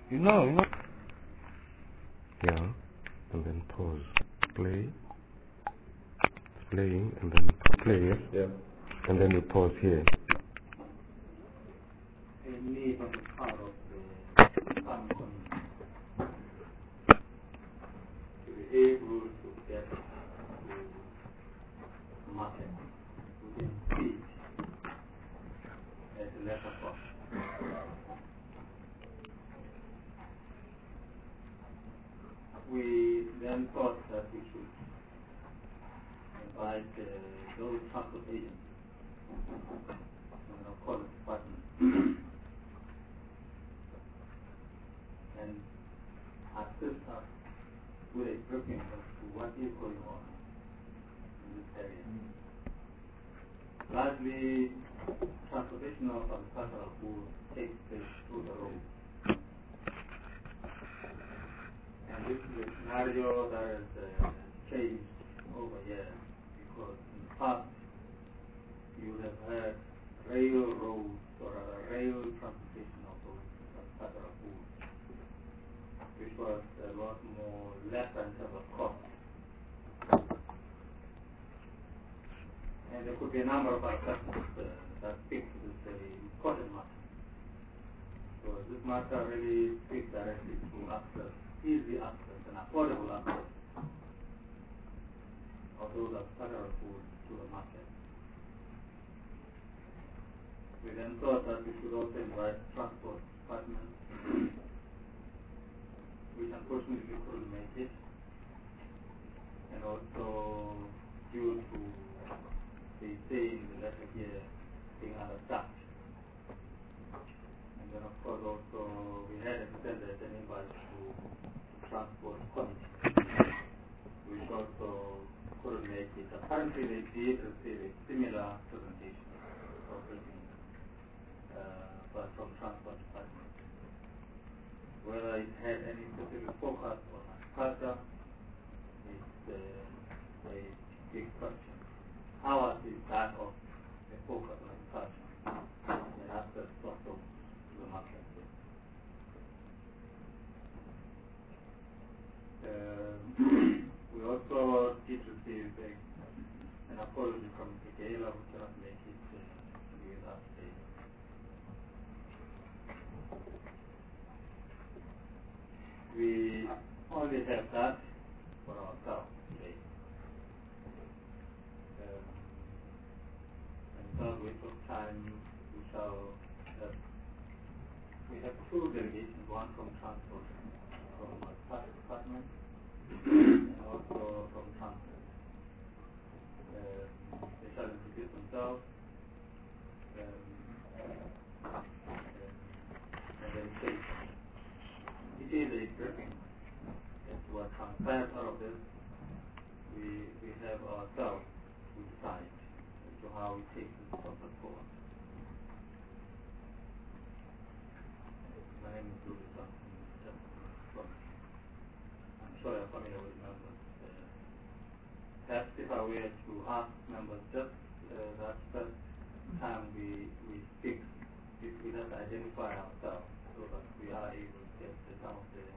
You know. Yeah, and then pause. Play. Playing, and then play. Yeah. And then you pause here. A need on the part of the farm community to be able to get to market within speed at a lesser cost. We then thought that we should invite those transport agents and of course the department and assist us with a briefing as to what is going on in this area. Largely, transportation of agricultural food takes place through the road. And this is a scenario that has changed over years because in the past you have had railroads or rail transportation of those agricultural food, which was a lot more lesser in terms of cost. And there could be a number of assessments that speak to this very important matter. So this matter really speaks directly to access, easy access and affordable access of those agricultural food to the market. We then thought that we should also invite transport department, which unfortunately couldn't make it, and also due to the saying the letter here being understaffed. And then of course also we had extended an invite to transport committee, which also couldn't make it. Apparently they did receive a similar presentation or briefing, but from transport department. Whether it had any specific focus on agriculture is a big question. Ours is that of a focus on agriculture and access also to the market. We also did receive an apology from Michaela, who cannot make it with us today. We only have that for ourselves today. And without waste of time, we shall have, we have two delegations, one from transport, from the park department, and also from transport. They shall introduce themselves, and then say it is a briefing as to what transpires out of this. We have ourselves to decide as to how we take this process forward. My name is Louis Johnson. I'm sure you're familiar with members. Perhaps if I were to ask members just that first time we speak, if we just identify ourselves so that we are able to get some of the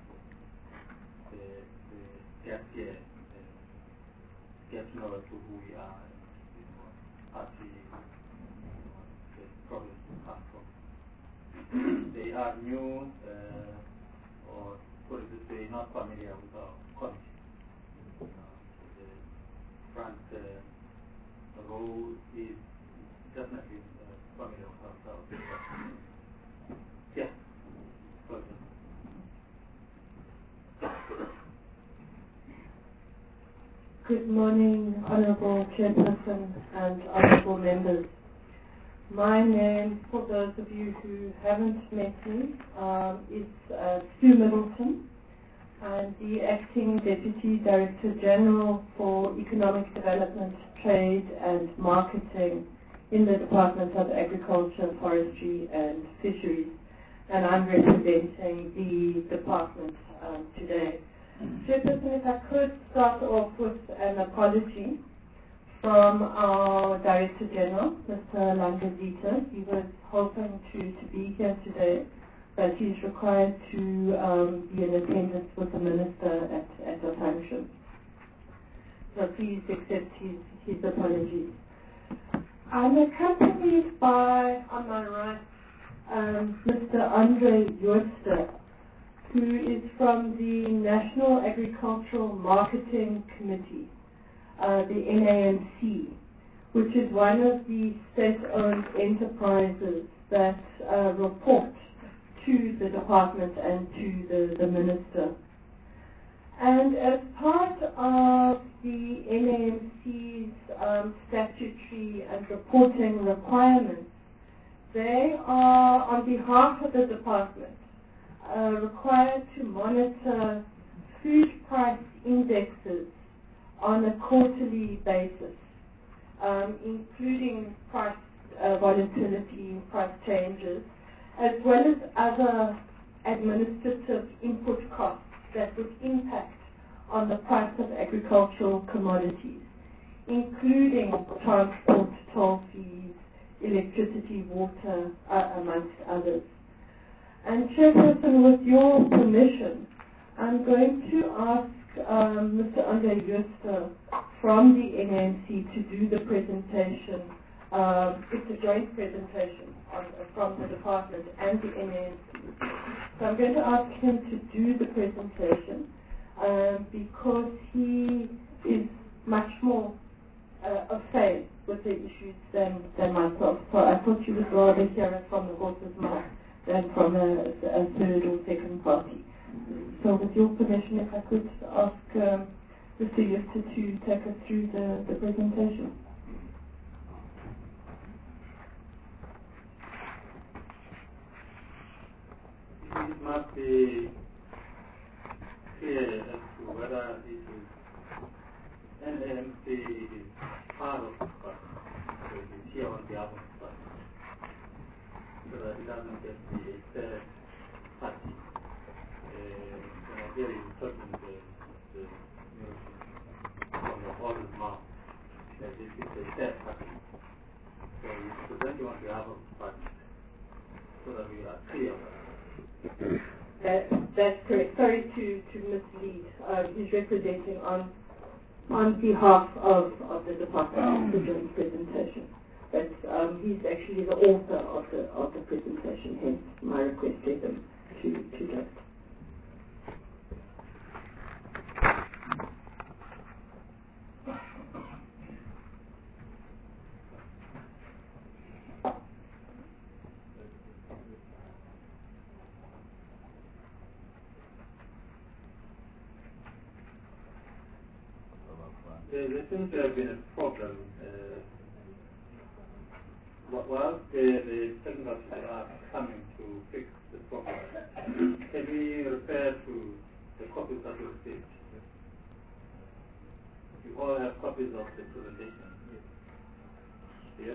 guests here, get to know as to who we are and party, the problems we come from. They are new or put it this way, not familiar with our committee. The front row is definitely familiar with ourselves. Yeah. Good morning, Honourable Chairperson and Honourable Members. My name, for those of you who haven't met me, is Sue Middleton. I'm the Acting Deputy Director General for Economic Development, Trade and Marketing in the Department of Agriculture, Forestry and Fisheries, and I'm representing the department today. Chairperson, if I could start off with an apology from our Director General, Mr. Langazita. He was hoping to be here today, but he's required to be in attendance with the minister at the function. So please accept his apologies. I'm accompanied by, on my right, Mr. Andre Jooste, who is from the National Agricultural Marketing Committee, the NAMC, which is one of the state-owned enterprises that report to the department and to the minister. And as part of the NAMC's statutory and reporting requirements, they are, on behalf of the department, required to monitor food price indexes on a quarterly basis, including price volatility, price changes, as well as other administrative input costs that would impact on the price of agricultural commodities, including transport, toll fees, electricity, water, amongst others. And Chairperson, with your permission, I'm going to ask Mr. Andre Jooste from the NAMC to do the presentation. It's a joint presentation from the department and the NAMC. So I'm going to ask him to do the presentation because he is much more au fait with the issues than myself. So I thought you would rather hear it from the horse's mouth than from a third or second party. So with your permission, if I could ask Mr. Jooste to take us through the presentation. It must be clear as to whether it is NAMC is part of the party, so it is here on behalf of the party, so that it doesn't get the third party. Here is talking the from the horse's mouth that this is the third party. So it's presenting on behalf of the party, so that we are clear. That's correct. Sorry to mislead. He's representing on behalf of the department, the joint presentation. But he's actually the author of the presentation, hence my request to him to do it. There seems to have been a problem. While the technical people are coming to fix the problem, can we refer to the copies that we received? You all have copies of the presentation. Yes?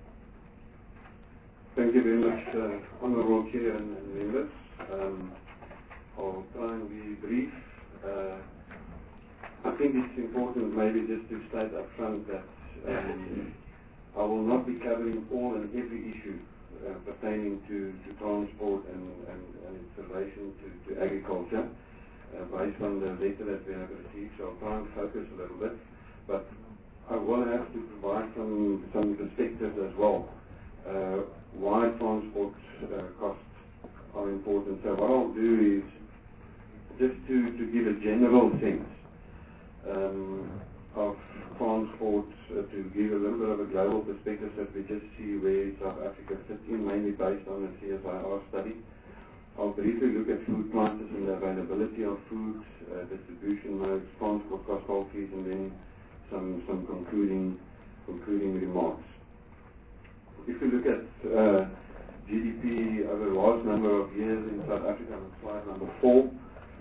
Thank you very much, Honourable Chair and members. I'll try and be brief. I think it's important maybe just to state up front that I will not be covering all and every issue pertaining to transport and its relation to agriculture based on the letter that we have received, so I'll try and focus a little bit. But I will have to provide some perspectives as well, why transport costs are important. So what I'll do is just to give a general sense of transport, to give a little bit of a global perspective that we just see where South Africa fits in, mainly based on the CSIR study. I'll briefly look at food prices and the availability of food, distribution modes, transport cost, toll fees, and then some concluding remarks. If you look at GDP over the last number of years in South Africa, on slide number 4,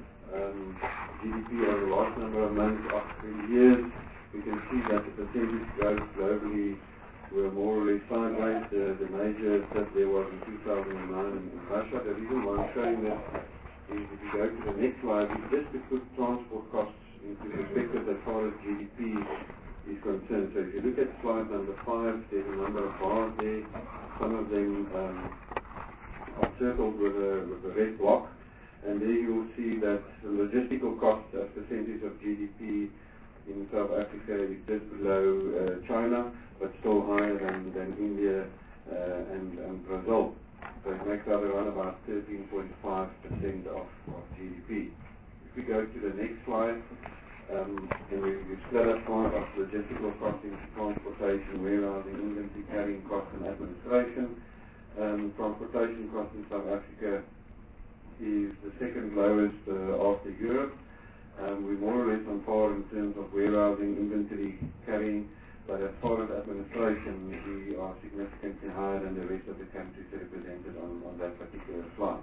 GDP over the last number of months after 20 years, we can see that the percentage growth globally were more or less sideways. The major dip there was in 2009 in Russia. The reason why I'm showing this is if you go to the next slide, is just to put transport costs into perspective as far as GDP is concerned. So if you look at slide number 5, there's a number of bars there. Some of them are circled with a red block, and there you will see that the logistical cost as percentage of GDP in South Africa is just below China, but still higher than India and Brazil. So it makes up around about 13.5% of GDP. If we go to the next slide, and we split up part of logistical cost into transportation, warehousing, inventory, carrying cost, and administration. Transportation cost in South Africa is the second lowest after Europe. We're more or less on par in terms of warehousing, inventory, carrying, but as far as administration, we are significantly higher than the rest of the countries represented on that particular slide.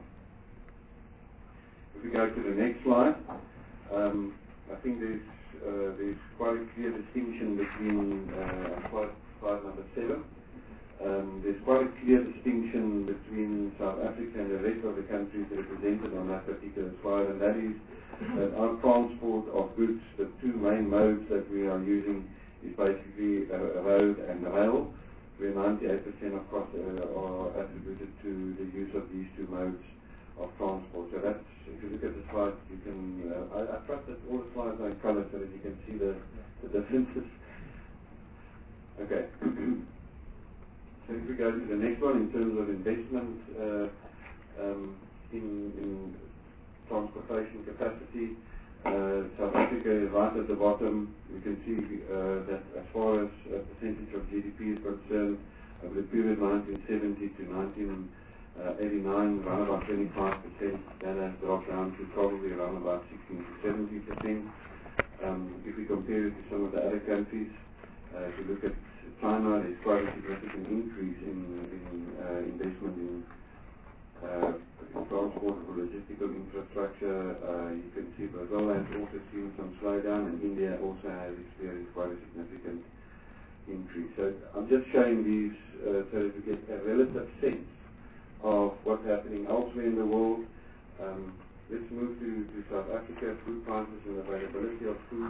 If we go to the next slide, I think there's quite a clear distinction between slide number 7. There's quite a clear distinction between South Africa and the rest of the countries represented on that particular slide, and that is that our transport of goods, the two main modes that we are using is basically road and rail, where 98% of costs are attributed to the use of these two modes of transport. So that's, if you look at the slides, you can, I trust that all the slides are in color so that you can see the differences. Okay. So if we go to the next one, in terms of investment in transportation capacity, South Africa is right at the bottom. You can see that as far as a percentage of GDP is concerned, over the period 1970 to 1989, around about 25%. That has dropped down to probably around about 16 to 70%. If we compare it to some of the other countries, if you look at China, there's quite a significant increase in investment in transport or logistical infrastructure. You can see Brazil has also seen some slowdown, and India also has experienced quite a significant increase. So I'm just showing these so that we get a relative sense of what's happening elsewhere in the world. Let's move to South Africa, food prices and availability of food.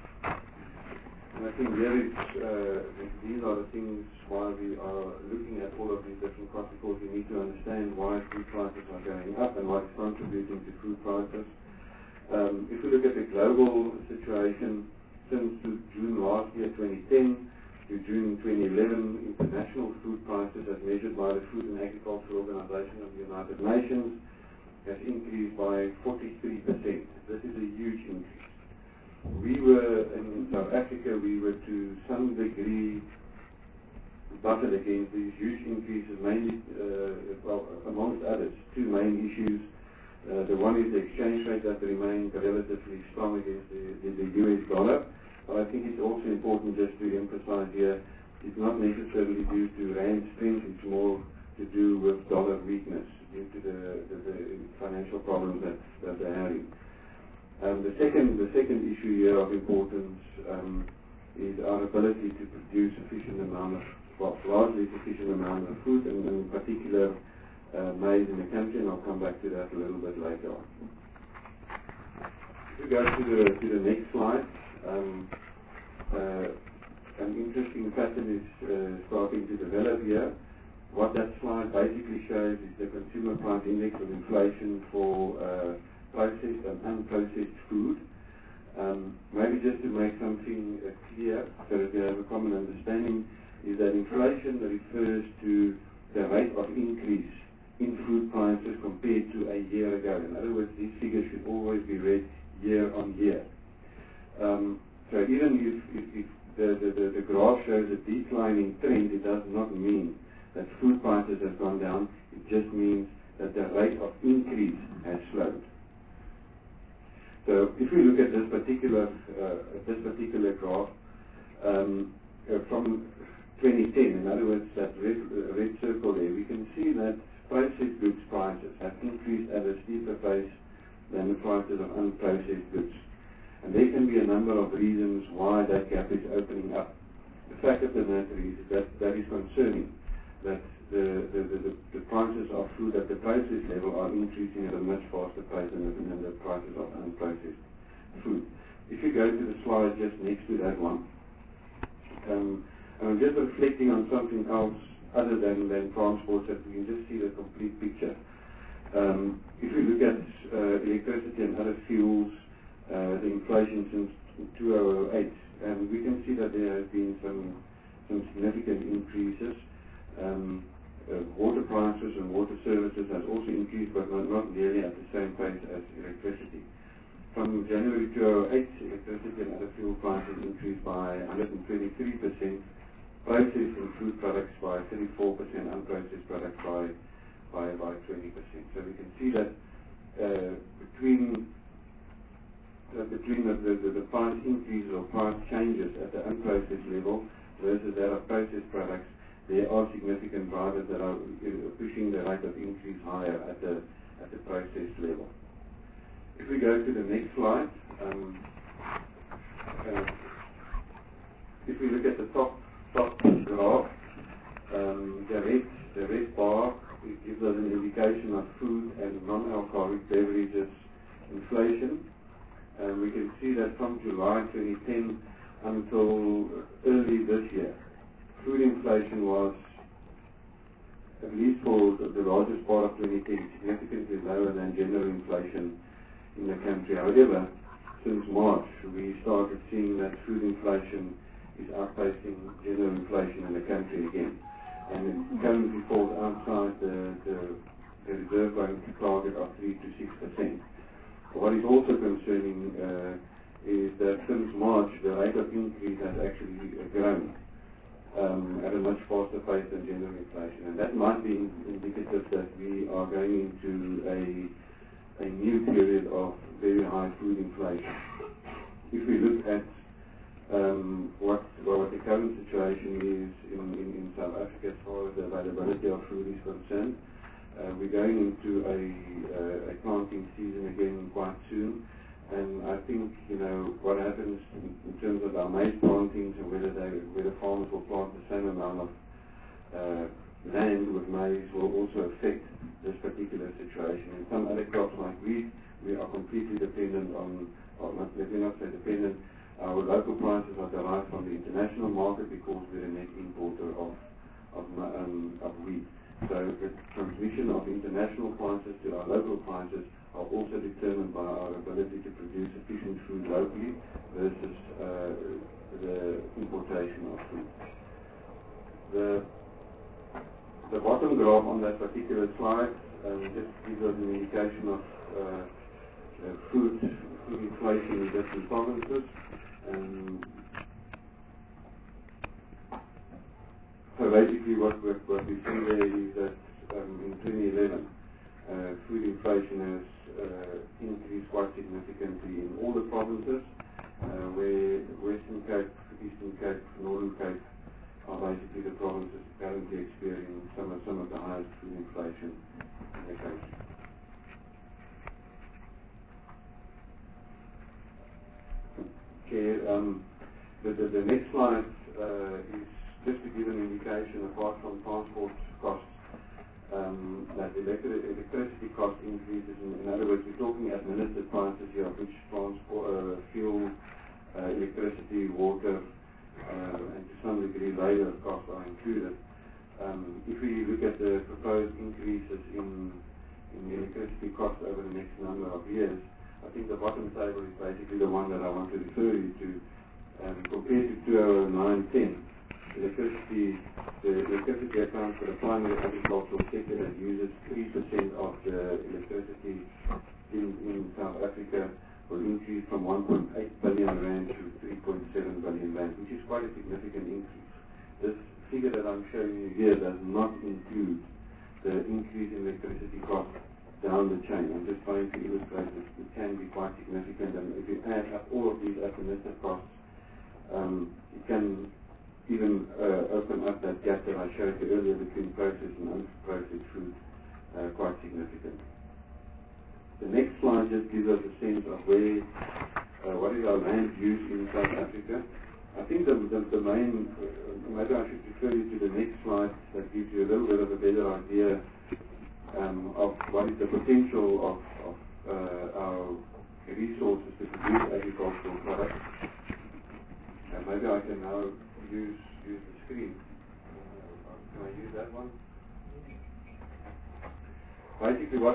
And I think these are the things why we are looking at all of these different costs, because we need to understand why food prices are going up and what is contributing to food prices. If we look at the global situation, since June last year, 2010, to June 2011, international food prices as measured by the Food and Agriculture Organization of the United Nations has increased by 43%. This is a huge increase. We were, in South Africa, we were to some degree butted against these huge increases, mainly, amongst others, two main issues. The one is the exchange rate that remained relatively strong against the US dollar. But I think it's also important just to emphasize here, it's not necessarily due to rand strength, it's more to do with dollar weakness due to the financial problems that they're having. The second issue here of importance is our ability to produce largely sufficient amount of food, and in particular maize in the country, and I'll come back to that a little bit later on. If we go to the next slide, an interesting pattern is starting to develop here. What that slide basically shows is the consumer price index of inflation for processed and unprocessed food. Maybe just to make something clear so that we have a common understanding, is that inflation refers to the rate of increase in food prices compared to a year ago. In other words, these figures should always be read year on year. So even if the graph shows a declining trend, it does not mean that food prices have gone down. It just means that the rate of increase has slowed. So if we look at this particular graph from 2010, in other words, that red circle there, we can see that processed goods prices have increased at a steeper pace than the prices of unprocessed goods. And there can be a number of reasons why that gap is opening up. The fact of the matter is that is concerning, that the prices of food at the processed level are increasing at a much faster pace than the prices of unprocessed food. If you go to the slide just next to that one, I'm just reflecting on something else other than transport, so that we can just see the complete picture. If we look at electricity and other fuels, the inflation since 2008, we can see that there has been some significant increases. Water prices and water services has also increased, but not nearly at the same pace as electricity. From January 2008, electricity and other fuel prices increased by 123%, processed and food products by 34%, unprocessed products by 20%. So we can see that between the price increases or price changes at the unprocessed level versus that of processed products, there are significant drivers that are pushing the rate of increase higher at the processed level. If we go to the next slide, if we look at the top graph, the red bar, it gives us an indication of food and non-alcoholic beverages inflation. We can see that from July 2010 until early this year, food inflation was, at least for the largest part of 2010, significantly lower than general inflation in the country. However, since March, we started seeing that food inflation is outpacing general inflation in the country again. And it currently falls outside the Reserve Bank target of 3 to 6%. What is also concerning is that since March, the rate of increase has actually grown at a much faster pace than general inflation. And that might be indicative that we are going into a new period of very high food inflation. If we look at what the current situation is in South Africa as far as the availability of food is concerned, we're going into a planting season again quite soon, and I think what happens in terms of our maize plantings and whether farmers will plant the same amount of land with maize will also affect this particular situation. In some other crops like wheat, we are completely dependent on, or let me not say dependent, our local prices are derived from the international market because we're a net importer of wheat. So the transmission of international prices to our local prices are also determined by our ability to produce sufficient food locally versus the importation of food. The bottom graph on that particular slide just gives us an indication of food inflation in different provinces. So basically what we see there is that in 2011 food inflation has increased quite significantly in all the provinces, where Western Cape, Eastern Cape, Northern Cape are basically the provinces currently experiencing some of the highest food inflation in the country. Okay, the next slide is just to give an indication, apart from transport costs, that electricity cost increases. In other words, we're talking administered prices here, which transport, fuel, electricity, water, and to some degree labor costs are included. If we look at the proposed increases in electricity costs over the next number of years, I think the bottom table is basically the one that I want to refer you to. Compared to 2009-10, the electricity accounts for the primary agricultural sector that uses 3% of the electricity in South Africa will increase from 1.8 billion rand to 3.7 billion rand, which is quite a significant increase. This figure that I'm showing you here does not include the increase in electricity costs down the chain. I'm just trying to illustrate that it can be quite significant, and if you add up all of these administrative costs, it can even open up that gap that I showed you earlier between processed and unprocessed food quite significantly. The next slide just gives us a sense of what is our land use in South Africa. I think the main, maybe I should refer you to the next slide that gives you a little bit of a better idea of what is the potential of our resources to produce agricultural products. And maybe I can now use the screen. Can I use that one? Basically what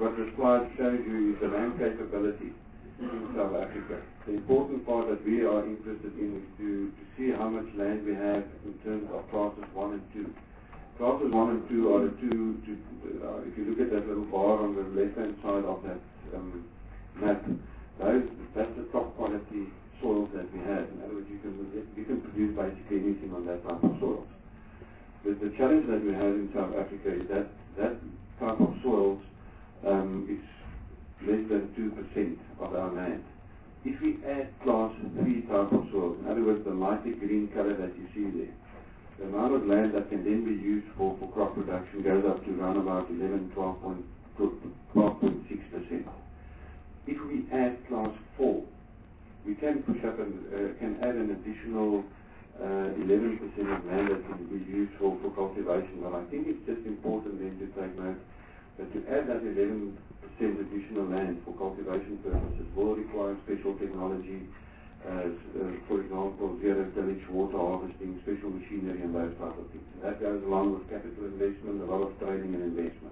what the slide shows you is the land capability in South Africa. The important part that we are interested in is to see how much land we have in terms of classes 1 and 2. Classes 1 and 2 are the two, if you look at that little bar on the left-hand side of that map, that's the top quality soils that we have. In other words, you can produce basically anything on that type of soils. But the challenge that we have in South Africa is that type of soils is less than 2% of our land. If we add class 3 type of soils, in other words, the lighter green color that you see there, the amount of land that can then be used for crop production goes up to around about 12.6%. If we add class 4, we can push up and can add an additional 11% of land that can be used for cultivation. But I think it's just important then to take note that to add that 11% additional land for cultivation purposes will require special technology, for example, zero tillage, water harvesting, special machinery and those type of things. And that goes along with capital investment, a lot of training and investment.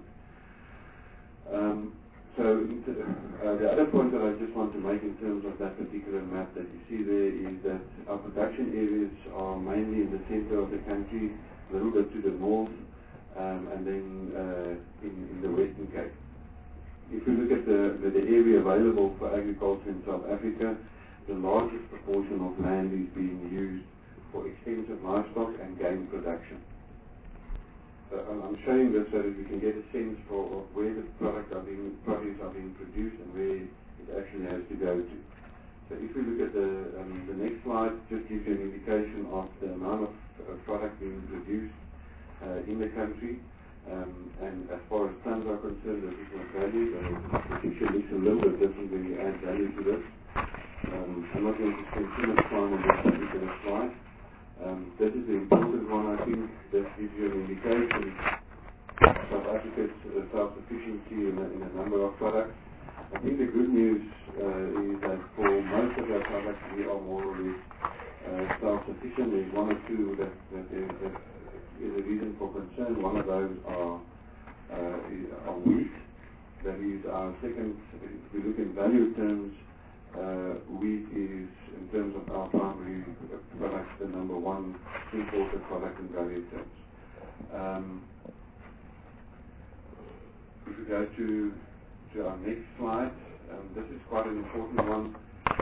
The other point that I just want to make in terms of that particular map that you see there is that our production areas are mainly in the center of the country, a little bit to the north, and then in the Western Cape. If we look at the area available for agriculture in South Africa, the largest proportion of land is being used for extensive livestock and game production. I'm showing this so that we can get a sense of where the produce are being produced and where it actually has to go to. So if we look at the next slide, just gives you an indication of the amount of product being produced in the country. And as far as tons are concerned, this is not value. The picture looks a little bit different when you add value to this. I'm not going to spend too much time on this particular slide. This is the important one, I think. This gives you an indication of South Africa's self-sufficiency in a number of products. I think the good news is that for most of our products we are more or less self-sufficient. There's one or two that is a reason for concern. One of those are wheat. That is our second, if we look in value terms, wheat is, in terms of our primary products, the number one imported product in value terms. If we go to our next slide, this is quite an important one.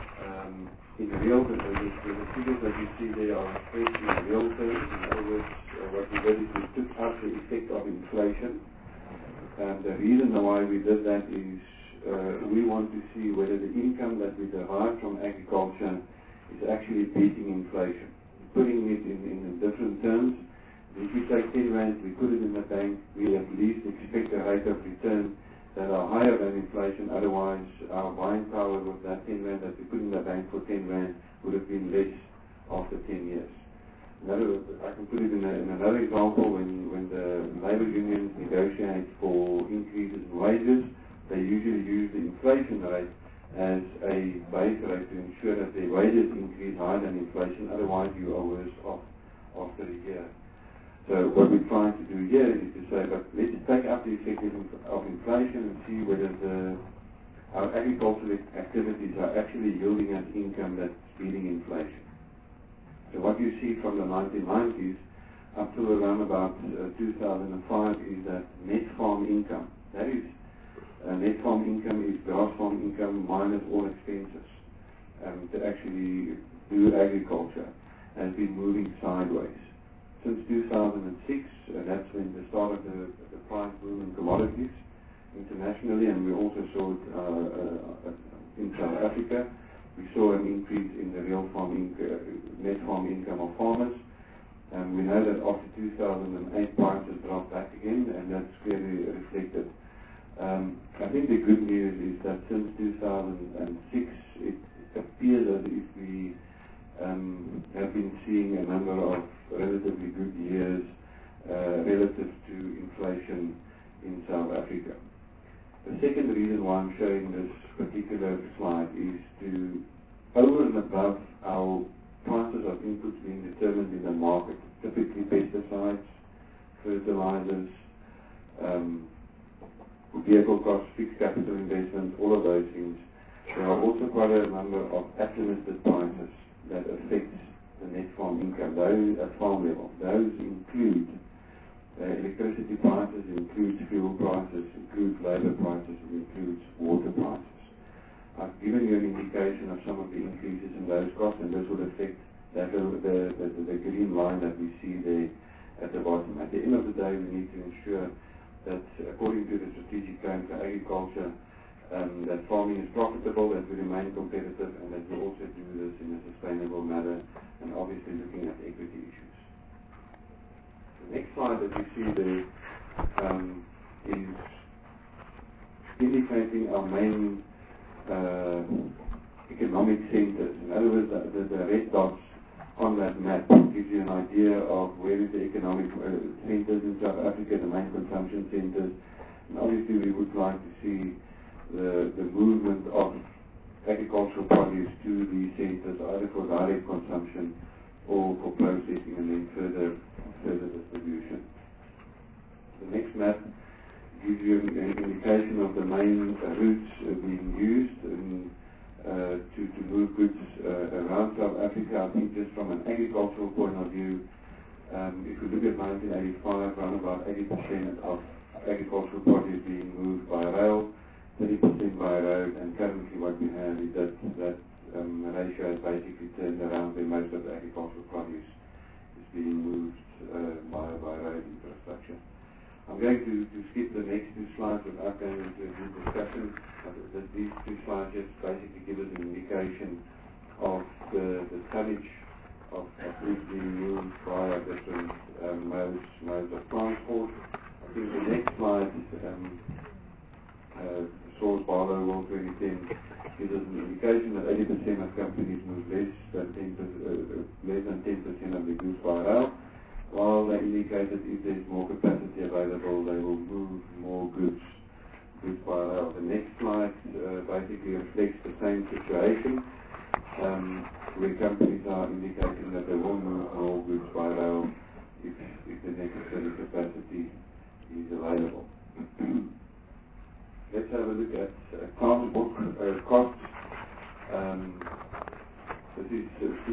In real terms, the figures that you see there are expressed in real terms. In other words, what we did is we took out the effect of inflation. And the reason why we did that is we want to see whether the income that we derive from agriculture is actually beating inflation. Putting it in different terms, if we take 10 rand, we put it in the bank, we at least expect a rate of return that are higher than inflation. Otherwise, our buying power with that 10 rand that we put in the bank for 10 rand would have been less after 10 years. I can put it in another example. When the labor unions negotiate for increases in wages, they usually use the inflation rate as a base rate to ensure that their wages increase higher than inflation. Otherwise, you are worse off after a year. So what we're trying to do here is to say, but let's take up the effect of inflation and see whether our agricultural activities are actually yielding us income that's beating inflation. So what you see from the 1990s up to around about 2005 is that net farm income. That is, net farm income is gross farm income minus all expenses to actually do agriculture, has been moving sideways. Since 2006, that's when the start of the price boom in commodities internationally, and we also saw it in South Africa. We saw an increase in the real farm net farm income of farmers, and we know that after 2008 prices dropped back again, and that's clearly reflected. I think the good news is that since 2006, it appears as if we have been seeing a number of relatively good years relative to inflation in South Africa. The second reason why I'm showing this particular slide is to, over and above our prices of inputs being determined in the market, typically pesticides, fertilizers, vehicle costs, fixed capital quite a number of administered prices that affect the net farm income, those at farm level. Those include electricity prices, includes fuel prices, includes labour prices, includes water prices. I've given you an indication of some of the increases in those costs, and this would affect that the green line that we see there at the bottom. At the end of the day, we need to ensure that, according to the strategic plan for agriculture, that farming is profitable, that we remain competitive, and that we also do this in a sustainable manner, and obviously looking at equity issues. The next slide that you see there is indicating our main economic centers. In other words, the red dots on that map gives you an idea of where is the economic centers in South Africa, the main consumption centers. And obviously we would like to see the movement of agricultural produce to these centers, either for direct consumption or for processing and then further distribution. The next map gives you an indication of the main routes being used to move goods around South Africa. I think just from an agricultural point of view, if we look at 1985, around about 80% of agricultural produce being moved by rail, 30% by road, and currently what we have is that ratio has basically turned around where most of the agricultural produce is being moved by road infrastructure. I'm going to skip the next two slides without going into a deep discussion. These two slides just basically give us an indication of the tonnage of goods being moved via different modes of transport. I think the next slide, Source Barlow World 2010, gives us an indication that 80% of companies move less than 10% of the goods by rail, while they indicate that if there's more capacity available, they will move more goods by rail. The next slide basically reflects the same situation, where companies are indicating that they will move more goods by rail if the necessary capacity is available. Let's have a look at transport costs. This is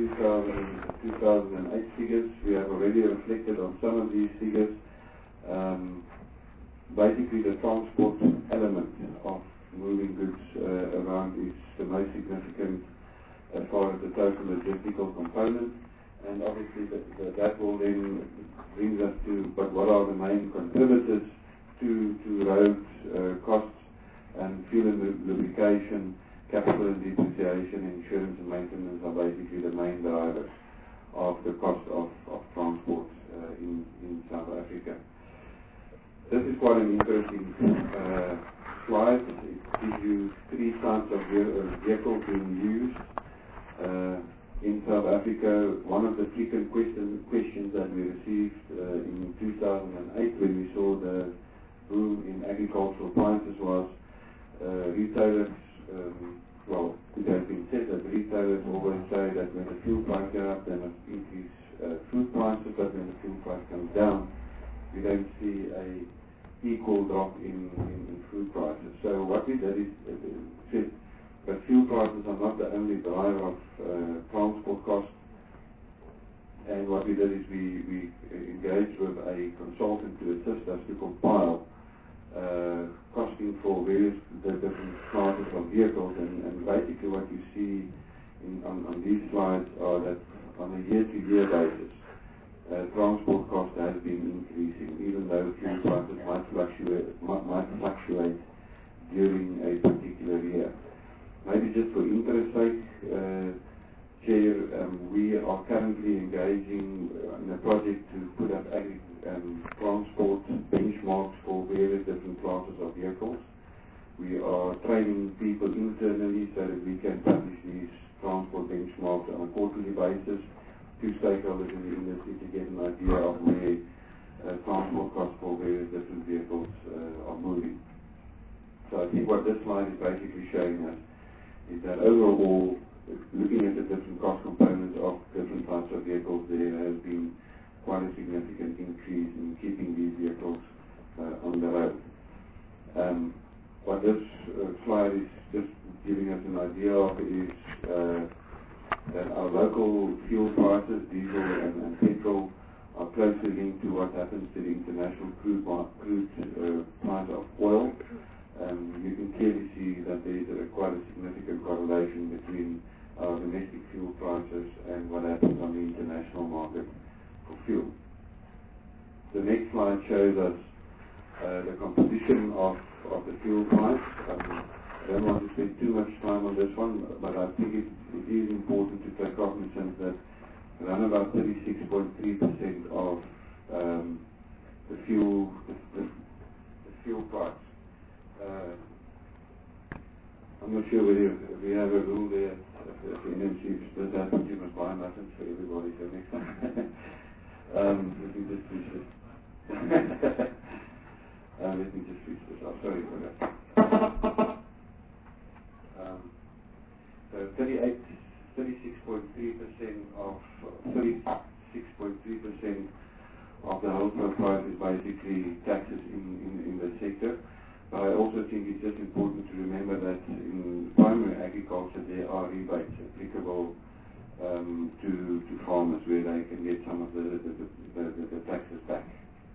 2008 figures. We have already reflected on some of these figures. Basically, the transport element of moving goods around is the most significant as far as the total logistical component. And obviously, that will then bring us to, but what are the main contributors to road costs? And fuel and lubrication, capital and depreciation, insurance and maintenance are basically the main drivers of the cost of transport in South Africa. This is quite an interesting slide. It gives you three types of vehicles being used in South Africa. One of the frequent questions that we received in 2008 when we saw the boom in agricultural prices was retailers, well, it has been said that retailers always say that when the fuel price goes up, they must increase food prices, but when the fuel price comes down, we don't see a equal drop in food prices. So what we did is said that fuel prices are not the only driver of transport costs, and what we did is we engaged with a consultant to assist us to compile costing for various different classes of vehicles, and basically what you see on these slides are that on a year-to-year basis, transport cost has been increasing, even though fuel prices might fluctuate during a particular year. Maybe just for interest sake, Chair, we are currently engaging in a project to put up transport benchmarks for various different classes of vehicles. We are training people internally so that we can publish these transport benchmarks on a quarterly basis to stakeholders in the industry to get an idea of where transport costs for various different vehicles are moving. So I think what this slide is basically showing us is that overall, looking at the different cost components of different types of vehicles, there has been quite a significant increase in keeping these vehicles on the road. What this slide is just giving us an idea of is that our local fuel prices, diesel and petrol, are closely linked to what happens to the international crude price of oil. You can clearly see that there is quite a significant correlation between our domestic fuel prices and what happens on the international market for fuel. The next slide shows us the composition of the fuel price. I don't want to spend too much time on this one, but I think it is important to take cognizance that around about 36.3% of the fuel price. I'm not sure whether we have a rule there at the NMC, if this happens, you must buy muffins for everybody, so next time. Let me just switch this. Let me just switch this off. Sorry for that. So 36.3% of the wholesale price is basically taxes in the sector. But I also think it's just important to remember that in primary agriculture there are rebates applicable to farmers where they can get some of the taxes back.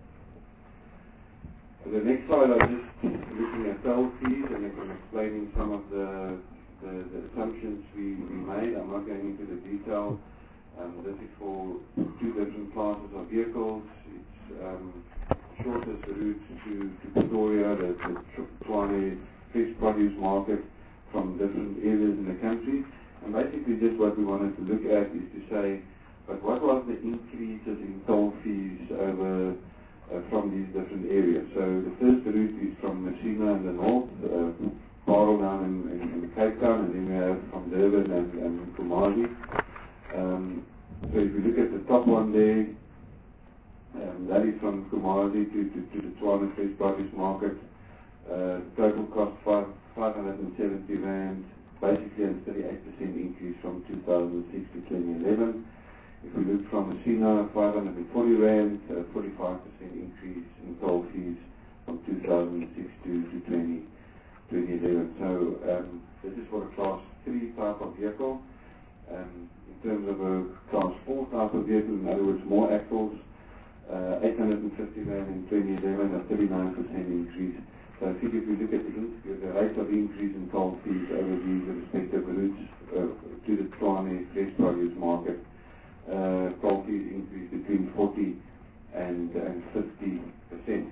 The next slide, I'm just looking at toll fees and I'm explaining some of the assumptions we made. I'm not going into the detail. This is for two different classes of vehicles. It's shortest route to Pretoria, the Tshwane fresh produce market from different areas in the country. And basically just what we wanted to look at is to say, but what was the increases in toll fees over from these different areas? So the first route is from Messina in the north, Paarl down in Cape Town, and then we have from Durban and Kumasi. So if you look at the top one there, that is from Kumasi to the Tshwane fresh produce market. Total cost 570 rand, basically a 38% increase from 2006 to 2011. If we look from Messina, 540 rand, 45% increase in toll fees from 2006 to 2011. So this is for a class 3 type of vehicle. In terms of a class 4 type of vehicle, in other words, more axles, 850 rand in 2011, a 39% increase. So I think if we look at the rate of increase in toll fees over these respective routes to the Tshwane fresh produce market, toll fees increase between 40 and 50%.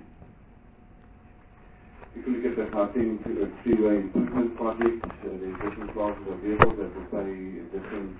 If you look at the Gauteng freeway improvement project, there's different classes of vehicles that will pay different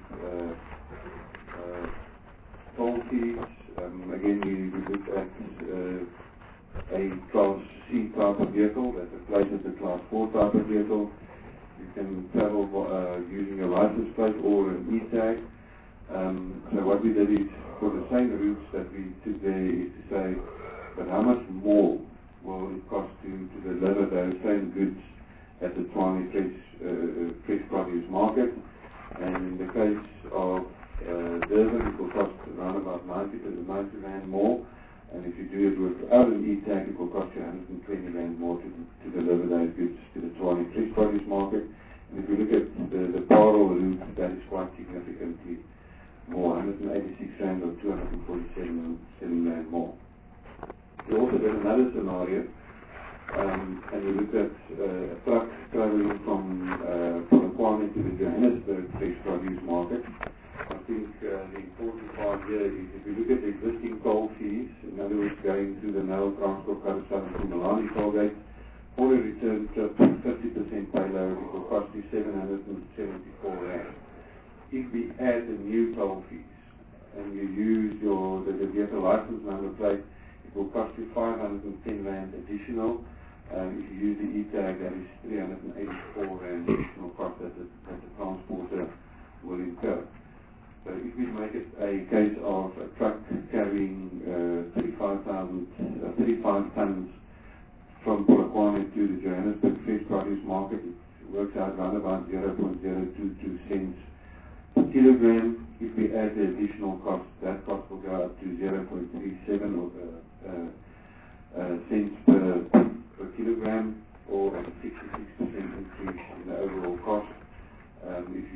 toll fees. Again, we looked at a class C type of vehicle that replaces the class 4 type of vehicle. You can travel using a license plate or an e-tag. So what we did is, for the same routes that we took there, is to say, but how much more will it cost to deliver those same goods at the Tshwane fresh produce market? And in the case of Durban, it will cost around about 90 rand more. And if you do it without an e-tag, it will cost you 120 rand more to deliver those goods to the Tshwane fresh produce market. And if you look at the Paarl route, that is quite significantly more, 186 rand or 247 rand more. We also did another scenario, and we looked at a truck traveling from Polokwane to the Johannesburg fresh produce market. I think the important part here is if you look at the existing toll fees, in other words, going through the Nile Transport Carousel and Mpumalanga toll gate, for a return trip, 50% payload, it will cost you 774 rand. If we add the new toll fees and you use the vehicle license number plate, it will cost you 510 rand additional. If you use the e-tag, that is 384 rand additional cost that the transporter will incur. So if we make it a case of a truck carrying 35 tons from Polokwane to the Johannesburg fresh produce market, it works out around about 0.022 cents per kilogram. If we add the additional cost, that cost will go up to 0.37 cents per kilogram, or a 66% increase in the overall cost.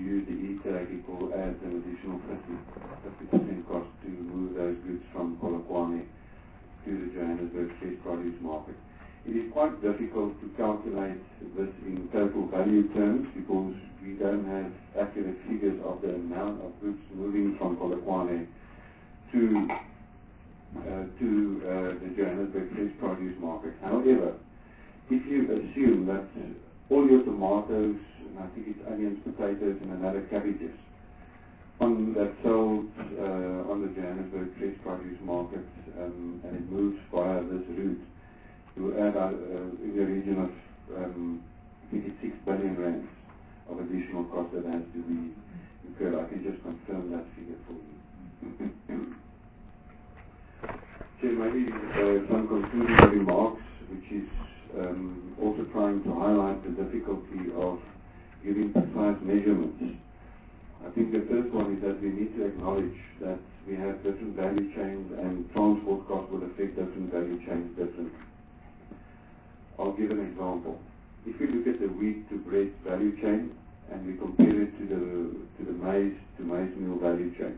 use the e-tag, it will add an additional 50% cost to move those goods from Polokwane to the Johannesburg Fresh Produce Market. It is quite difficult to calculate this in total value terms because we don't have accurate figures of the amount of goods moving from Polokwane to the Johannesburg Fresh Produce Market. However, if you assume that all your tomatoes, and I think it's onions, potatoes, and another cabbages, that sold on the Johannesburg Fresh Produce Market, and it moves via this route, you add in the region of, I think it's 6 billion rands of additional cost that has to be incurred. I can just confirm that figure for you. So maybe some concluding remarks, which is also trying to highlight the difficulty of giving precise measurements. I think the first one is that we need to acknowledge that we have different value chains and transport costs will affect different value chains differently. I'll give an example. If we look at the wheat to bread value chain and we compare it to the maize to maize meal value chain,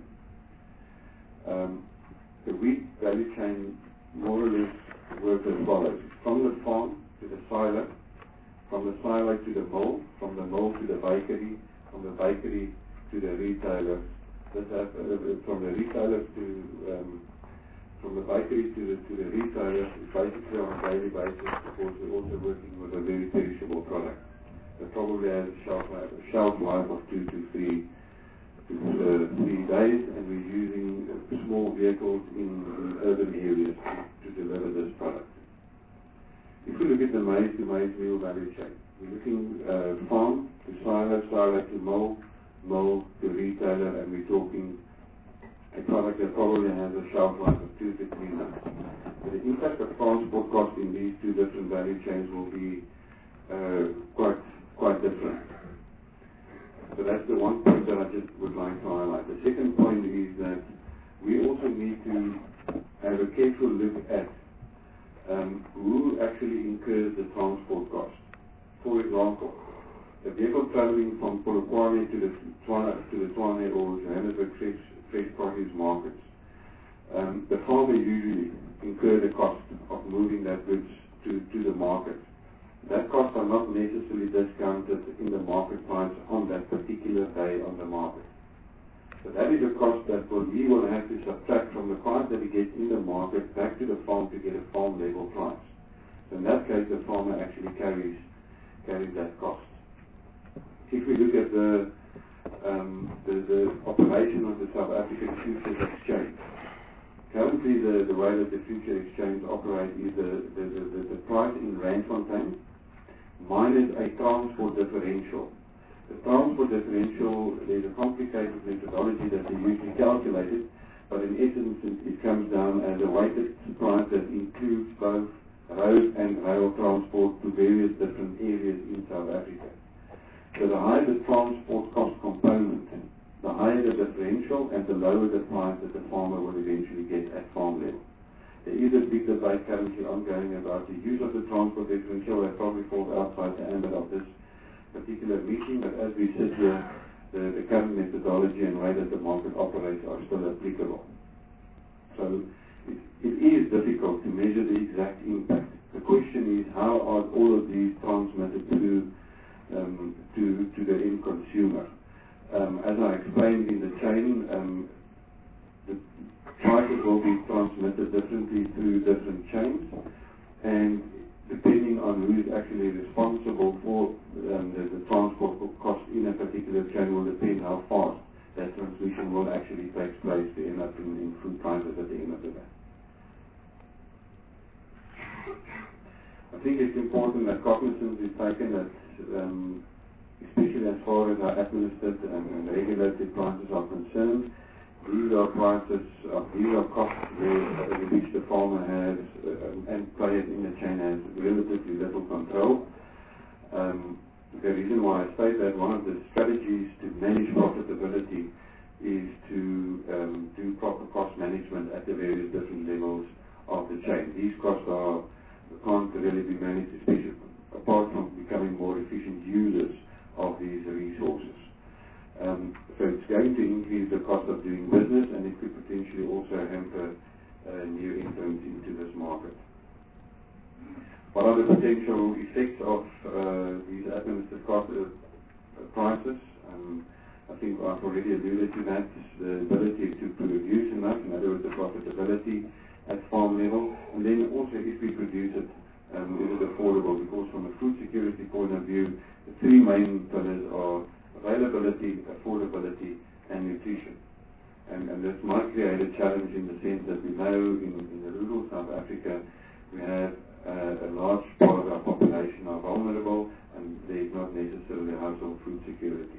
the wheat value chain more or less works as follows: from the farm to the silo, from the silo to the mill, from the mill to the bakery, from the bakery to the retailer. From the retailer to from the bakery to the retailer is basically on a daily basis because we're also working with a very perishable product. It probably has a shelf life of 2 to 3 days, and we're using small vehicles in urban areas to deliver this product. If we look at the maize to maize meal value chain, we're looking farm to silo, silo to mill, mill to retailer, and we're talking a product that probably has a shelf life of 2 to 3 months. So the impact of transport costs in these two different value chains will be quite different. So that's the one point that I just would like to highlight. The second point is that we also need to have a careful look at who actually incurs the transport cost. For example, a vehicle traveling from Polokwane to the Tshwane or Johannesburg Fresh Produce Markets, the farmer usually incurs the cost of moving that goods to the market. That costs are not necessarily discounted in the market price on that particular day on the market. So that is a cost that we will have to subtract from the price that we get in the market back to the farm to get a farm level price. So in that case, the farmer actually carries that cost. If we look at the operation of the South African Futures Exchange, currently the way that the Futures Exchange operates is the price in Randfontein minus a transport differential. The transport differential, there's a complicated methodology that they use to calculate it, but in essence it comes down as a weighted price that includes both road and rail transport to various different areas in South Africa. So the higher the transport cost component, the higher the differential and the lower the price that the farmer will eventually get at farm level. There is a big debate currently ongoing about the use of the transport differential that probably falls outside the ambit of this particular meeting, but as we sit here, the current methodology and way that the market operates are still applicable. So it is difficult to measure the exact impact. The question is, how are all of these transmitted to the end consumer? As I explained in the chain, the prices will be transmitted differently through different chains, and depending on who is actually responsible for the transport cost in a particular chain will depend how fast that transmission will actually take place to end up in food prices at the end of the day. I think it's important that cognizance is taken that especially as far as our administered and regulated prices are concerned, these are prices, these are costs which the farmer has and players in the chain has relatively little control. The reason why I say that one of the strategies to manage profitability is to do proper cost management at the various different levels of the chain. These costs can't really be managed, especially apart from becoming more efficient users of these resources. So it's going to increase the cost of doing business, and it could potentially also hamper new entrants into this market. What are the potential effects of these administered cost prices? I think I've already alluded to that, the ability to produce enough, in other words, the profitability at farm level, and then also if we produce it, is it affordable? Because from a food security point of view, the three main pillars are availability, affordability, and nutrition. And this might create a challenge in the sense that we know in the rural South Africa, we have a large part of our population are vulnerable, and there is not necessarily household food security.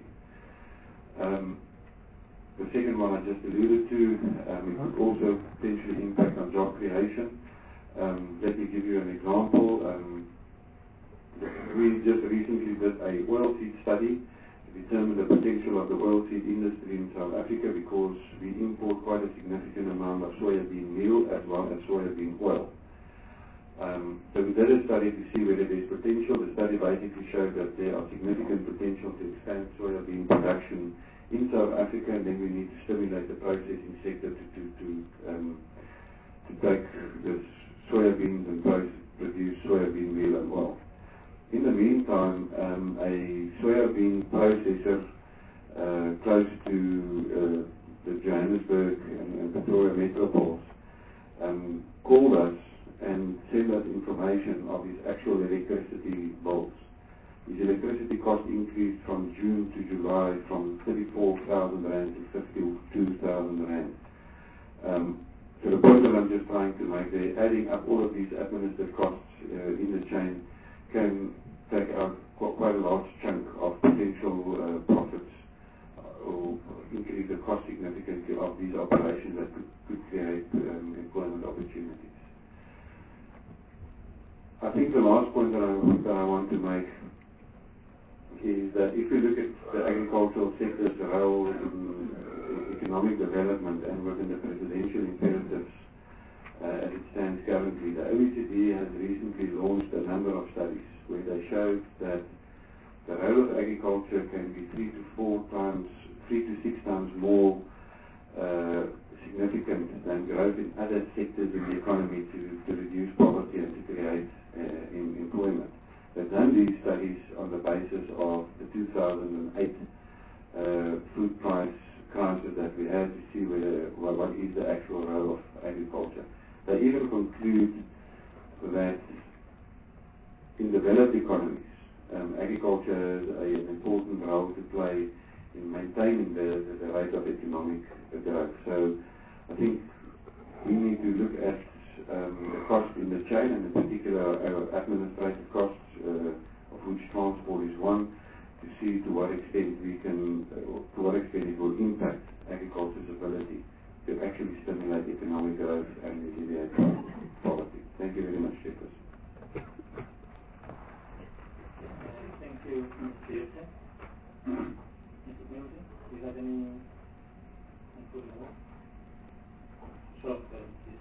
The second one I just alluded to, it could also potentially impact on job creation. Let me give you an example. We just recently did a oilseed study to determine the potential of the oilseed industry in South Africa, because we import quite a significant amount of soybean meal as well as soybean oil. So we did a study to see whether there's potential. The study basically showed that there are significant potential to expand soybean production in South Africa, and then we need to stimulate the processing sector to take this soybeans and produce soybean meal and oil. In the meantime, a soybean processor close to the Johannesburg and Pretoria metropoles called us and send us information of his actual electricity bills. His electricity cost increased from June to July from 34,000 rand to 52,000 rand. So the point that I'm just trying to make there, adding up all of these administered costs in the chain can take out quite a large chunk of potential profits or increase the cost significantly of these operations that could create employment opportunities. I think the last point that I want to make is that if we look at the agricultural sector's role in economic development and within the presidential imperatives as it stands currently, the OECD has recently launched a number of studies where they showed that the role of agriculture can be 3 to 6 times more significant than growth in other sectors in the economy to reduce poverty and to create employment. They've done these studies on the basis of the 2008 food price crisis that we had to see what is the actual role of agriculture. They even conclude that in developed economies, agriculture has an important role to play in maintaining the rate of economic growth. So I think we need to look at the cost in the chain, and in particular our administrative costs, of which transport is one, to see to what extent it will impact agriculture's ability to actually stimulate economic growth and alleviate poverty. Thank you very much, Jeffers. Thank you, Mr. Pearson. Mr. Milton, do you have any including more? Sure, please.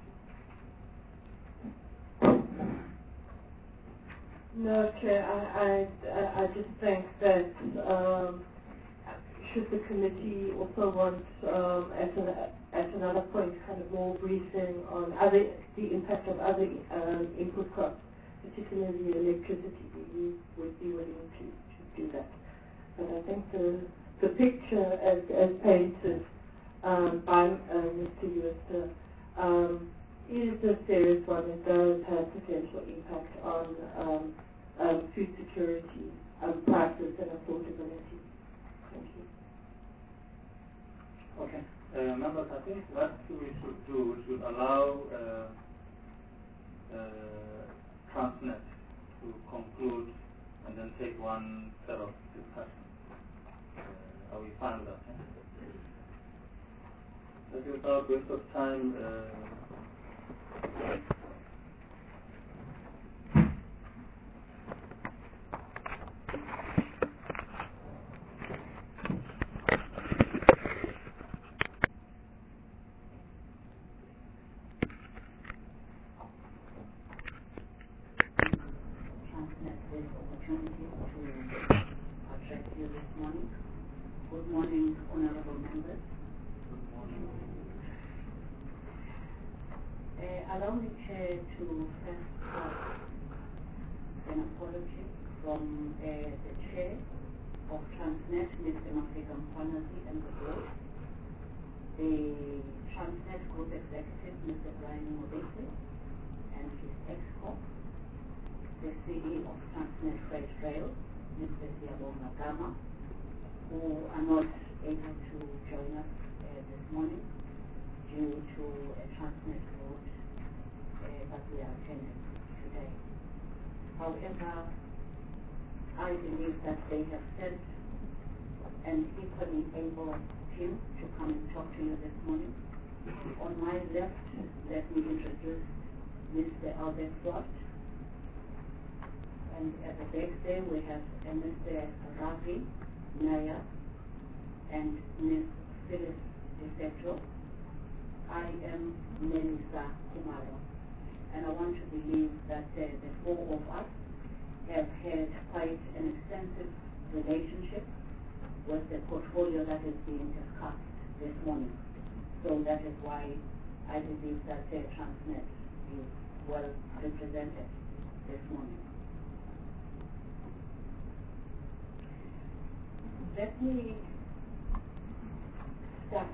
No, Chair, I just think that should the committee also want, at another point, kind of more briefing on the impact of other input costs, particularly electricity, we would be willing to do that. But I think the picture as painted by Mr. Jooste is a serious one. It does have potential impact on food security, prices and affordability. Thank you. Okay. Members, I think what we should do, we should allow Transnet to conclude and then take one set of discussion. Are we fine with that? Let's without waste of time. Transnet this opportunity to address you this morning. Good morning, honorable members. Good morning. Allow me, Chair, to first ask an apology from the Chair of Transnet, Mr. Mafika Mkhwanazi, and the board, the Transnet Group Executive, Mr. Brian Mobese, and his ex-co, the CEO of Transnet Freight Rail, Mr. Siyabonga Gama, who are not able to join us this morning due to a Transnet vote that we are attending today. However, I believe that they have sent an equally able team to come and talk to you this morning. On my left, let me introduce Mr. Albert Swart. And at the back there, we have Mr. Ravi Naya and Ms. Phyllis DePetro. I am Melissa Kumaro. And I want to believe that the four of us have had quite an extensive relationship with the portfolio that is being discussed this morning. So that is why I believe that Transnet is well represented this morning. Let me start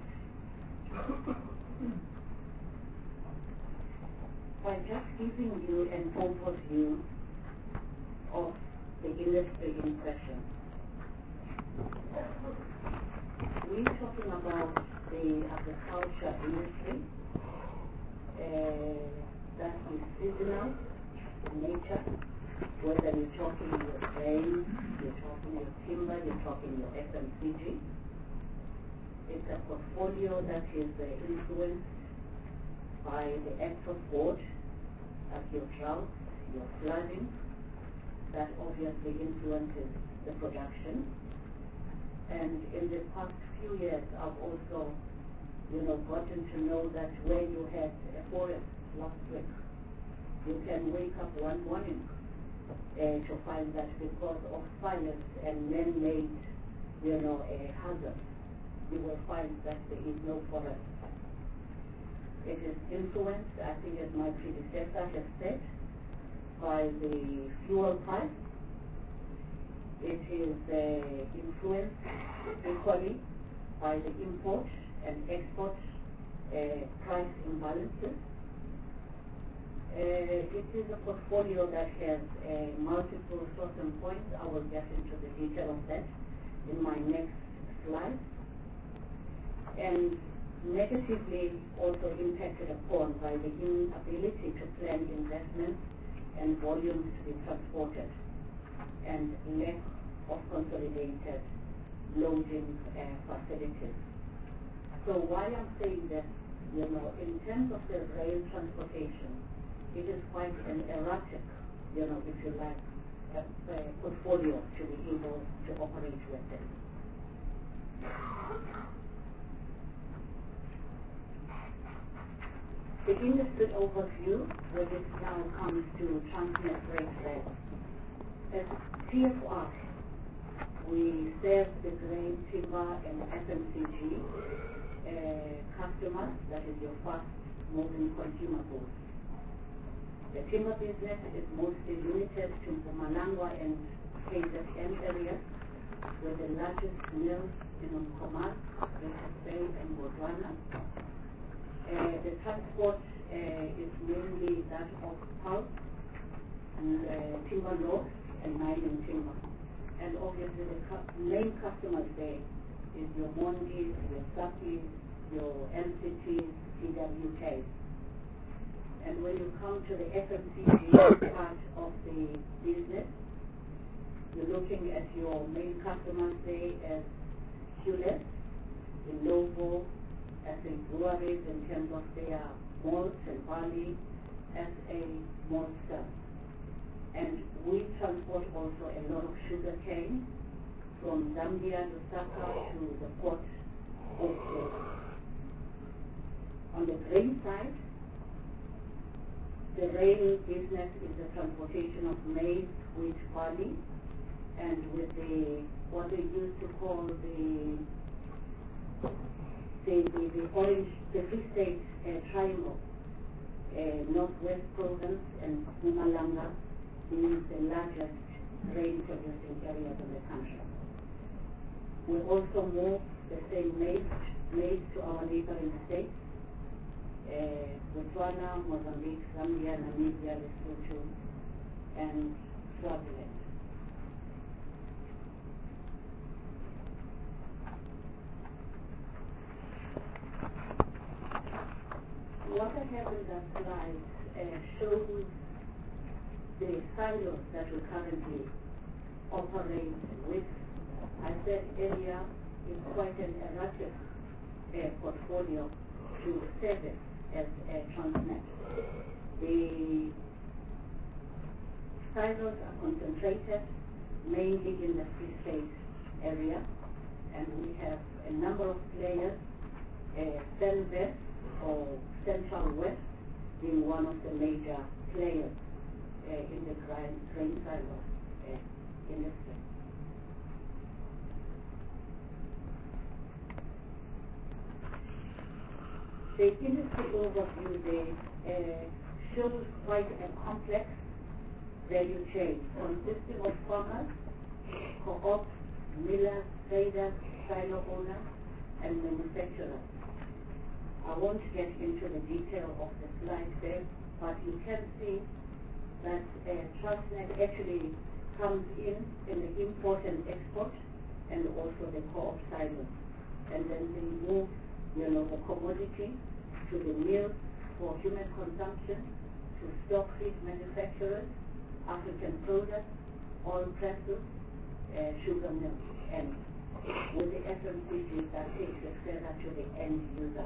by just giving you an overview of the industry in question. We're talking about the agriculture industry that is seasonal in nature, whether you're talking your grain, you're talking your timber, you're talking your FMCG. It's a portfolio that is influenced by the act of God, as your drought, your flooding, that obviously influences the production. And in the past few years, I've also, gotten to know that where you had a forest last week, you can wake up one morning to find that because of fires and man-made, hazards, you will find that there is no forest. It is influenced, I think as my predecessor has said, by the fuel price. It is influenced equally by the import and export price imbalances. It is a portfolio that has multiple sourcing points. I will get into the detail of that in my next slide. And negatively also impacted upon by the inability to plan investments and volumes to be transported, and lack of consolidated loading facilities. So why I'm saying that, in terms of the rail transportation, it is quite an erratic, if you like, portfolio to be able to operate with it. The industry overview, when it now comes to Transnet Freight Rail. As TFR, we serve the grain, timber, and FMCG customers, that is your fast-moving consumer goods. The timber business is mostly limited to Mpumalanga and KZN areas, with the largest mills in Umkomaas, Richards Bay, and Botswana. The transport is mainly that of pulp, and timber logs, and mining timber. And obviously the main customers there is your Mondis, your Sapis, your MCTs, CWKs. And when you come to the FMCG part of the business, you're looking at your main customers there as Hewlett, Illovo, as a breweries in terms of their malts and barley, as a malt cell. And we transport also a lot of sugar cane from Zambia, Lusaka to the port of Port. On the grain side, the rail business is the transportation of maize, wheat, barley, and with the what they used to call the the orange, the Free State Triangle, Northwest Province and Mpumalanga being the largest grain producing areas in the country. We also move the same maize to our neighboring states, Botswana, Mozambique, Zambia, Namibia, Lesotho, and Swaziland. What I have in that slide shows the silos that we currently operate with. I said earlier, it's quite an erratic portfolio to service as Transnet. The silos are concentrated mainly in the Free State area, and we have a number of players, West or Central West being one of the major players in the grain silo industry. The industry overview there shows quite a complex value chain consisting of farmers, co-ops, millers, traders, silo owners, and manufacturers. I won't get into the detail of the slide there, but you can see that Transnet actually comes in the import and export, and also the co-op silos. And then they move, the commodity to the mills for human consumption, to stock feed manufacturers, African products, oil presses, sugar milk, and with the FMCG that takes it further to the end user.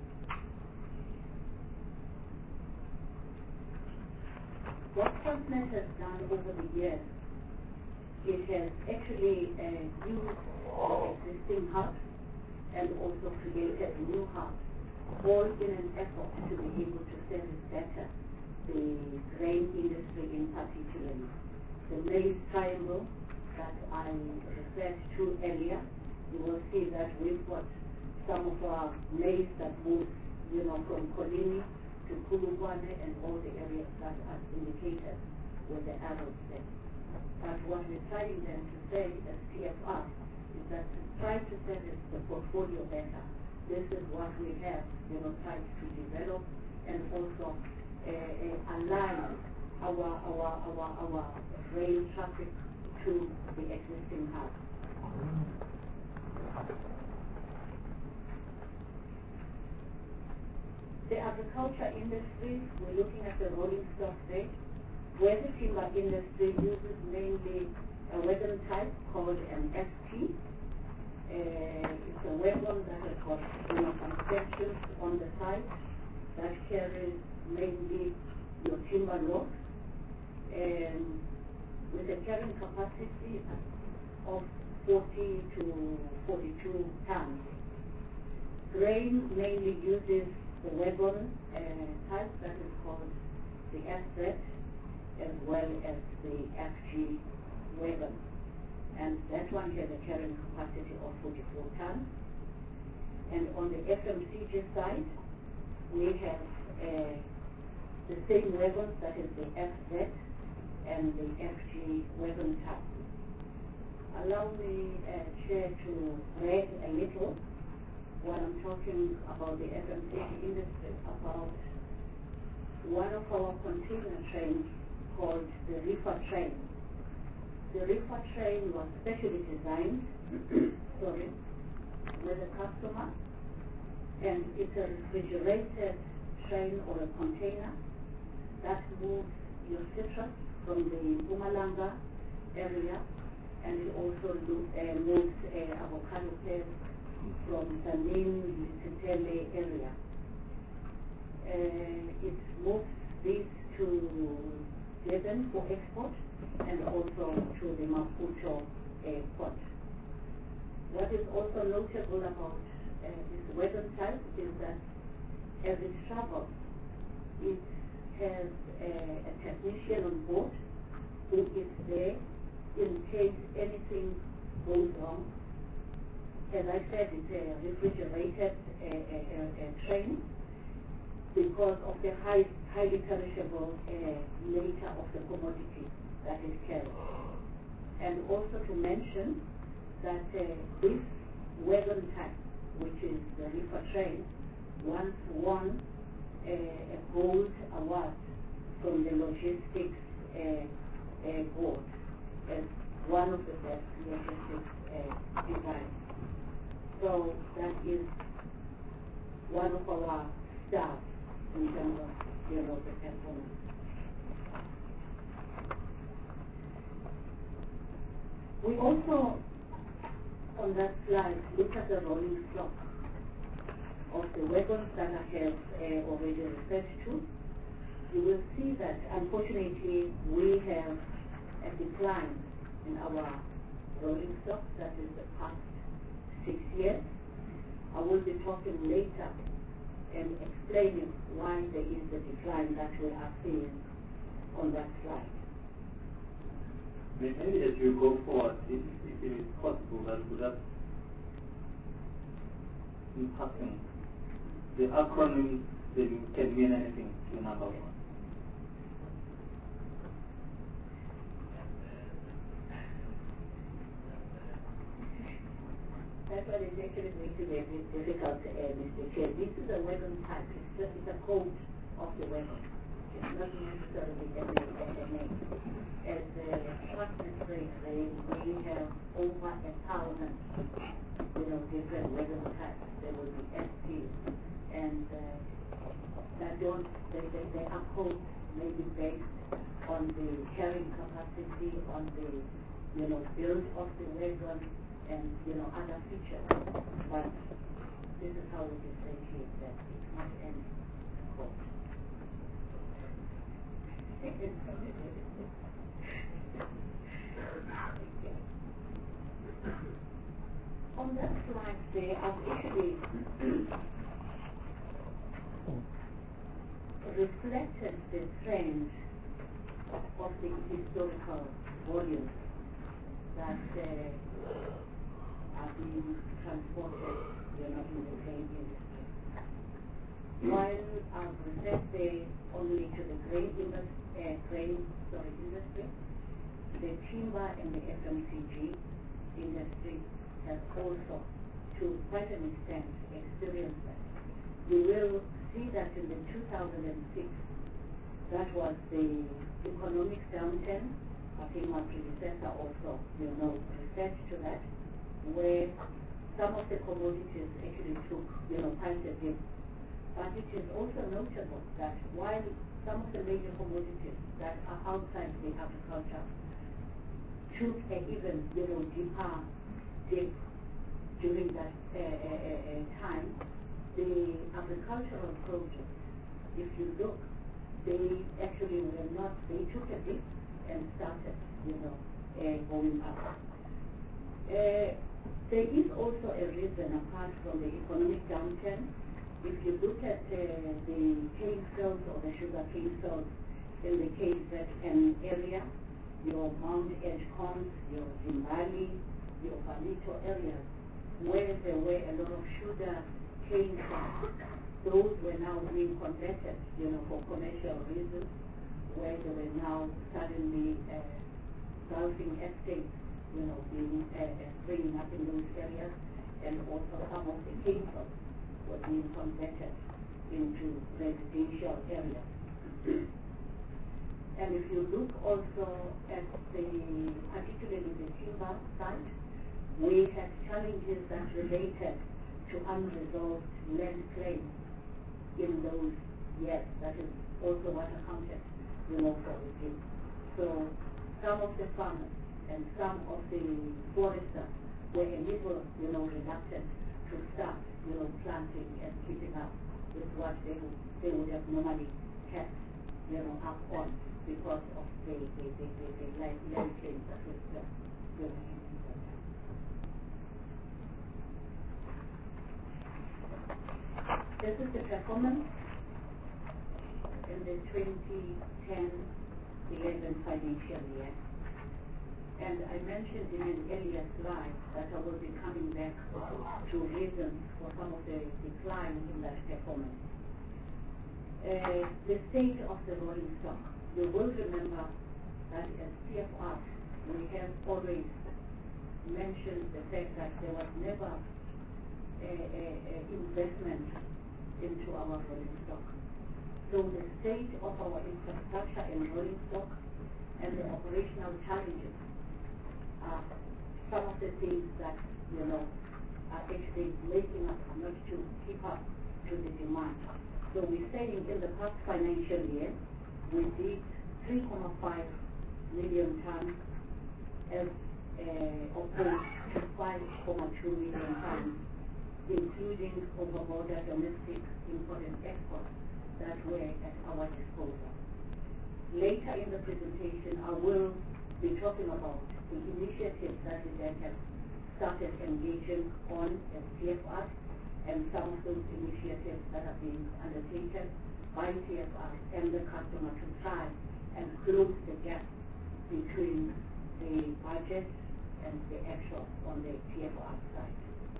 What Transnet has done over the years, it has actually used existing hubs and also created new hubs, all in an effort to be able to service better the grain industry in particular. The maize triangle that I referred to earlier, you will see that we've got some of our maize that moves, from Kolini to Polokwane and all the areas that are indicated with the arrows there. But what we're trying then to say as TFR is that to try to service the portfolio better, this is what we have, tried to develop and also align our rail traffic to the existing hub. The agriculture industry, we're looking at the rolling stock there, where the timber industry uses mainly a wagon type called an ST. It's a wagon that has got some sections on the side that carries mainly your timber loads, with a carrying capacity of 40 to 42 tons. Grain mainly uses the wagon type that is called the FZ, as well as the FG wagon. And that one has a carrying capacity of 44 tons. And on the FMCG side, we have the same wagons, that is the FZ and the FG wagon type. Allow me, Chair, to brag a little when I'm talking about the FMCG industry, about one of our container trains called the reefer train. The reefer train was specially designed with a customer, and it's a refrigerated train or a container that moves your citrus from the Mpumalanga area, and it also moves avocado pears from Tanin, Lisitele area. It moves these to Durban for export and also to the Maputo port. What is also notable about this wagon type is that as it travels, it has a technician on board who is there in case anything goes wrong. as I said, it's a refrigerated train because of the highly perishable nature of the commodity that is carried. And also to mention that this wagon type, which is the reefer train, once won a gold award from the logistics board as one of the best logistics designs. So that is one of our stars in terms of, the performance. We also, on that slide, look at the rolling stock of the wagons that I have already referred to. You will see that, unfortunately, we have a decline in our rolling stock, that is the past 6 years. I will be talking later and explaining why there is the decline that we are seeing on that slide. Maybe as you go forward, if it is possible that we have impacting the acronym can mean anything to number one. That's what is actually going to be a bit difficult, Mr. Chair. This is a wagon type. It's a code of the wagon. It's not necessarily a name. As the truck and freight range, we have over 1,000, different wagon types. There will be STs, and they are codes maybe based on the carrying capacity, on the build of the wagon, and other features. But this is how we differentiate that. It's not any code. On that slide there, I've actually reflected the trend of the historical volumes that are being transported, in the grain industry. While I've referred there only to the grain industry, the timber and the FMCG industry has also, to quite an extent, experienced that. You will see that in the 2006, that was the economic downturn. I think my predecessor also, referred to that, where some of the commodities actually took, quite a dip. But it is also notable that while some of the major commodities that are outside the agriculture took an even, deeper dip during that time, the agricultural produce, if you look, they actually were not, they took a dip and started, going up. There is also a reason apart from the economic downturn. If you look at the cane fields or the sugar cane fields in the KZN area, your Mount Edgecombe, your Zimbali, your Palito areas, where there were a lot of sugar cane farms, those were now being converted, for commercial reasons, where they were now suddenly gulfing estates, being springing up in those areas, and also some of the cane fields were being converted into residential areas. And if you look also at particularly the timber side, we had challenges that related to unresolved land claims in those years. That is also what accounted, for the dip. So some of the farmers and some of the foresters were a little, reluctant to start, planting and keeping up with what they would have normally kept, up on because of the land claims that was This is the performance in the 2010-11 financial year. And I mentioned in an earlier slide that I will be coming back to reasons for some of the decline in that performance. The state of the rolling stock. You will remember that as TFR, we have always mentioned the fact that there was never investment into our rolling stock. So the state of our infrastructure and rolling stock and the operational challenges are some of the things that, are actually making us not to keep up to the demand. So we're saying in the past financial year, we did 3.5 million tons as opposed to 5.2 million tons, including over-border domestic import and export that were at our disposal. Later in the presentation, I will be talking about the initiatives that we then have started engaging on as TFR and some of those initiatives that are being undertaken by TFR and the customer to try and close the gap between the budget and the actual on the TFR side.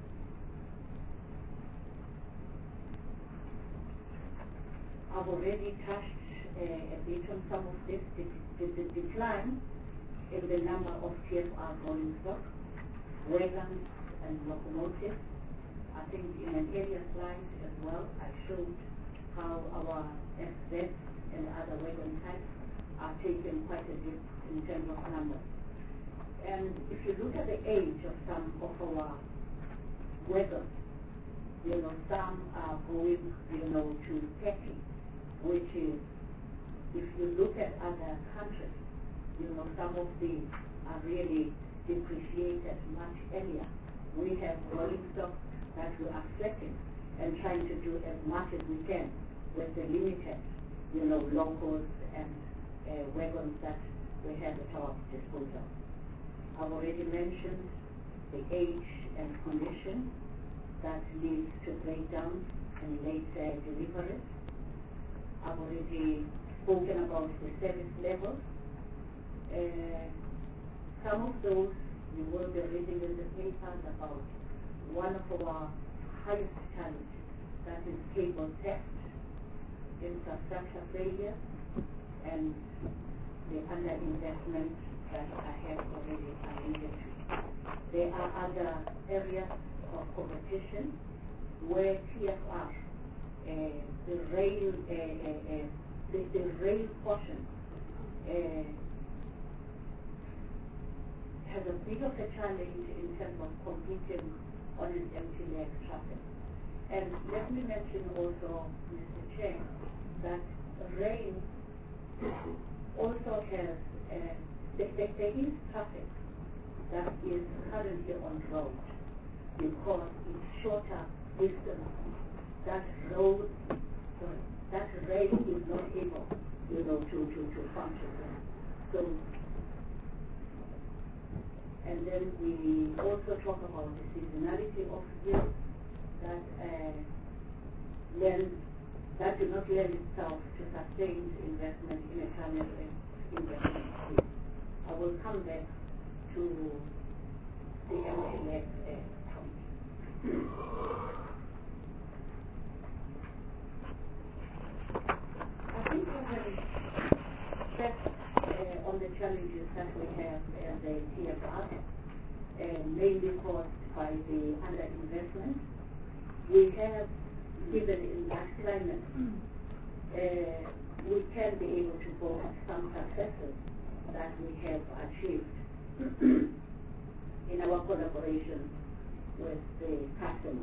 I've already touched a bit on some of this, the decline in the number of TFR rolling stock, wagons and locomotives. I think in an earlier slide as well, I showed how our FZ and other wagon types are taking quite a dip in terms of numbers. And if you look at the age of some of our wagons, some are going, to 30, which is, if you look at other countries, some of these are really depreciated much earlier. We have rolling stock that we are sweating and trying to do as much as we can with the limited, locals and wagons that we have at our disposal. I've already mentioned the age and condition that leads to breakdowns and late deliveries. I've already spoken about the service levels. Some of those you will be reading in the papers about one of our highest challenges, that is cable theft, infrastructure failure, and the underinvestment that I have already alluded to. There are other areas of competition where TFR, the rail portion, has a bit of a challenge in terms of competing on an empty leg traffic. And let me mention also, Mr. Chair, that rail also has, there is traffic that is currently on road because it's shorter distance. That rail is not able, to function. So, and then we also talk about the seasonality of yield that do not lend itself to sustained investment in a timely investment scheme. I will come back to the empty leg point. I think we have checked on the challenges that we have as a TFR, mainly caused by the underinvestment. We have, given in that climate, we can be able to boast some successes that we have achieved in our collaboration with the customer.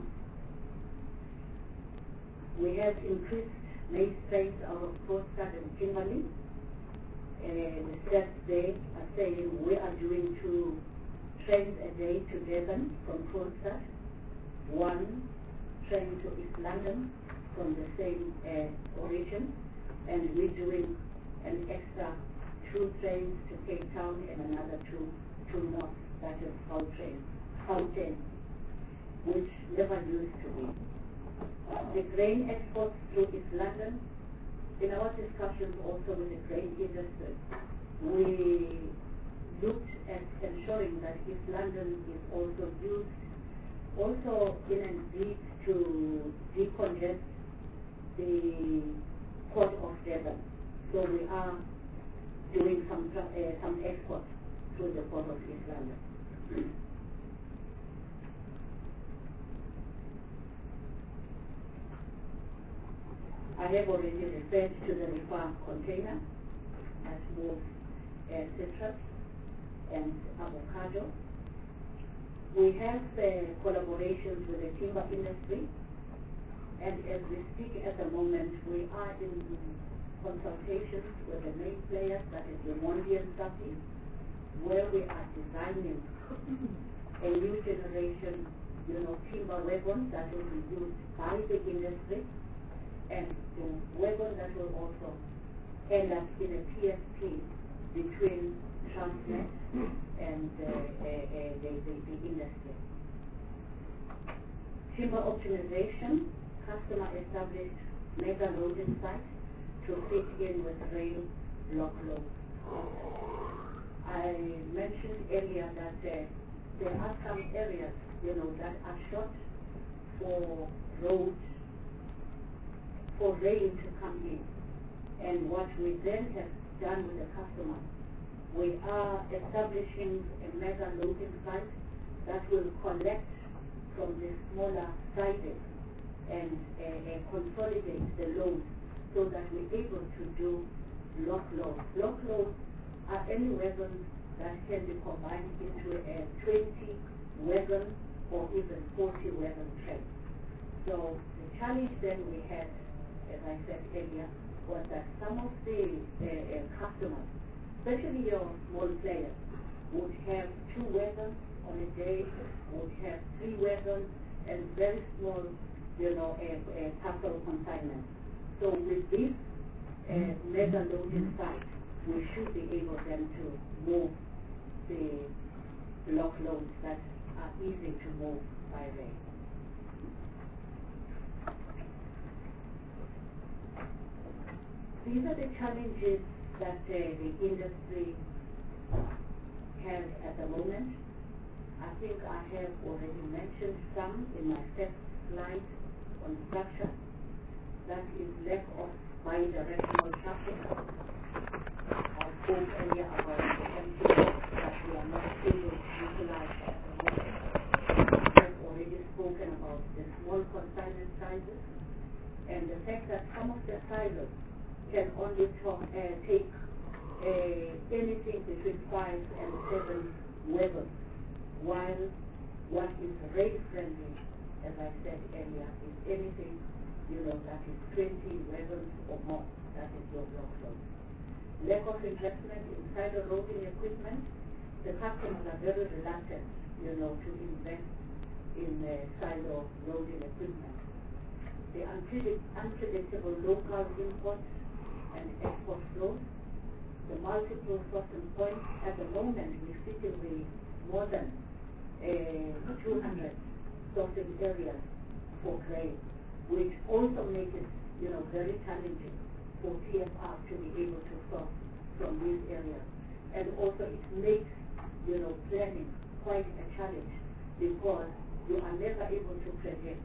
We have increased maize trains out of Kroonstad and Kimberley. The stats there are saying we are doing 2 trains a day to Devon from Kroonstad, 1 train to East London from the same origin, and we're doing an extra 2 trains to Cape Town and another 2 north, that is Gauteng, which never used to be. The grain exports through East London, in our discussions also with the grain industry, we looked at ensuring that East London is also used also in a bid to decongest the Port of Durban. So we are doing some export through the Port of East London. I have already referred to the reefer container that moves citrus and avocado. We have collaborations with the timber industry, and as we speak at the moment, we are in consultations with the main players, that is Lemondi and Safi, where we are designing a new generation, timber wagon that will be used by the industry, and the wagon that will also end up in a PSP between Transnet and the industry. Timber optimization, customer established mega loading sites to fit in with rail block load. I mentioned earlier that there are some areas, that are short for roads, for rail to come in. And what we then have done with the customer, we are establishing a mega loading site that will collect from the smaller sizes and consolidate the loads so that we're able to do block loads. Block loads are any wagons that can be combined into a 20 wagon or even 40 wagon train. So the challenge then we had, as I said earlier, was that some of the customers, especially your small players, would have 2 wagons on a day, would have 3 wagons, and very small, parcel consignment. So with this mega loading site, we should be able then to move the block loads that are easy to move by rail. These are the challenges that the industry has at the moment. I think I have already mentioned some in my first slide on structure. That is lack of bi-directional traffic. I spoke earlier about the empty box that we are not able to utilize at the moment. I have already spoken about the small consignment sizes and the fact that some of the sizes can only take anything between 5 and 7 wagons, while what is rail friendly, as I said earlier, is anything that is 20 wagons or more. That is your block load. Lack of investment in silo loading equipment. The customers are very reluctant, to invest in silo loading equipment. The unpredictable local imports and export flows. The multiple sourcing points. At the moment, we're sitting with more than 200 sourcing areas for grain, which also makes it, very challenging for TFR to be able to source from these areas. And also it makes, planning quite a challenge, because you are never able to predict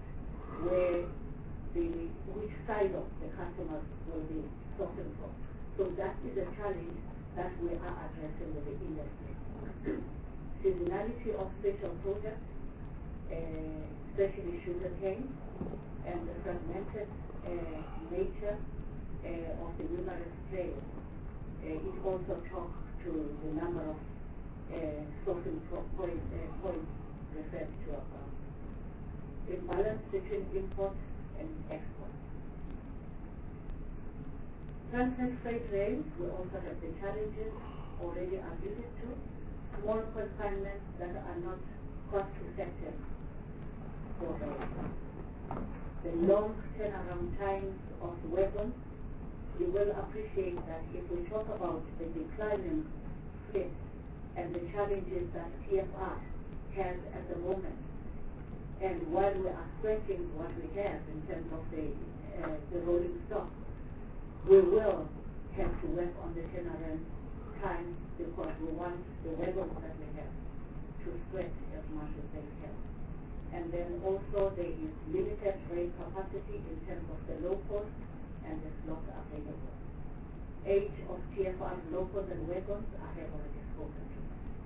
which side of the customers will be sourcing from. So that is a challenge that we are addressing with the industry. Seasonality of special products, especially sugarcane, and the fragmented nature of the numerous players. It also talks to the number of sourcing points referred to above. Imbalance between import and export. Transnet freight rails, we also have the challenges already alluded to. Small consignments that are not cost effective for rail. The long turnaround times of wagons. You will appreciate that if we talk about the declining fleet and the challenges that TFR has at the moment, and while we are stretching what we have in terms of the rolling stock, we will have to work on the turnaround time because we want the wagons that we have to spread as much as they can. And then also there is limited rail capacity in terms of the locals and the slots available. Age of TFR locals and wagons I have already spoken to.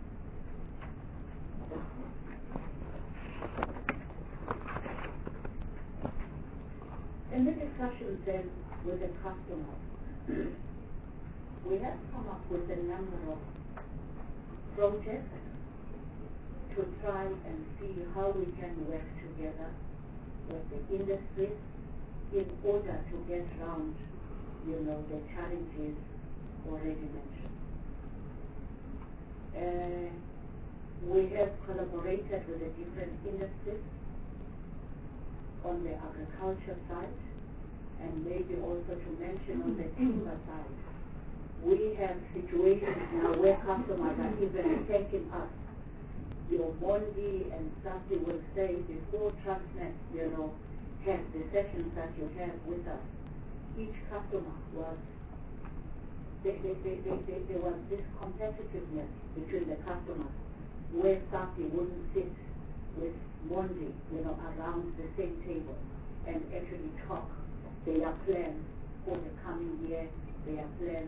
In the discussions then with the customers, we have come up with a number of projects to try and see how we can work together with the industry in order to get around, the challenges already mentioned. We have collaborated with the different industries on the agriculture side, and maybe also to mention on the timber side. We have situations now where customers are even thanking us. Mondi and Sati will say before Transnet, has the sessions that you have with us, each customer was, there was this competitiveness between the customers where Sati wouldn't sit with Mondi, around the same table and actually talk their plans for the coming year, their plans,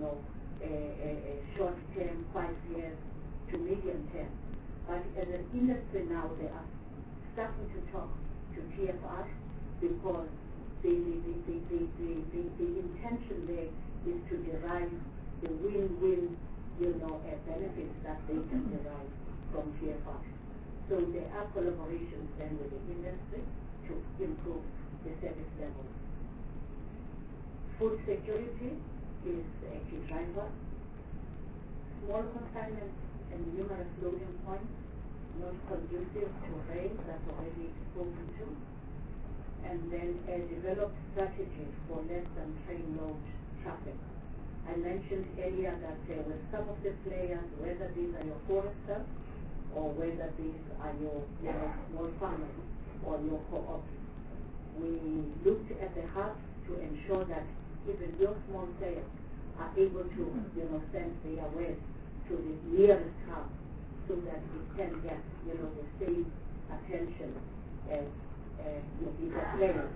short term, 5 years to medium term. But as an industry now, they are starting to talk to TFR because the intention there is to derive the win-win, benefits that they can derive from TFR. So there are collaborations then with the industry to improve the service level. Food security is a key driver. Small consignments and numerous loading points, not conducive to rail, that's already spoken to. And then a developed strategy for less than train load traffic. I mentioned earlier that with some of the players, whether these are your foresters or whether these are your small farmers or your co-ops, we looked at the hub to ensure that even your small players are able to send their wares to the nearest hub so that it can get the same attention as your bigger players.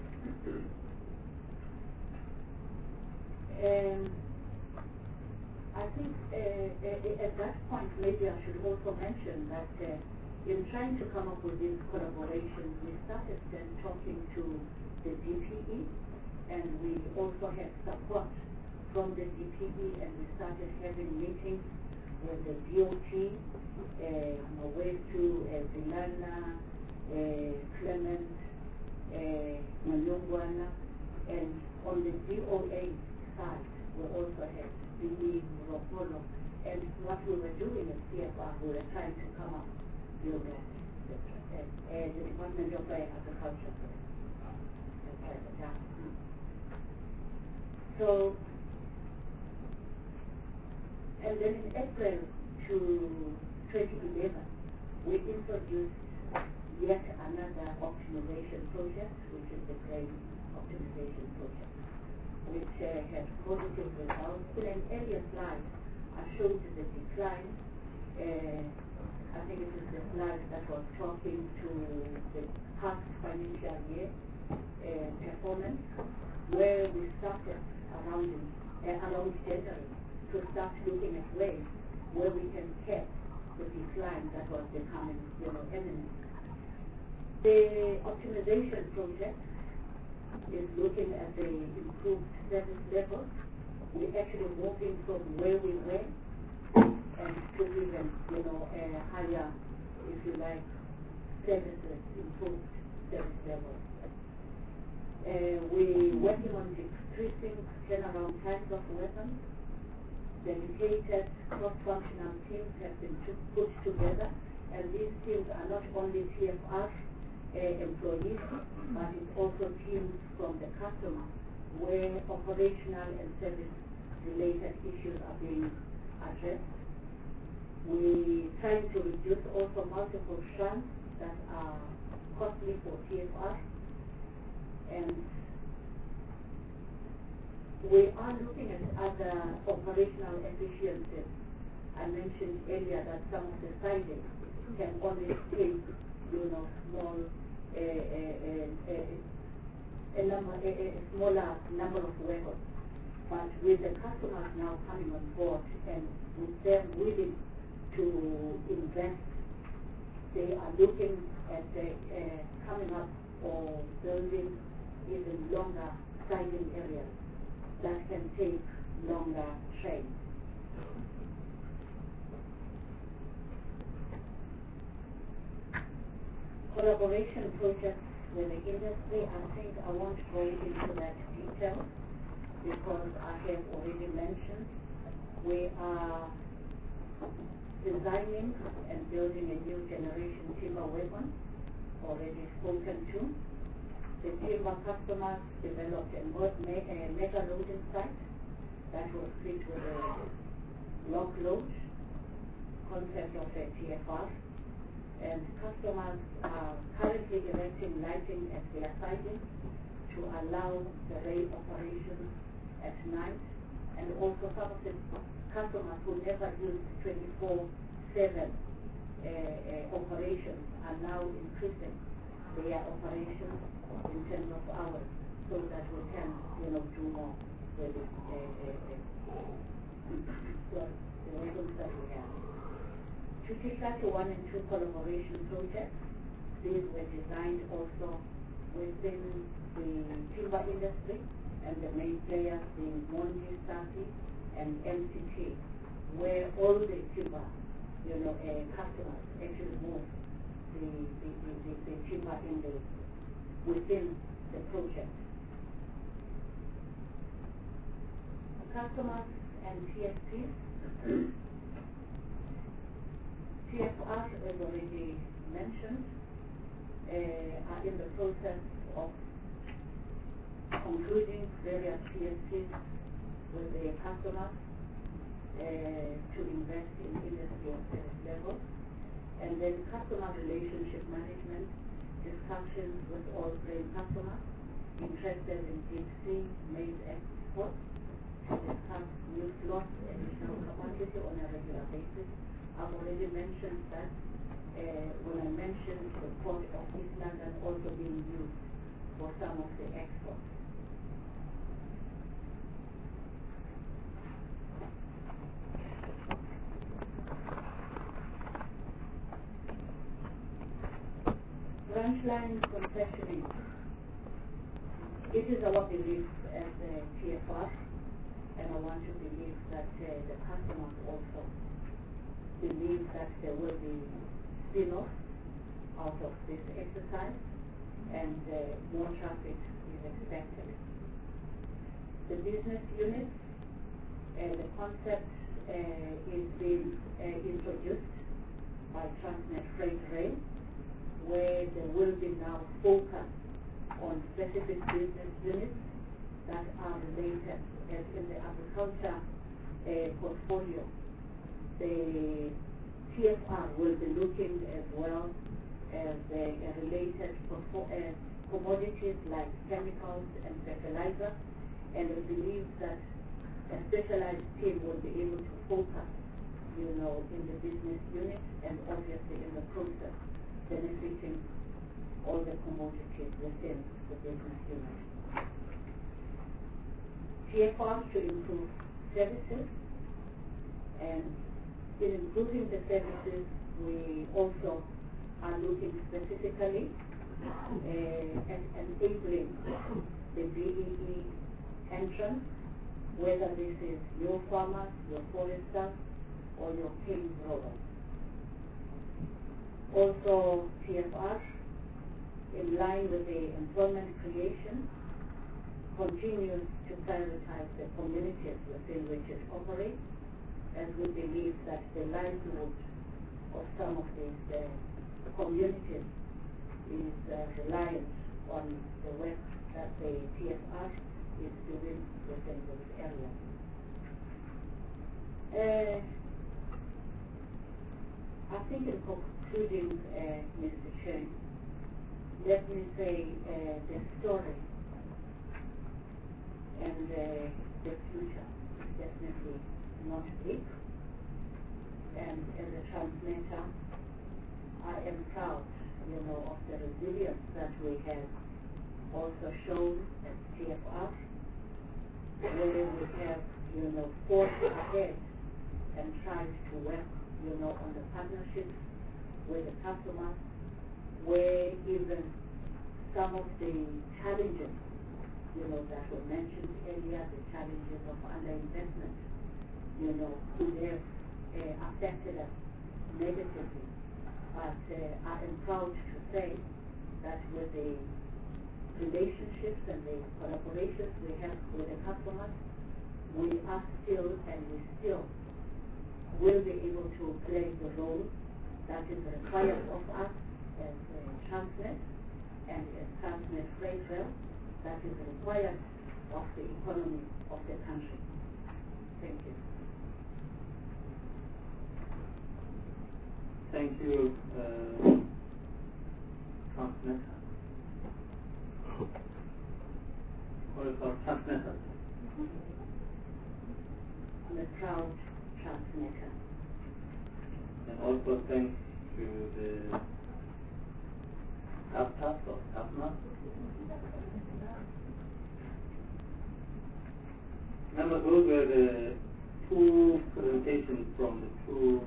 I think at that point maybe I should also mention that in trying to come up with these collaborations, we started then talking to the DPE, and we also had support from the DPE, and we started having meetings with the DOT, way to Zilana, Clement, Manyongwana, and on the DOA side, we also had the Ropolo. And what we were doing at CFR, we were trying to come up with the Department of Agriculture. So, and then in April to 2011, we introduced yet another optimization project, which is the grain optimization project, which had positive results. In an earlier slide, I showed the decline. I think it is the slide that was talking to the past financial year performance, where we started around January to start looking at ways where we can cap the decline that was becoming imminent. The optimization project is looking at the improved service level. We're actually moving from where we were and to even, a higher, if you like, services, improved service level. We're working on decreasing turnaround times of weapons. Dedicated cross-functional teams have been put together, and these teams are not only TFR employees, but it's also teams from the customer, where operational and service-related issues are being addressed. We're trying to reduce also multiple strands that are costly for TFR, and we are looking at other operational efficiencies. I mentioned earlier that some of the sidings can only take, small, a smaller number of workers. But with the customers now coming on board and with them willing to invest, they are looking at coming up or building even longer siding areas that can take longer trains. Collaboration projects with the industry, I think I won't go into that detail because I have already mentioned we are designing and building a new generation timber wagon, already spoken to. The timber customers developed a mega loading site that will fit with a block load concept of a TFR. And customers are currently erecting lighting at their siding to allow the rail operations at night. And also some of the customers who never use 24/7 operations are now increasing their operations in terms of hours so that we can, do more with the vehicles that we have. Tutikati 1 and 2 collaboration projects, these were designed also within the timber industry and the main players being Mondi, Sati, and MCT, where all the timber, customers actually move the timber within the project. Customers and TSPs. TFR, as already mentioned, are in the process of concluding various TSPs with their customers to invest in industry at this level. And then customer relationship management, discussions with all grain customers interested in deep sea maize exports to discuss new slots, additional capacity on a regular basis. I've already mentioned that when I mentioned the port of East London also being used for some of the exports. Branch line concessioning. It is our belief as a TFR, and I want to believe that the customers also believe that there will be spin-off out of this exercise and more traffic is expected. The business units, the concept is being introduced by Transnet Freight Rail, where there will be now focus on specific business units that are related, as in the agriculture portfolio. The TFR will be looking as well as related commodities like chemicals and fertilizer, and we believe that a specialized team will be able to focus, in the business unit and obviously in the process, benefiting all the commodities within the business unit. TFR to improve services, and in improving the services, we also are looking specifically at enabling the BEE entrance, whether this is your farmers, your foresters, or your cane growers. Also, TFR, in line with the employment creation, continues to prioritize the communities within which it operates, as we believe that the livelihood of some of these communities is reliant on the work that the TFR is doing within those areas. I think in concluding, Mr. Chair, let me say the story and the future is definitely not bleak. And as a transmitter, I am proud, of the resilience that we have also shown at TFR, where we have, forged ahead and tried to work, on the partnerships with the customers, where even some of the challenges, that were mentioned earlier, the challenges of underinvestment, could have affected us negatively. But I am proud to say that with the relationships and the collaborations we have with the customers, we are still and we still will be able to play the role that is required of us as Transnet and as Transnet Freight Rail, that is required of the economy of the country. Thank you. Thank you, Transnet. What is our Transnet? I'm a proud transmitter. And also thanks to the APTA or APNA. Remember, those were the two presentations from the two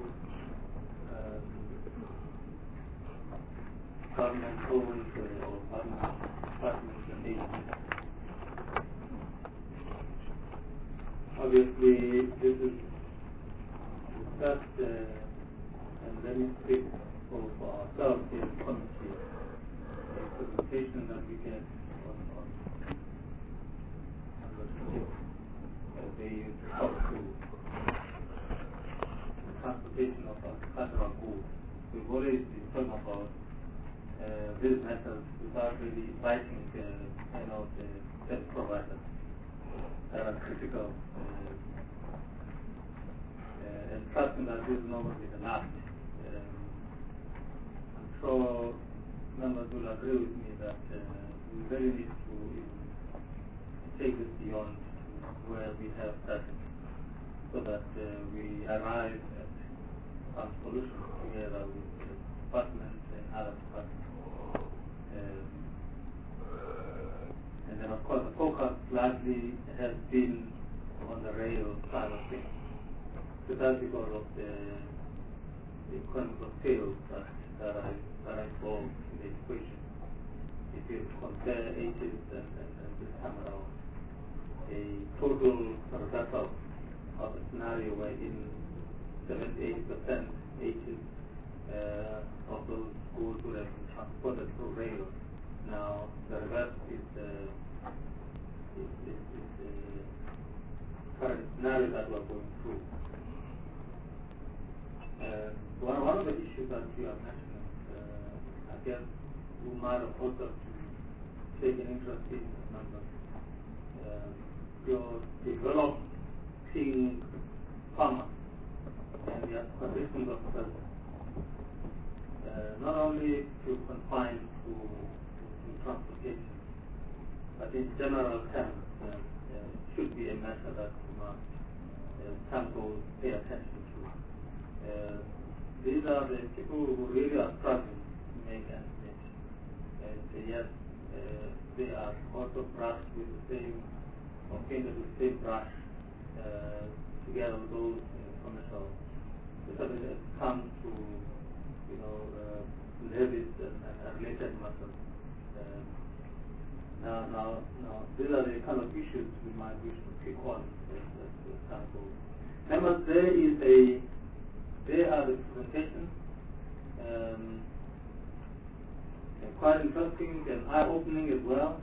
government-owned or government departments and agencies. Obviously, this is discussed, and let me speak for ourselves in the committee, a presentation that we get on the tip as they talk to the transportation of agricultural goods. We've always been talking about these matters without really inviting the service providers that are critical and trusting that this is not going to be the last. I'm sure members will agree with me that we really need to take this beyond where we have started so that we arrive at some solutions together with the departments and other departments. And then, of course, the focus largely has been on the rail side of things. So that's because of the economies of scale that are involved in the equation. If you compare 80s and this time around, a total reversal of a scenario where in 78% 80s of those goods would have been transported through rail. Now the reverse is the current scenario that we're going through. One of the issues that you are mentioning, I guess we might have also take an interest in the numbers. You're developing farmers and their conditions of service, not only to confine to transportation, but in general terms, it should be a matter that we must sample pay attention to. These are the people who really are struggling to make ends meet. And yes, they are also brushed with the same, or painted with the same brush together with those commercial, especially when it comes to levies and related matters. Now, these are the kind of issues we might wish to pick on as time goes. Remember, there are the presentations, quite interesting and eye-opening as well.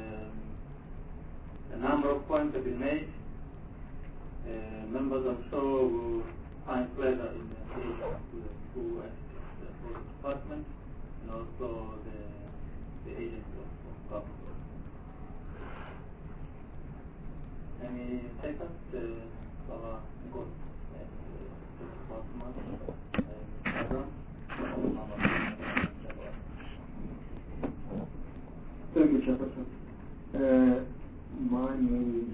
A number of points have been made. Members, I'm sure, will find pleasure in engaging with the two entities, both the department and also the agency of government. Any takers? Thank you, Chairperson. mine is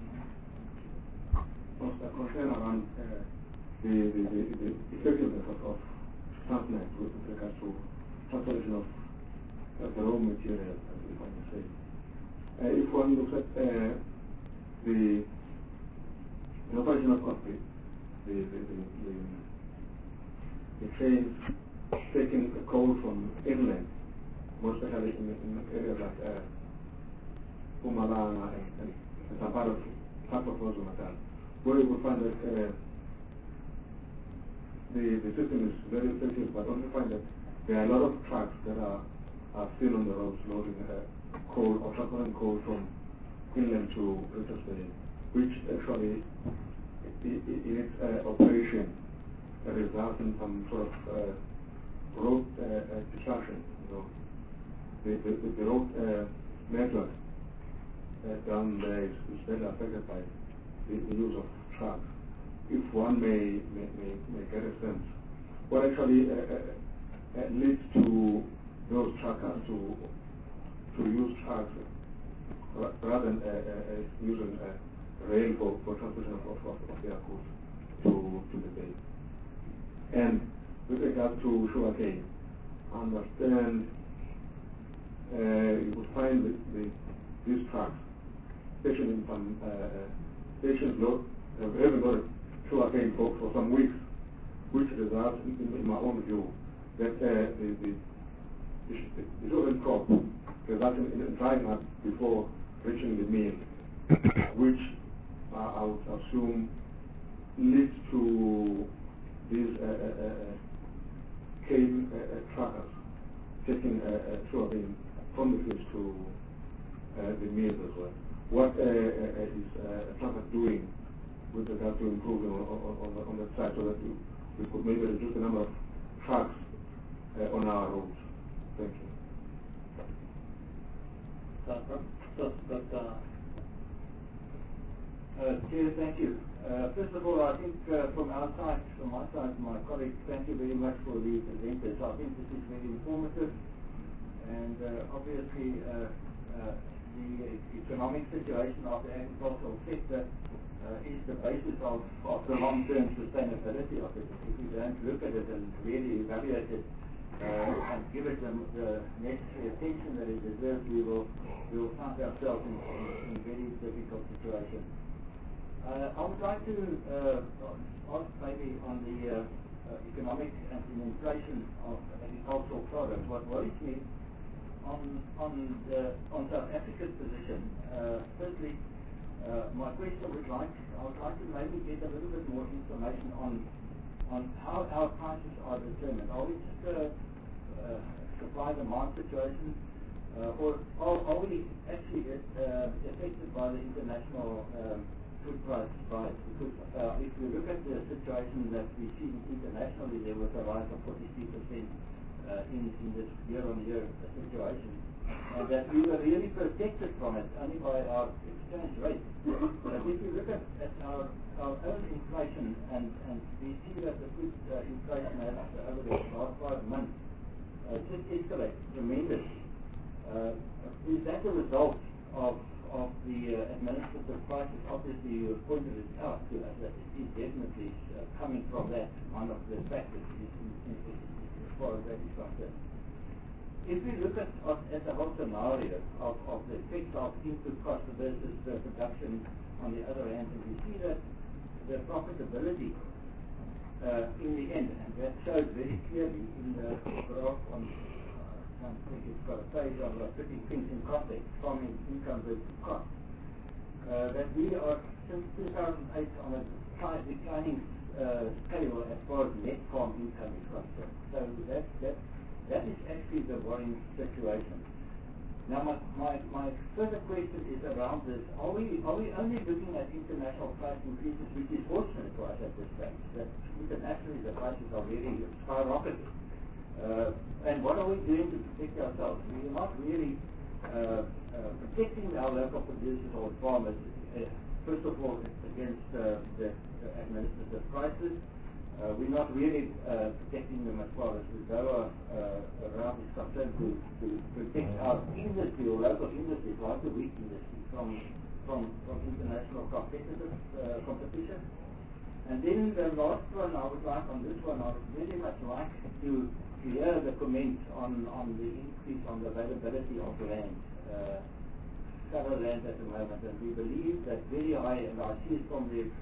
a concern around the effectiveness of Transnet with regards to transportation of the raw material, if I may say. If one looks at the operation of the trains taking coal from inland, more especially in areas like Mpumalanga and some part of KwaZulu-Natal, where you will find that the system is very effective, but also find that there are a lot of trucks that are still on the roads loading coal or transporting coal from inland to Richards Bay, which actually in its operation results in some sort of road disruption. The road network down there is better affected by the use of trucks. If one may get a sense, what actually leads to those truckers to use trucks rather than using rail for transportation of their goods to the bay. And with regard to sugarcane, I understand you would find these trucks stationed in some stations having loaded sugarcane for some weeks, which results in my own view that the sugar crop results in drying up before reaching the mill, which I would assume leads to these cane truckers taking sugarcane from the fields to the mills as well. What is trucker doing with regard to improving on that side so that we could maybe reduce the number of trucks on our roads? Thank you. Chair, thank you. First of all, I think from my side, my colleagues, thank you very much for the presenters. I think this is very informative, and obviously the economic situation of the agricultural sector is the basis of the long-term sustainability of it. If we don't look at it and really evaluate it and give it the necessary attention that it deserves, we will find ourselves in very difficult situations. I would like to ask maybe on the economic and inflation of agricultural products. What worries me on South Africa's position, firstly, my question I would like to maybe get a little bit more information on how our prices are determined. Are we just supply-demand situation, or are we actually affected by the international food price rise? Because if you look at the situation that we see internationally, there was a rise of 43% in this year-on-year situation, and that we were really protected from it only by our exchange rate. But if you look at our own inflation, and we see that the food inflation has over the last 5 months just escalated tremendously. Is that a result of the administrative crisis? Obviously, you pointed it out to us that it is definitely coming from that. One of the factors as far as that is concerned. If we look at the whole scenario of the effect of input cost versus the production on the other hand, and we see that the profitability in the end, and that shows very clearly in the graph on, I think it's got a page on putting things in context, farming income versus cost, that we are since 2008 on a declining scale as far as net farm income is concerned. So that is actually the worrying situation. Now my further question is around this. Are we only looking at international price increases, which is fortunate for us at this stage, that internationally the prices are really skyrocketing? And what are we doing to protect ourselves? We are not really protecting our local producers or farmers, first of all, against the administrative crisis, we're not really protecting them as far as the dollar round is concerned to protect our industry or local industries like the wheat industry from international competition. And then the last one I would like on this one, I would very much like to hear the comments on the increase on the availability of land, further land at the moment. And we believe that very high, and I see it from the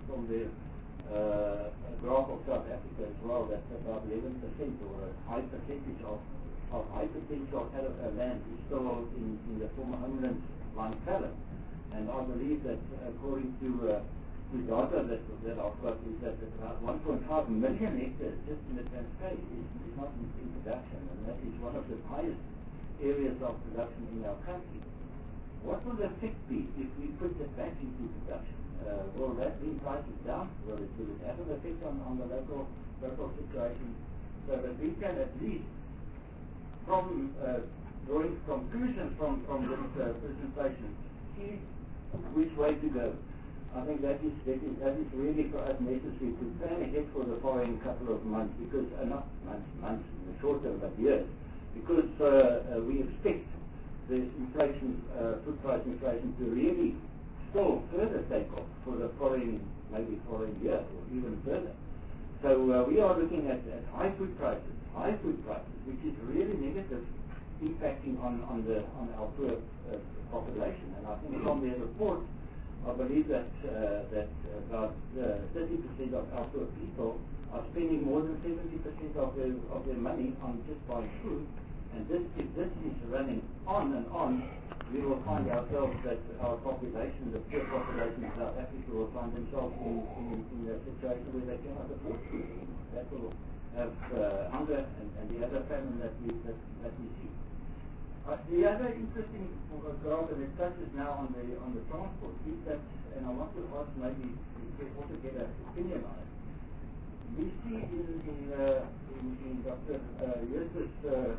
graph of South Africa as well, that about 11% or a high percentage of high potential land is still in the former homelands line fallow. And I believe that according to data that I've got is that about 1.5 million hectares just in the Transkei is not in production, and that is one of the highest areas of production in our country. What will the effect be if we put that back into production? Will that bring prices down? Will it have an effect on the local situation? So that we can at least, from drawing conclusions from this presentation, see which way to go. I think that is really for us necessary to plan ahead for the following couple of months, because not months in the short term, but years, because we expect this inflation, food price inflation, to really still further take off for the following year or even further. So we are looking at high food prices, which is really negative, impacting on our poor population. And I think from their report, I believe that about 30% of our poor people are spending more than 70% of their money on just buying food. And if this is running on and on, we will find ourselves that our population, the poor population of South Africa, will find themselves in a situation where they cannot afford food. That will have hunger and the other famine that we see. The other interesting graph, and it touches now on the transport, is that, and I want to ask maybe to also get an opinion on it. We see in Dr. Jooster's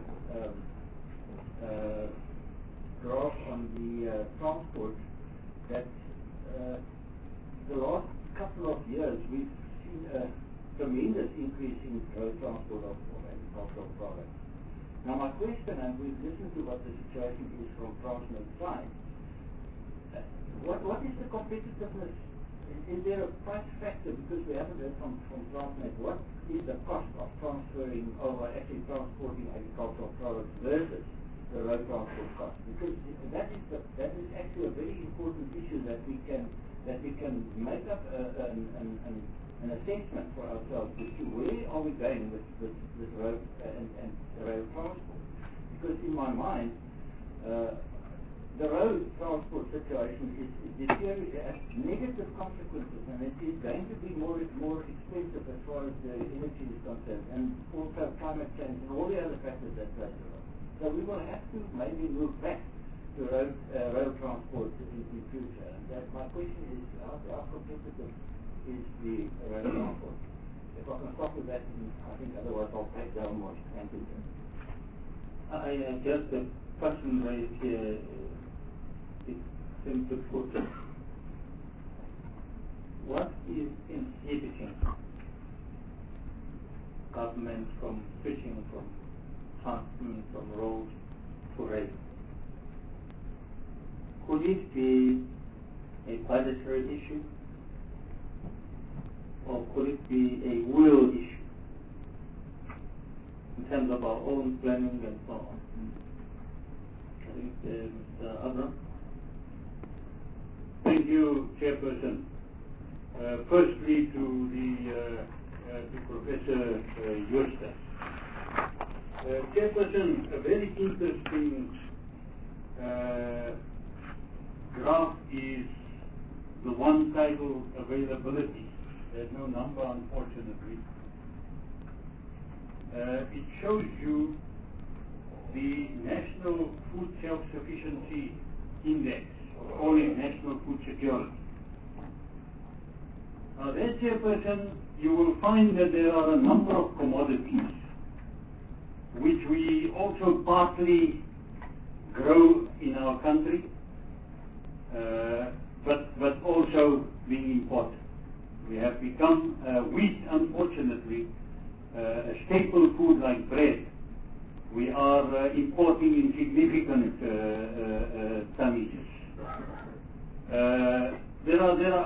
graph on the transport that the last couple of years we've seen a tremendous increase in road transport of agricultural products. Now my question, and we've listened to what the situation is from Transnet's side, what is the competitiveness? Is there a price factor? Because we haven't heard from Transnet. What is the cost of transporting agricultural products versus the road transport cost? Because that is actually a very important issue that we can make up an assessment for ourselves to see where are we going with road and rail transport. Because in my mind, the road transport situation is has negative consequences, and it is going to be more expensive as far as the energy is concerned, and also climate change and all the other factors that play a role. So we will have to maybe move back to rail transport in the future. And that my question is, how competitive is the rail transport? If I can stop with that, I think otherwise I'll break down more. Thank you, sir. I just the question raised here is simply put. What is inhibiting government from switching from road to rail? Could it be a budgetary issue, or could it be a will issue in terms of our own planning and so on? I think Mr. Abraham. Thank you, Chairperson. Firstly, to Professor Jooster. Chairperson, a very interesting graph is the one titled availability. There's no number, unfortunately. It shows you the National Food Self-Sufficiency Index, calling National Food Security. Now there, Chairperson, you will find that there are a number of commodities which we also partly grow in our country, but also being imported. We have become, wheat, unfortunately,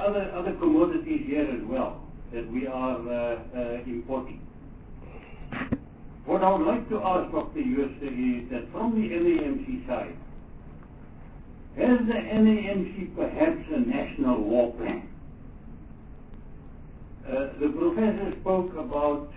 other commodities here as well that we are importing. What I would like to ask Dr. Jooste is that from the NAMC side, has the NAMC perhaps a national war plan? The professor spoke about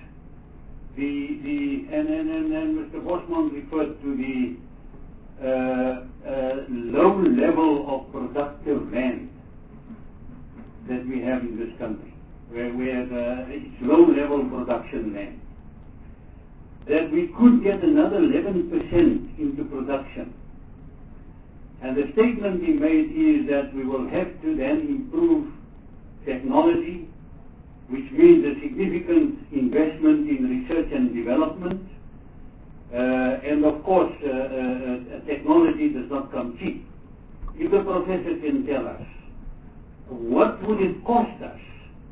and Mr. Bosman referred to the low level of productive land that we have in this country, where it's low level production land. That we could get another 11% into production. And the statement he made is that we will have to then improve technology, which means a significant investment in research and development. And of course, technology does not come cheap. If the professor can tell us, what would it cost us?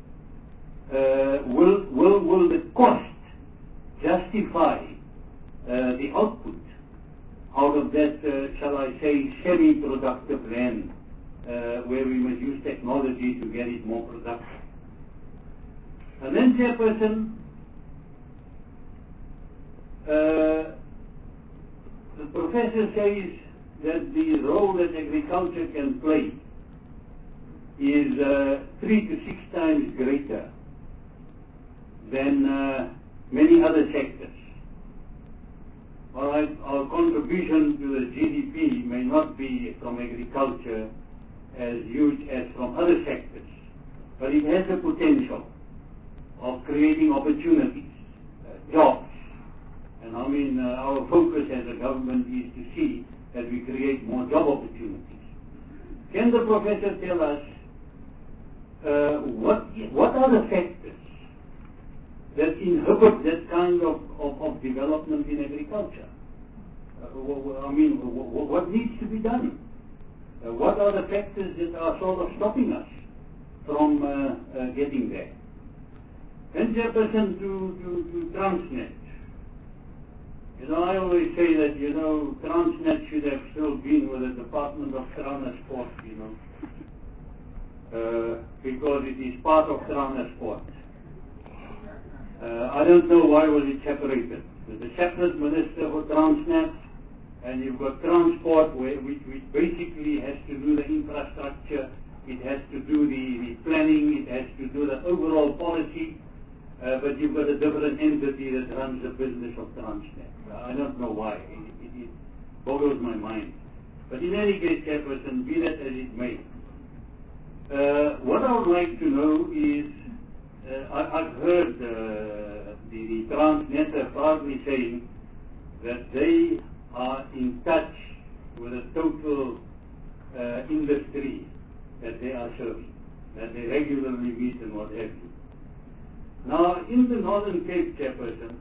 Will the cost justify the output out of that, shall I say, semi-productive land, where we must use technology to get it more productive? And then, Chairperson, the professor says that the role that agriculture can play is 3 to 6 times greater than many other sectors. All right, our contribution to the GDP may not be from agriculture as huge as from other sectors, but it has the potential of creating opportunities, jobs. And I mean, our focus as a government is to see that we create more job opportunities. Can the professor tell us what are the factors that inhibit that kind of development in agriculture? I mean, what needs to be done? What are the factors that are sort of stopping us from getting there? And Chairperson, to Transnet. You know, I always say that, you know, Transnet should have still been with the Department of Transport, you know, because it is part of Transport. I don't know why was it separated. There's a separate minister for Transnet, and you've got Transport, which basically has to do the infrastructure, it has to do the planning, it has to do the overall policy, but you've got a different entity that runs the business of Transnet. I don't know why. It boggles my mind. But in any case, Chairperson, be that as it may, what I would like to know is, I've heard the Transnetter proudly saying that they are in touch with a total industry that they are serving, that they regularly meet and what have you. Now, in the Northern Cape, Chairperson,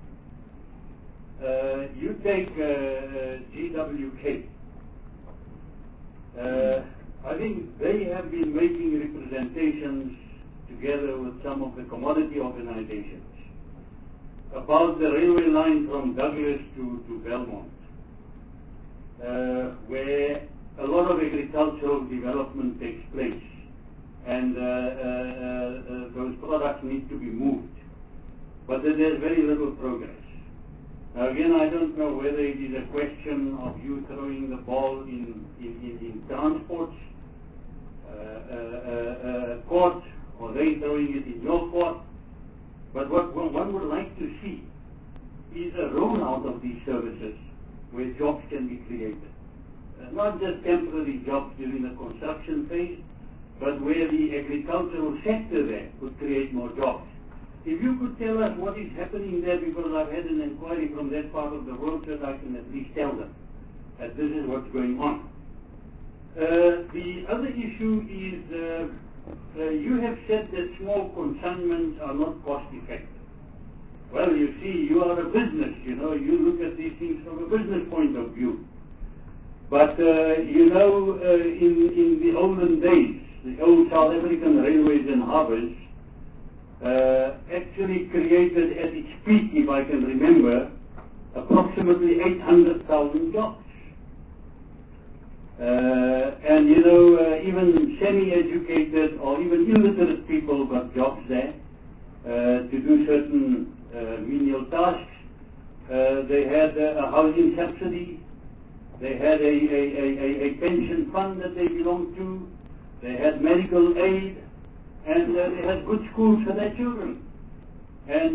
you take GWK. I think they have been making representations together with some of the commodity organizations about the railway line from Douglas to Belmont, where a lot of agricultural development takes place, and those products need to be moved, but there's very little progress. Now again, I don't know whether it is a question of you throwing the ball in Transport's court, or they throwing it in your court, but what one would like to see is a rollout of these services where jobs can be created. Not just temporary jobs during the construction phase, but where the agricultural sector there could create more jobs. If you could tell us what is happening there, because I've had an inquiry from that part of the world, so that I can at least tell them that this is what's going on. The other issue is, you have said that small consignments are not cost effective. Well, you see, you are a business, you know, you look at these things from a business point of view. But, you know, in the olden days, the old South African railways and harbours actually created at its peak, if I can remember, approximately 800,000 jobs. And even semi-educated or even illiterate people got jobs there to do certain menial tasks. They had a housing subsidy. They had a pension fund that they belonged to. They had medical aid, and they had good schools for their children. And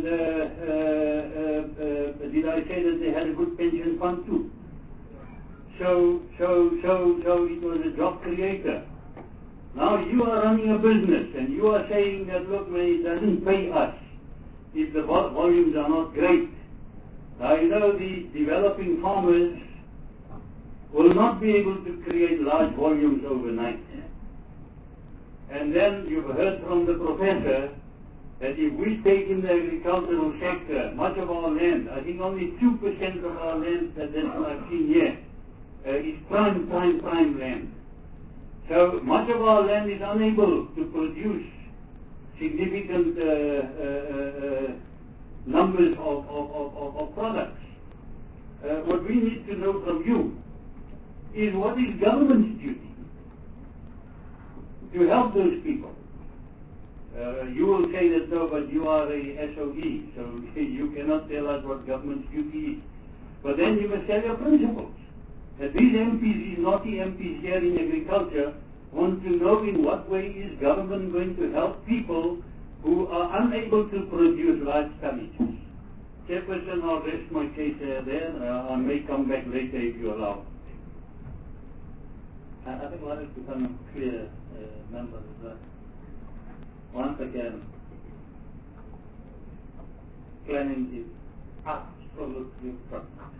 did I say that they had a good pension fund too? So it was a job creator. Now you are running a business and you are saying that, look, man, it doesn't pay us if the volumes are not great. Now the developing farmers will not be able to create large volumes overnight. And then you've heard from the professor that if we take in the agricultural sector, much of our land, I think only 2% of our land, that's what I've seen here, is prime land. So much of our land is unable to produce significant numbers of products. What we need to know from you is what is government's duty to help those people. You will say that no, but you are a SOE, so you cannot tell us what government's duty is. But then you must tell your principles. That these MPs, these naughty MPs here in agriculture, want to know in what way is government going to help people who are unable to produce large tonnages. Chairperson, I'll rest my case there. I may come back later if you allow. I think what is becoming clear, members, is that once again, planning is absolutely pragmatic.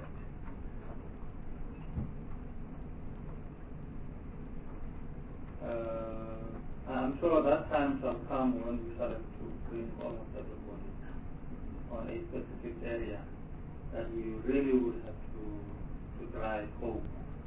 I'm sure that time shall come when we start to bring almost everybody on a specific area that we really would have to drive home,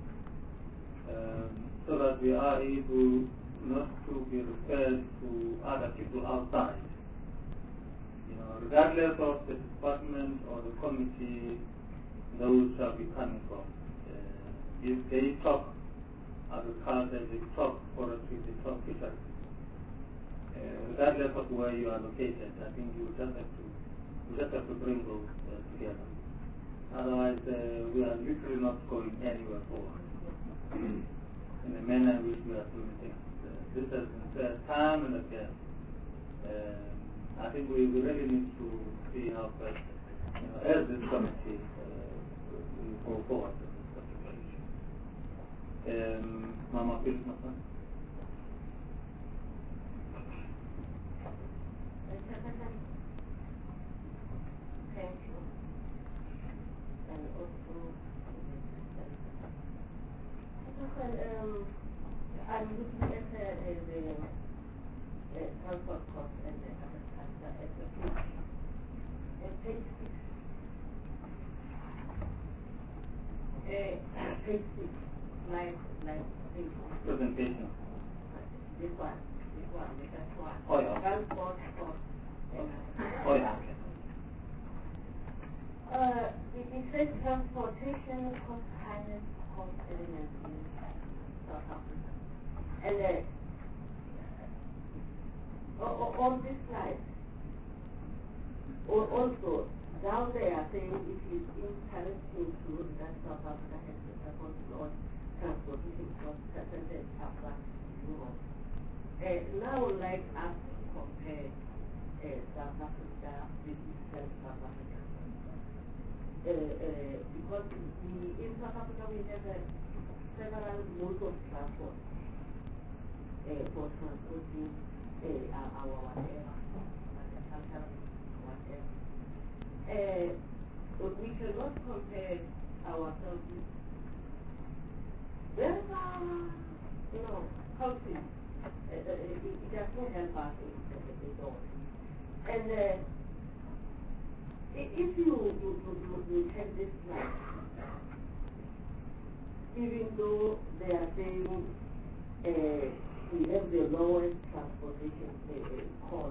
so that we are able not to be referred to other people outside. Regardless of the department or the committee those shall be coming from. If they talk agriculture, they talk forestry, they talk fisheries. Regardless of where you are located, I think you just have to bring those together. Otherwise, we are literally not going anywhere forward in the manner in which we are doing things. This has been said time and again. I think we really need to see how best, as this committee, we go forward with this particular issue. Mama, please, my son. Thank you. And also, I'm looking at the transport cost and the agriculture as a group. Page 6. Page 6. Like page 6. Presentation. This one. The first one. Oh, yeah. Transport cost. Oh, yeah. It says transportation cost highest cost element in South Africa. And on this slide, also down there saying it is interesting to note that South Africa has the second lowest transportation cost percentage after Europe. Now I would like us to compare South Africa with Eastern South Africa. Because in South Africa we have several modes of transport for transporting our whatever, agricultural whatever. But we cannot compare ourselves with there are, countries. It does not help us at all. And if you take this slide, even though they are saying we have the lowest transportation cost,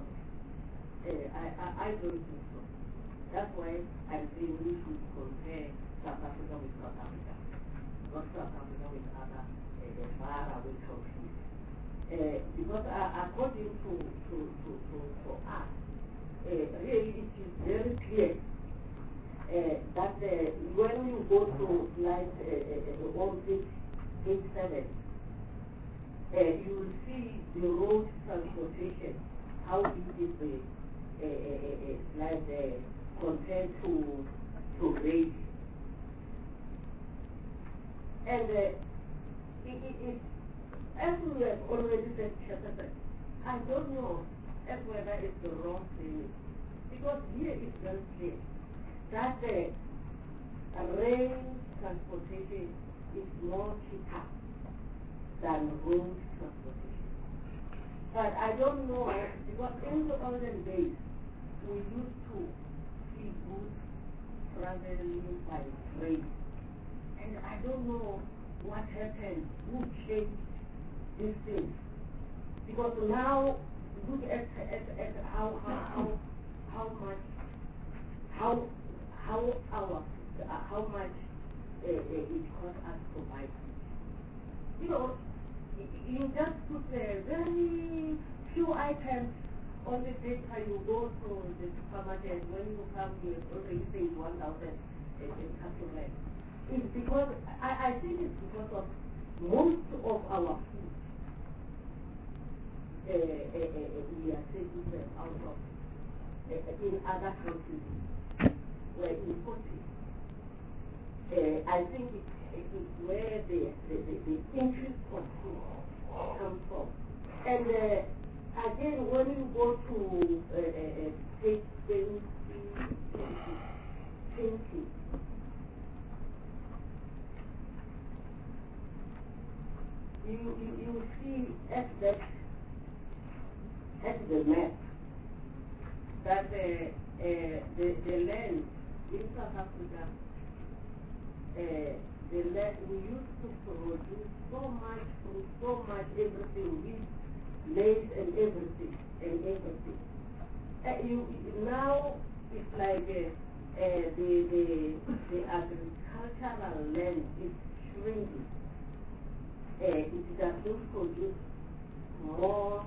I don't think so. That's why I'm saying we should compare South Africa with South Africa, not South Africa with other we're talking. Because according to us, really it is very clear that when you go to slide on page 7, you will see the road transportation, how it is slide compared to rail. And as we have already said, I don't know as whether it's the wrong thing, because here it's very clear that rail transportation is more cheaper than road transportation. But I don't know, because in the olden days, we used to see goods traveling by train. And I don't know what happened, who changed these things. Because now, look at how much it costs us to buy food. You know, you just put very few items on the paper. You go to the supermarket. When you come here, already paid 1,000 rand. It's because I think it's because of most of our food we are taking them out of in other countries where imported. I think it's where the interest of food comes from. And again, when you go to page 20, you see at the map that the land in South Africa, the land we used to produce so much food, so much everything, wheat, maize and everything. Now it's like the agricultural land is shrinking. It does not produce more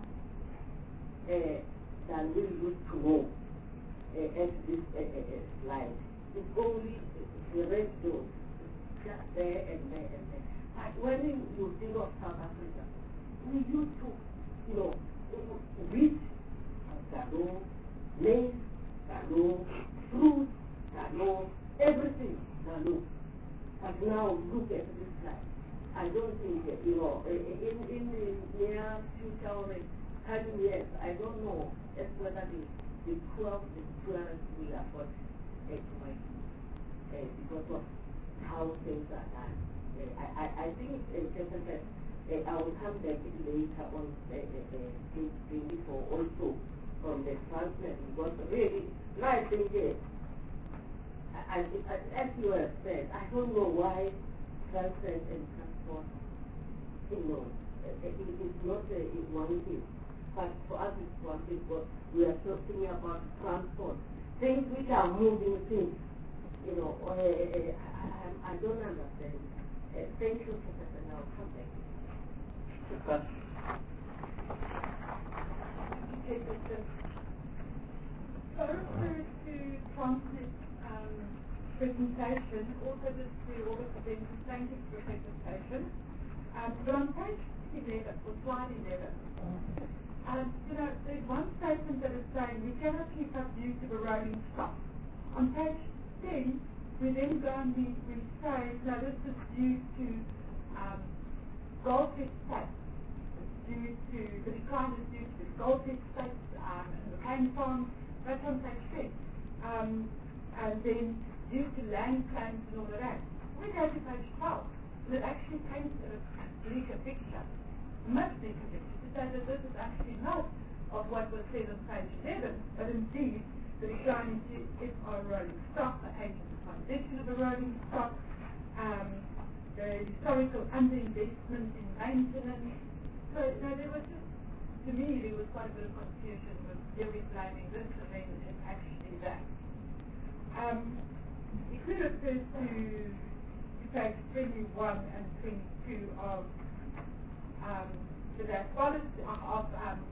than we used to know at this slide. It's only the residues, just there and there and there. But when you think of South Africa, we used to, wheat, gado, maize, gado, fruit, gado, everything, gado. But now look at this slide. I don't think, in the near future or 10 years, I don't know as whether the poorest will afford because of how things are done. I think it's definitely, I will come back later on page 24 also from the Transnet, because really, I think, as you have said, I don't know why Transnet and transport, it is not one thing. But for us it's one thing, but we are talking about transport, things which are moving things. I don't understand. Thank you, Professor. Now come back. So refer to Transnet presentation, also just to all the presenters, thank you for your presentation. But on page 11, or slide 11, there's one statement that is saying we cannot keep up use of a rolling stock. On page 10, we then go and we say, no, this is due to goldfish states. Due to the decline is due to the goldfish states and the cane farms. That's on page 10. And then due to land claims and all of that. We go to page 12. And it actually paints a bleaker picture, a much bleaker picture, to say that this is actually not of what was said on page 11, but indeed the decline is our rolling stock, the age of the foundation of a rolling stock, the historical underinvestment in maintenance. So there was just, to me, there was quite a bit of confusion with every blaming this and then it's actually that. If we refer to page 21 and 22 of that policy of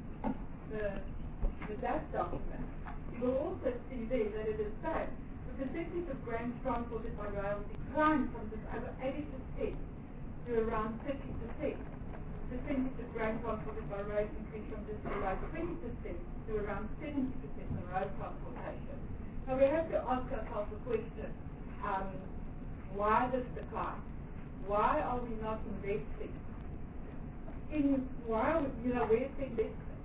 the DAS document, you will also see there that it is said the percentage of grains transported by rail declined from just over 80% to around 30%. The percentage of grain transported by road increased from just below 20% to around 70% on road transportation. Now we have to ask ourselves the question, why this decline? Why are we not investing in, where's the investment?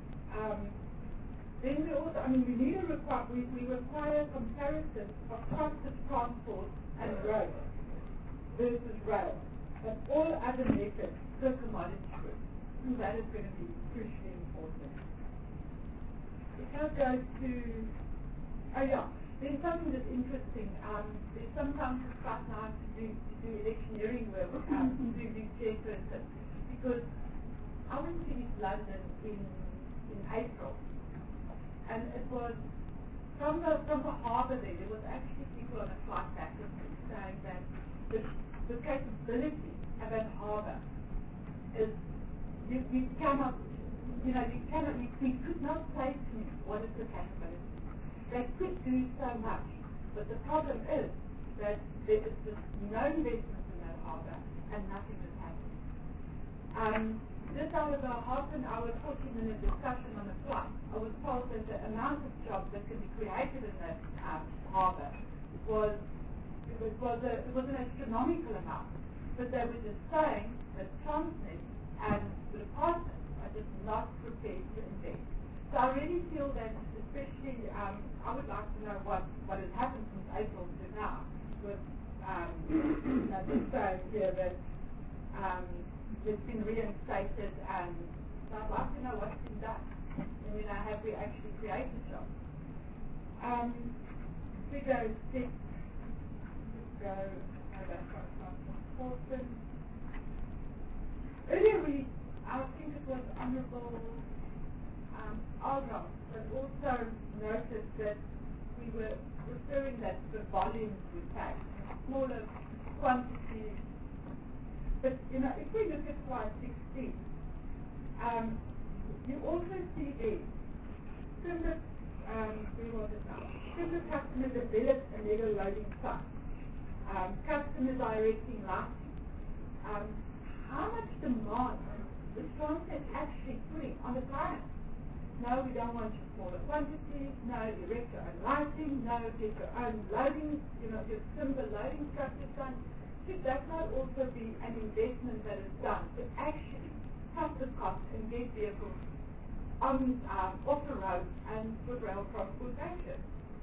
Then we also, we need we require comparison of trusted transport and road versus rail, but all other methods per commodity group. And that is going to be crucially important. If I go to, there's something that's interesting. There's sometimes it's quite nice to do electioneering work, to do chairperson, because I went to East London in April, and it was from the harbour there was actually people on a flight back with me saying that the capability of an harbour is you cannot, we could not say to me what is the capability. They could do so much, but the problem is that there is just no investment in that harbour and nothing is happening. This out of a half an hour, 40-minute discussion on a flight, I was told that the amount of jobs that can be created in that harbour was an astronomical amount. But they were just saying that Transnet and the department are just not prepared to invest. So I really feel that, especially, I would like to know what has happened since April to now with this saying here that it's been reinstated, and so I'd like to know what's been done. Have we actually created jobs? We go six. That's important. Earlier I think it was Honourable Argyle that also noticed that we were referring that the volumes we take, smaller quantities. But if we look at slide 16, you also see there similar customer developed a legal loading site. Customer directing lighting. How much demand is Transnet actually putting on the client? No, we don't want your smaller quantities. No, erect your own lighting. No, get your own loading, your simple loading structures done. Should that not also be an investment that is done to actually cut the cost and get vehicles on off the road and for rail transportation?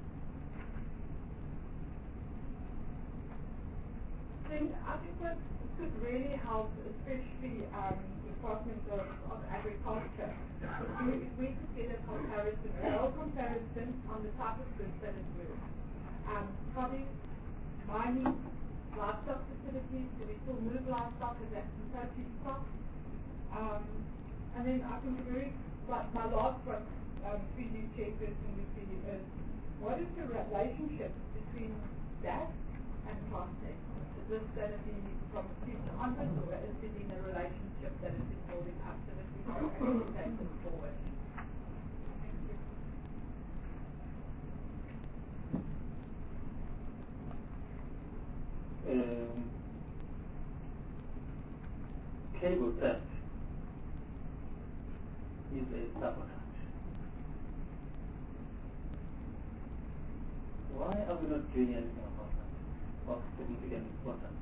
Then I think what could really help, especially the Department of Agriculture, if we could get a comparison, a rail comparison on the type of goods that is moved. Probably mining, livestock facilities, do we still move livestock? Is that totally stock? And then I think my last one, for you, Chairperson, would be is, what is the relationship between that and Transnet? Is this going to be from the future onwards, or is it in a relationship that is building up so that we can actually take this forward? Thank you. Cable theft is a sabotage. Why are we not doing anything about that of significant importance?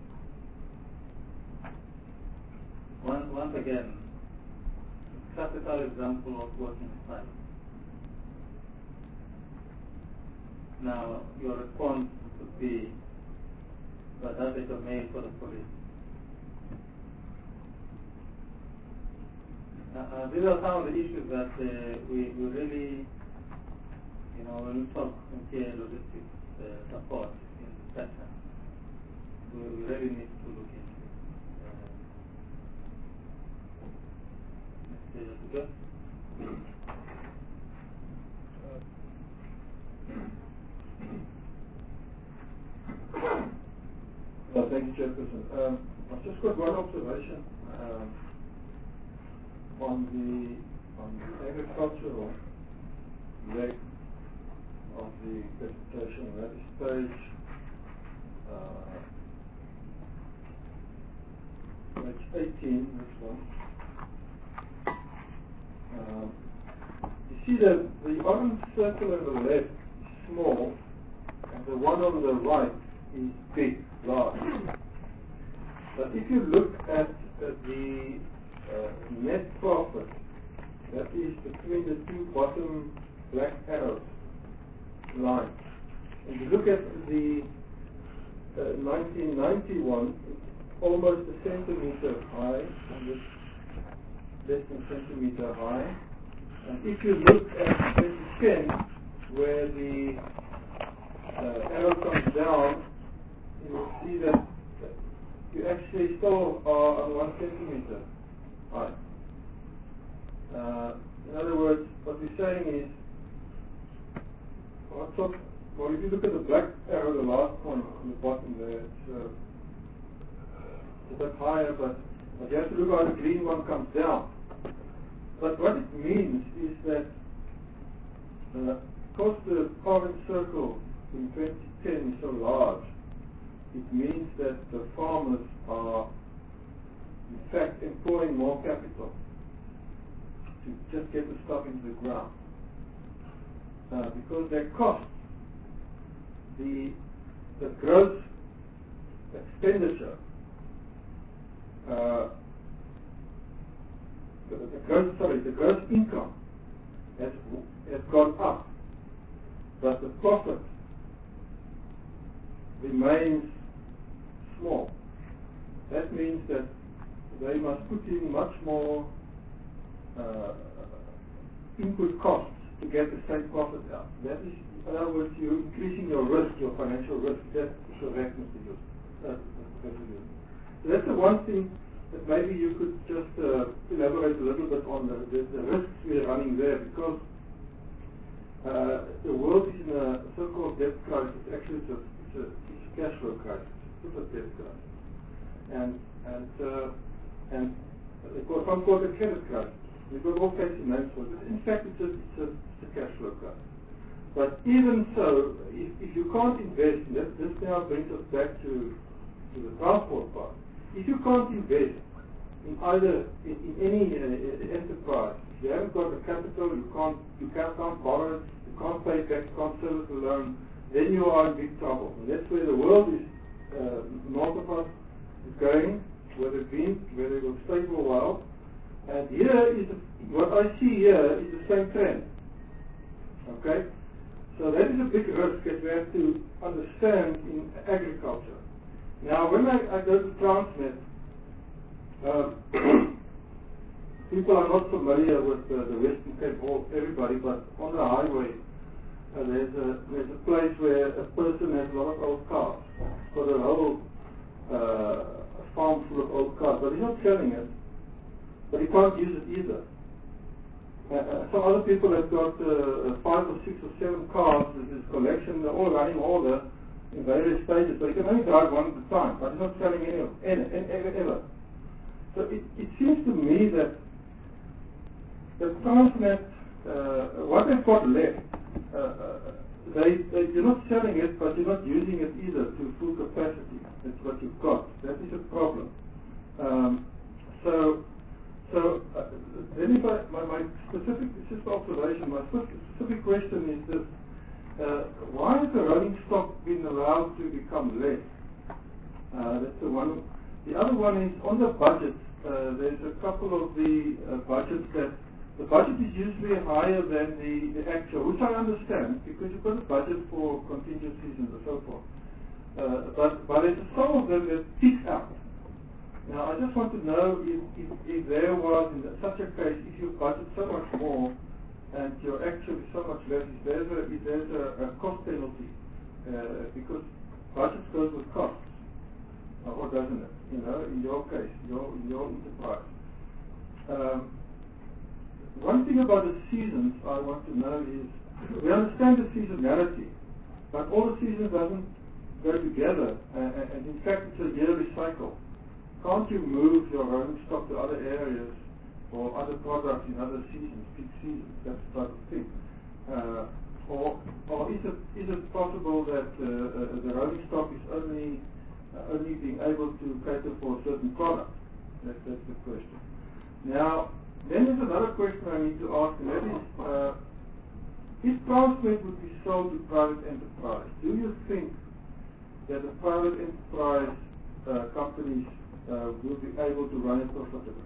Once again, classical example of working in silence. Now, your response would be, but that is a mail for the police. These are some of the issues that we really, when we talk here logistics support in the sector, we really need to look into. Thank you, Chairperson. I've just got one observation. on the agricultural leg of the presentation. That is page 18, this one. You see that the orange circle on the left is small, and the one on the right is big, large. But if you look at the net profit, that is between the two bottom black arrows lines, and you look at the 1991, it's almost a centimeter high, and it's less than a centimeter high. And if you look at 2010, where the arrow comes down, you will see that you actually still are on 1 centimeter high. In other words, what we're saying is, well, if you look at the black arrow, the last one on the bottom there, it's a bit higher, but you have to look how the green one comes down. But what it means is that because the orange circle in 2010 is so large, it means that the farmers are in fact employing more capital to just get the stuff into the ground. Because their costs, the gross expenditure, the gross income has gone up, but the profit remains small. That means that they must put in much more input costs to get the same profit out. That is, in other words, you're increasing your risk, your financial risk. That's correct, Mr. Joost. So that's the one thing that maybe you could just elaborate a little bit on the risks we're running there, because the world is in a so-called debt crisis. Actually, it's a cash flow crisis. It's a debt crisis, and some call it a credit crisis. We've got all kinds of names for it. In fact, it's a cash flow crisis. But even so, if you can't invest, this now brings us back to the transport part. If you can't invest in either in any enterprise, if you haven't got the capital, you can't borrow it, you can't pay back, you can't service the loan, then you are in big trouble. And that's where the world is, north of us, is going, where they've been, where they will stay for a while. And here is what I see here is the same trend. Okay? So that is a big risk that we have to understand in agriculture. Now, when I go to Transnet, people are not familiar with the Western Cape, or everybody, but on the highway, there's a place where a person has a lot of old cars. Got a whole farm full of old cars, but he's not selling it, but he can't use it either. Some other people have got 5 or 6 or 7 cars in his collection. They're all running order in various stages, but he can only drive one at a time, but he's not selling any of ever. So it seems to me that the Transnet, what they've got left, you're not selling it, but you're not using it either to full capacity. That's what you've got. That is a problem. Then my specific, it's just observation, my specific question is this: why has the rolling stock been allowed to become less? That's the one. The other one is on the budget. There's a couple of the budgets that the budget is usually higher than the actual, which I understand because you've got a budget for contingencies and so forth. But there's some of them that peak out. Now, I just want to know if there was, in such a case, if you budget so much more and your actual is so much less, if there's a cost penalty, because budget goes with costs, or doesn't it? You know, in your case, in your enterprise. One thing about the seasons I want to know is, we understand the seasonality, but all the seasons doesn't go together, and in fact it's a yearly cycle. Can't you move your rolling stock to other areas or other products in other seasons, peak seasons, that type of thing. Or is it possible that the rolling stock is only being able to cater for a certain product? That's the question. Now, then there's another question I need to ask, and that is, if Transnet would be sold to private enterprise, do you think that the private enterprise companies will be able to run it profitably?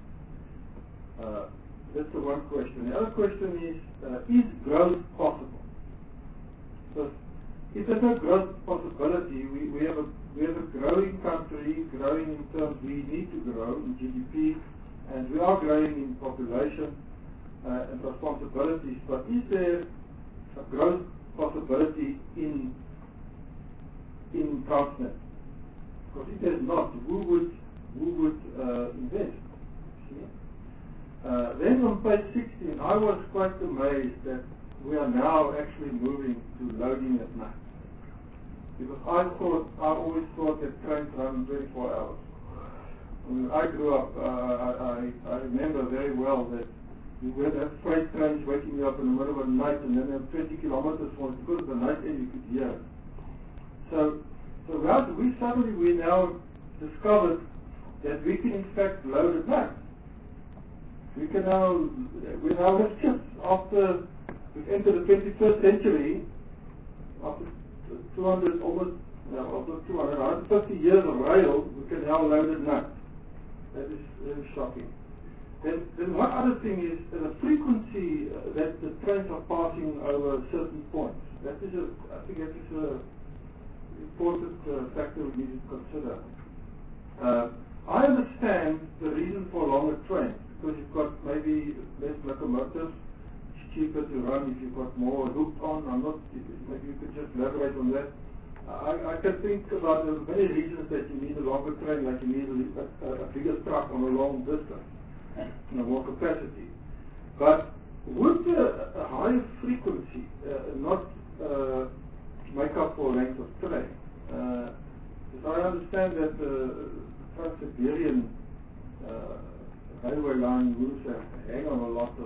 That's the one question. The other question is growth possible? Because if there's no growth possibility, we have a growing country, growing in terms we need to grow in GDP, and we are growing in population and responsibilities. But is there a growth possibility in Transnet? Because if there's not, who would invest? Then on page 16, I was quite amazed that we are now actually moving to loading at night. Because I always thought that trains run 24 hours. When I grew up, I remember very well that we would have freight trains waking me up in the middle of the night, and then 20 kilometers from because of the night air you could hear. So we now discovered that we can in fact load at night. We now have ships after we've entered the 21st century, after 150 years of rail, we can now load at night. That is very shocking. Then one other thing is the frequency that the trains are passing over certain points. I think that is an important factor we need to consider. I understand the reason for longer trains, because you've got maybe less locomotives, it's cheaper to run if you've got more hooked on. Maybe you could just elaborate on that. I can think about the many reasons that you need a longer train, like you need a bigger truck on a long distance, more capacity. But would a higher frequency not make up for length of train? Because I understand that the Trans-Siberian railway line moves hang on a lot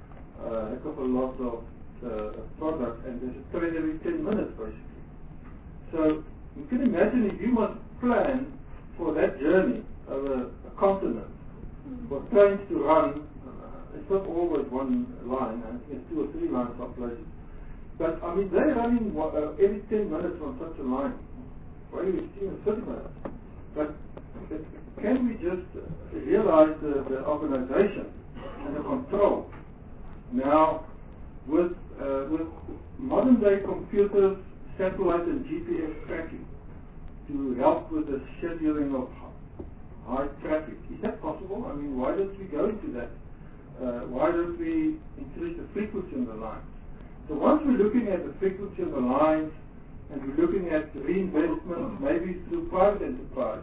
of products, and there's a train every 10 minutes basically. So you can imagine if you must plan for that journey over a continent for trains to run. It's not always one line, I think it's 2 or 3 lines of places. But I mean, they're running every 10 minutes on such a line. Why do you see in 30 minutes? But can we just realize the organization and the control? Now, with modern day computers, satellite and GPS tracking to help with the scheduling of high traffic, is that possible? I mean, why don't we go into that? Why don't we increase the frequency on the lines? So once we're looking at the frequency of the lines and we're looking at reinvestment, maybe through private enterprise,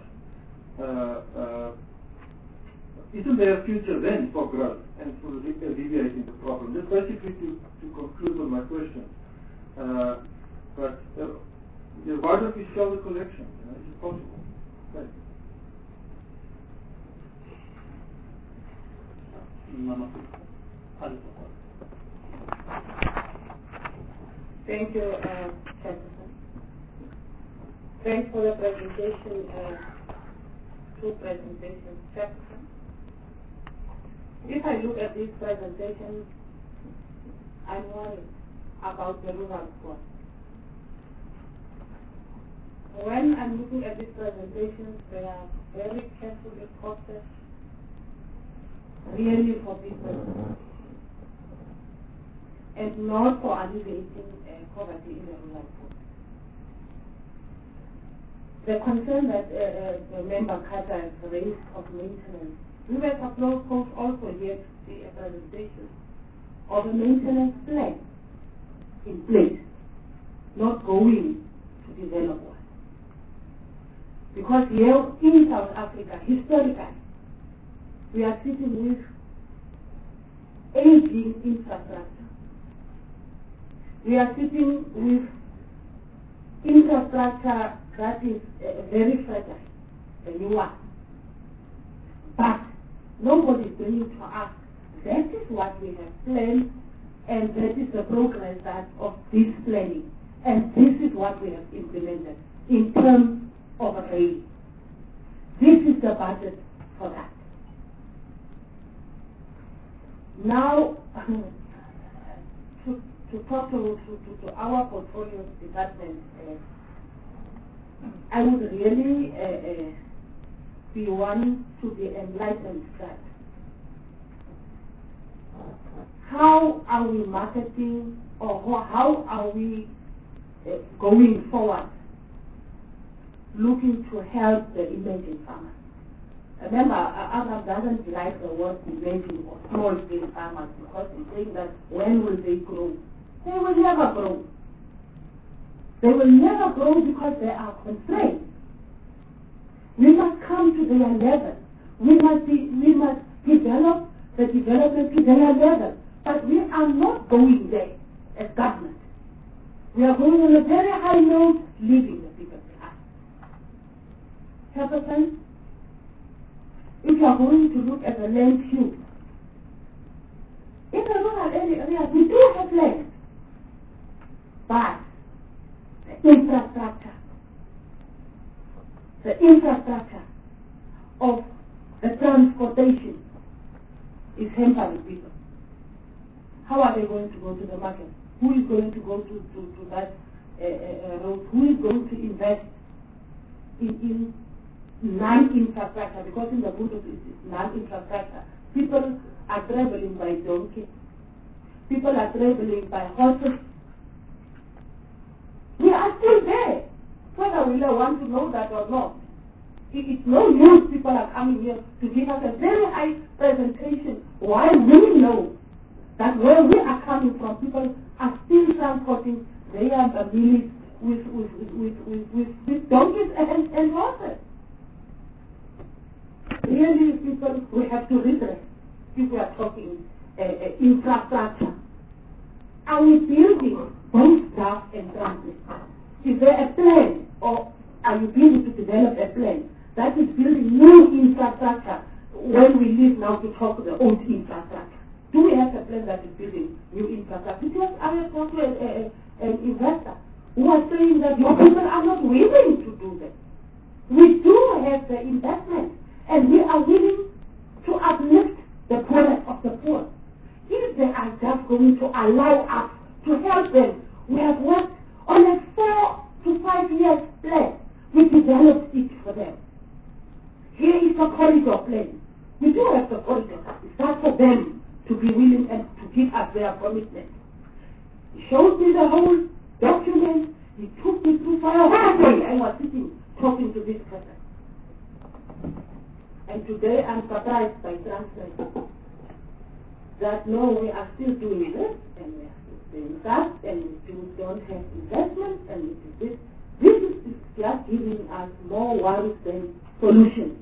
isn't there a future then for growth and for alleviating the problem? Just basically to conclude on my question. But why don't we sell the collection? Is it possible? Thank you. Thank you, Chairperson. Thanks for the presentation, 2 presentations, Chairperson. If I look at this presentation, I'm worried about the rural poor. When I'm looking at these presentations, they are very carefully processed, really for people, and not for alleviating poverty in the rural poor. The concern that the member Carter has raised of maintenance, we were supposed also yet to see a presentation of a maintenance plan in place, not going to develop one. Because here in South Africa, historically, we are sitting with aging infrastructure. We are sitting with infrastructure that is very fragile, a new one. But Nobody is bringing to us, that is what we have planned, and that is the progress of this planning, and this is what we have implemented in terms of rail. This is the budget for that. Now, to talk to our portfolio department, I would really be one to be enlightened that how are we marketing, or how are we going forward looking to help the emerging farmers. Remember, Arab doesn't like the word emerging or small-scale farmers because he's saying that when will they grow? They will never grow. They will never grow because they are constrained. We must come to their level. We must develop the development to their level. But we are not going there as government. We are going on a very high note, leaving the people behind. Have a sense? If you are going to look at the land use, in the rural areas, we do have land, but the infrastructure of the transportation is hampering people. How are they going to go to the market? Who is going to go to that road? Who is going to invest in non-infrastructure? Because in the Buddhist it's non-infrastructure. People are traveling by donkey. People are traveling by horses. We are still there, whether we want to know that or not. It's no use people are coming here to give us a very high presentation while we know that where we are coming from, people are still transporting their abilities with donkeys and horses. Really, people, we have to redress. If we are talking infrastructure, are we building both staff and transit? Is there a plan, or are you beginning to develop a plan that is building new infrastructure when we leave now to talk the old infrastructure? Do we have a plan that is building new infrastructure? Because I have talked to an investor who was saying that your people are not willing to do that. We do have the investment, and we are willing to uplift the poorest of the poor. If they are just going to allow us to help them, we have worked on a 4 to 5 years plan. We developed it for them. Here is the corridor plan. We do have the corridor. It's not for them to be willing and to give us their commitment. He showed me the whole document. He took me through for a whole day. I was sitting talking to this person. And today I'm surprised by Transnet that no, we are still doing this, and we are still doing that, and we still don't have investment, and it is this. This is just giving us more worries than solutions.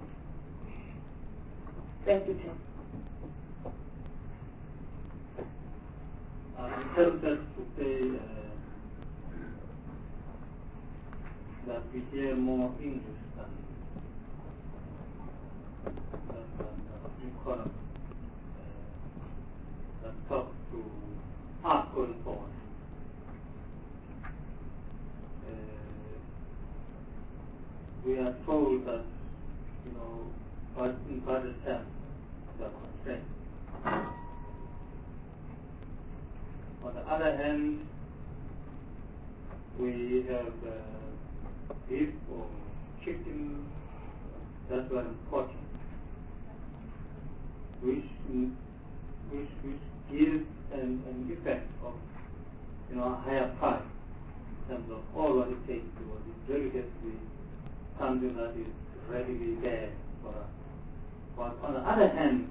Thank you, Chair. In terms of to say that we hear more English than economists that talk to us going forward. We are told that, but in budget terms, they are constrained. On the other hand, we have beef or chicken that were important, which gives an effect of a higher price in terms of all what it takes to it really gets to be something that is readily there for us. But on the other hand,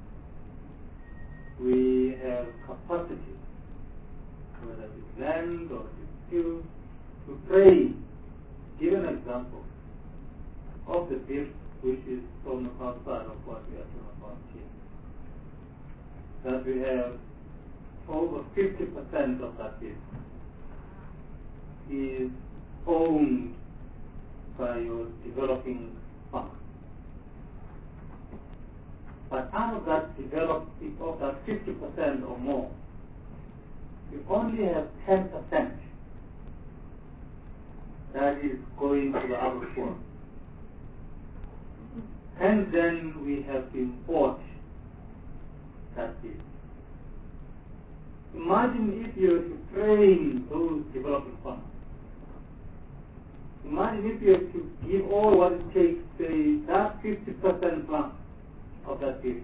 we have capacity, whether it's land or it's fuel, to trade. Give an example of the beef which is from outside of what we are talking about here. That we have over 50% of that beef is owned by your developing farmers. But out of that developed, of that 50% or more, you only have 10% that is going to the other poor. And then we have to import that bit. Imagine if you were to train those developing farmers. Imagine if you were to give all what it takes, say, that 50% plus of that field.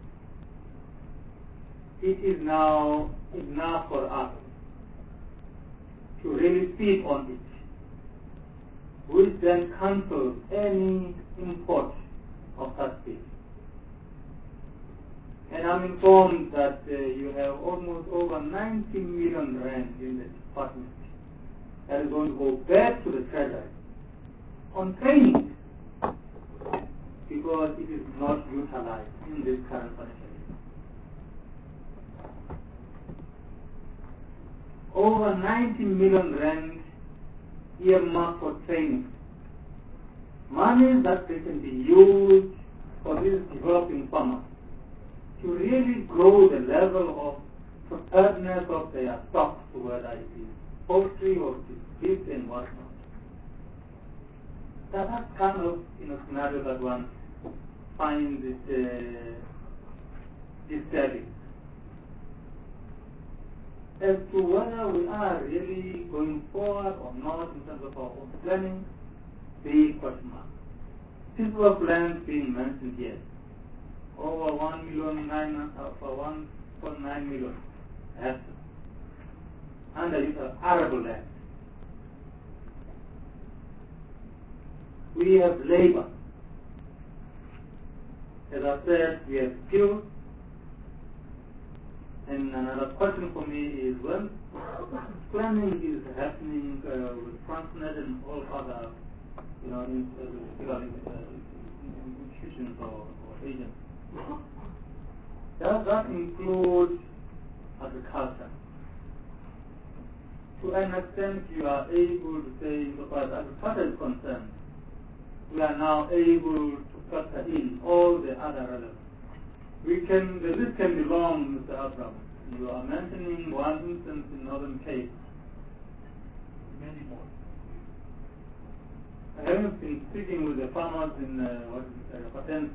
It is now enough for us to really feed on it, which then cancels any import of that field. And I'm informed that you have almost over 90 million rand in the department that is going to go back to the treasury on training because it is not utilized in this current financial year. Over 90 million rand earmarked for training. Money that they can be used for these developing farmers to really grow the level of preparedness of their stocks, whether it is poultry or it is beef and whatnot. That's kind of scenario that one finds it disturbing. As to whether we are really going forward or not in terms of our own planning, big question mark. People of land being mentioned here. Over 1.9 million hectares under this arable land. We have labor. As I said, we have skills. And another question for me is when planning is happening with Transnet and all other institutions or agents, does that include agriculture? To an extent, you are able to say, because agriculture is concerned, we are now able to factor in all the other relevant. The list can be long, Mr. Abraham. You are mentioning one instance in Northern Cape. Many more. I have been speaking with the farmers in Patensi.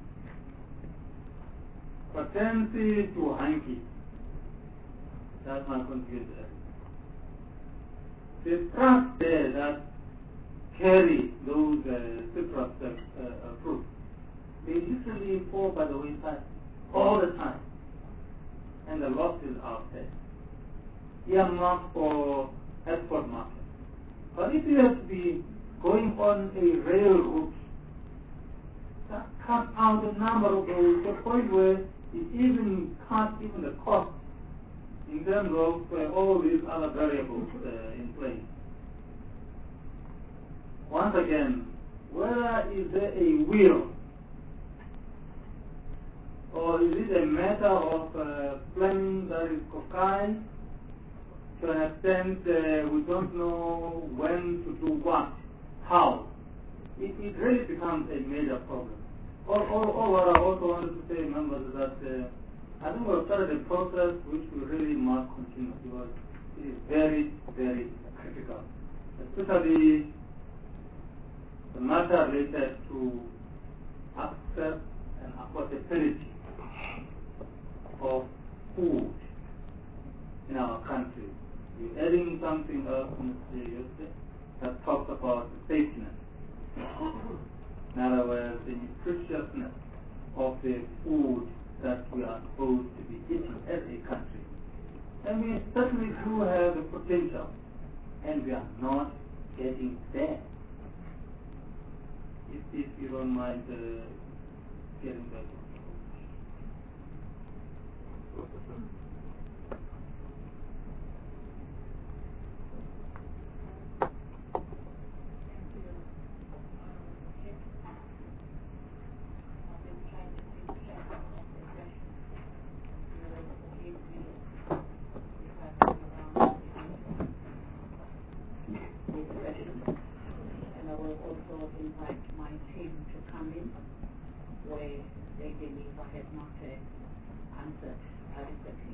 Patensi to Hanki. That's my confused area. The trucks there that carry those citrus fruits, they literally fall by the wayside all the time. And the losses are there. Earmarked for export market. But if you have to be going on a rail route, that cuts out the number of those to the point where it even cuts even the cost in terms of all these other variables in place. Once again, whether is there a will or is it a matter of planning that is cockeyed to an extent we don't know when to do what, how? It really becomes a major problem. What I also wanted to say, members, is that I think we've started a process which we really must continue because it is very, very critical, especially the matter related to access and affordability of food in our country. You're adding something else, Mr. Yusuf, that talks about the safeness. In other words, the nutritiousness of the food that we are supposed to be eating as a country. And we certainly do have the potential, and we are not getting there. If you don't mind getting back. And I will also invite my team to come in, where they believe I have not answered adequately.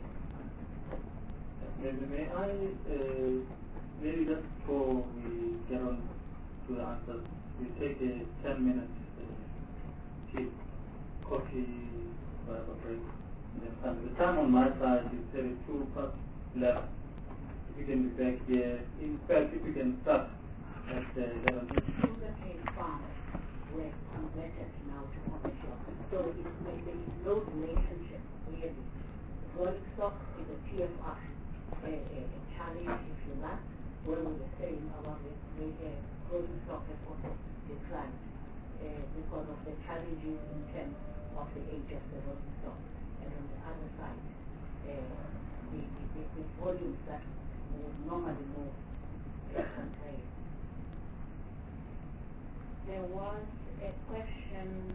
May I, maybe just before we get on to the answers, we take a 10-minute tea, coffee, whatever break. The time on my side is 11:32. If you can be back here, in fact, if you can start at 11. Sugarcane farmers were converted now to commercial. So there is no relationship really. Rolling stock is a TFR, a challenge if you like, where we were saying about the rolling stock has also declined because of the challenges in terms of the age of the rolling stock. And on the other side, the volumes that would normally move contained. There was a question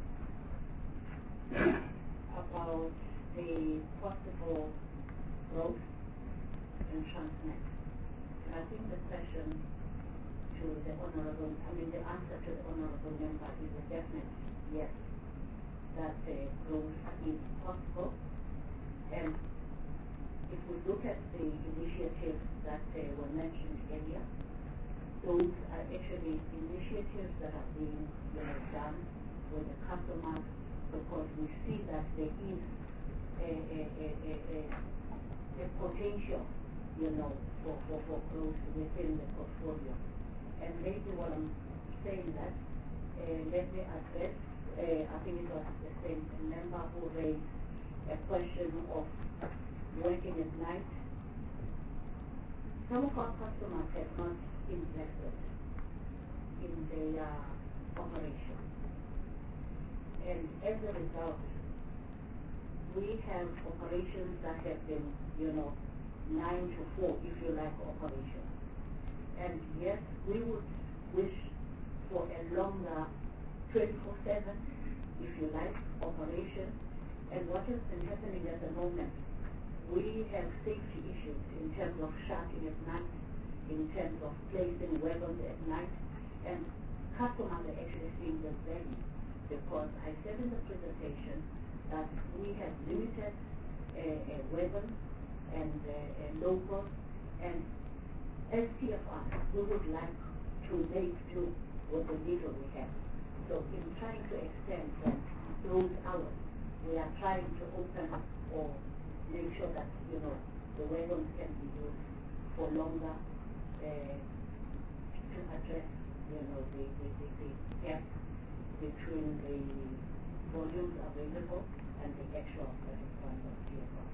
about the possible growth in Transnet. And I think the question to the answer to the honorable member is a definite yes, that growth is possible. And if we look at the initiatives that were mentioned earlier, those are actually initiatives that are being done with the customers, because we see that there is a potential, for growth within the portfolio. And maybe what I'm saying that, let me address, I think it was the same member who raised a question of working at night. Some of our customers have not invested in their operation. And as a result, we have operations that have been, 9 to 4, if you like, operations. And yes, we would wish for a longer 24/7, if you like, operation. And what has been happening at the moment, we have safety issues in terms of shutting at night, in terms of placing wagons at night, and customers are actually seeing the value, because I said in the presentation that we have limited wagons and locals, and as TFR, we would like to make do with the little we have. So in trying to extend those hours, we are trying to open up or make sure that, the wagons can be used for longer to address, the gap between the volumes available and the actual requirement of TFR.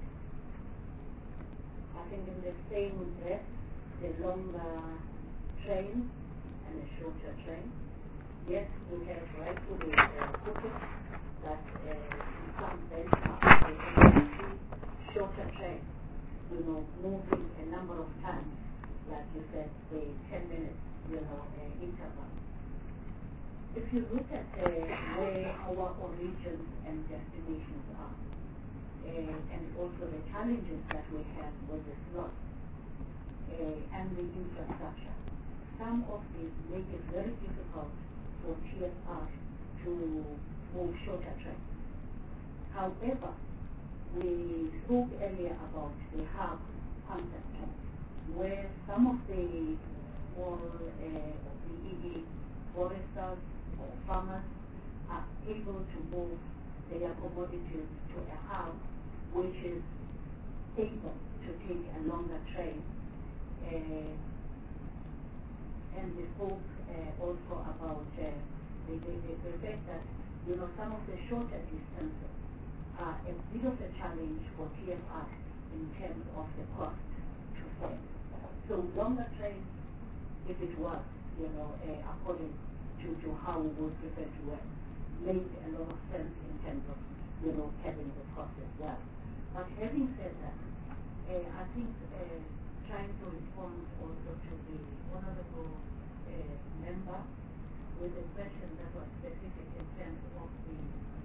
I think in the same breath, the longer train and the shorter train. Yes, we have rightfully put it that in some benchmarks they can see shorter trains, moving a number of times, like you said, the 10 minutes, interval. If you look at where our origins and destinations are, and also the challenges that we have with the slots and the infrastructure, some of these make it very difficult for TFR to move shorter trains. However, we spoke earlier about the hub concept, where some of the small BEE foresters or farmers are able to move their commodities to a hub which is able to take a longer train. And we spoke also about the fact that, some of the shorter distances are a bit of a challenge for TFR in terms of the cost to serve. So longer trains, if it was, according to how we would prefer to work, make a lot of sense in terms of, having the cost as well. But having said that, I think trying to respond also to the honorable member with a question that was specific in terms of the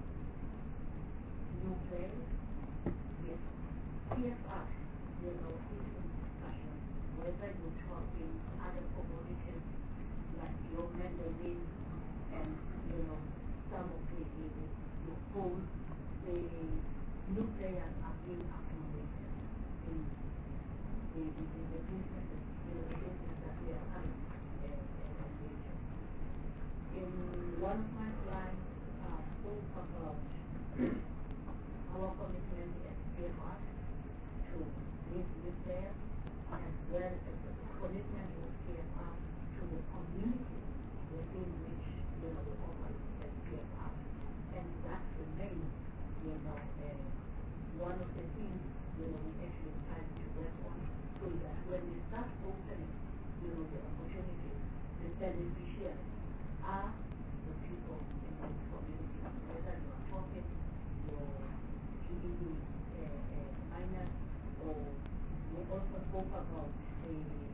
new players. Yes, TFR, is in discussion whether you're talking other commodities like your manganese and, some of the to hold the new players are being accommodated in the businesses, the business that we are having engaged. In one of my slides, spoke about our commitment as PFR to these new players, as well as the commitment of PFR to the community within which we operate as PFR. And that remains, one of the things we actually try to work on, so that when we start opening, the opportunities, the beneficiaries are the people in this community, whether you are talking your GDP miners, or we also spoke about the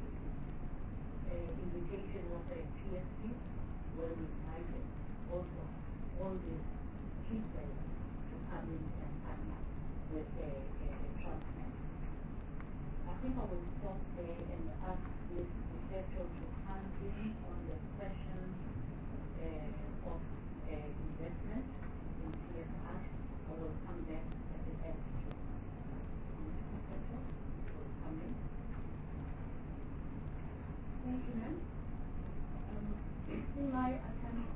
invitation of the TSC, where we invited also all the key players to come in and partner with the Transnet. I think I will stop there and ask Ms. Buseto to come in on the question of investment in CSR. I will come back at the end to Ms. Buseto will come in. Thank you, ma'am. In my attempt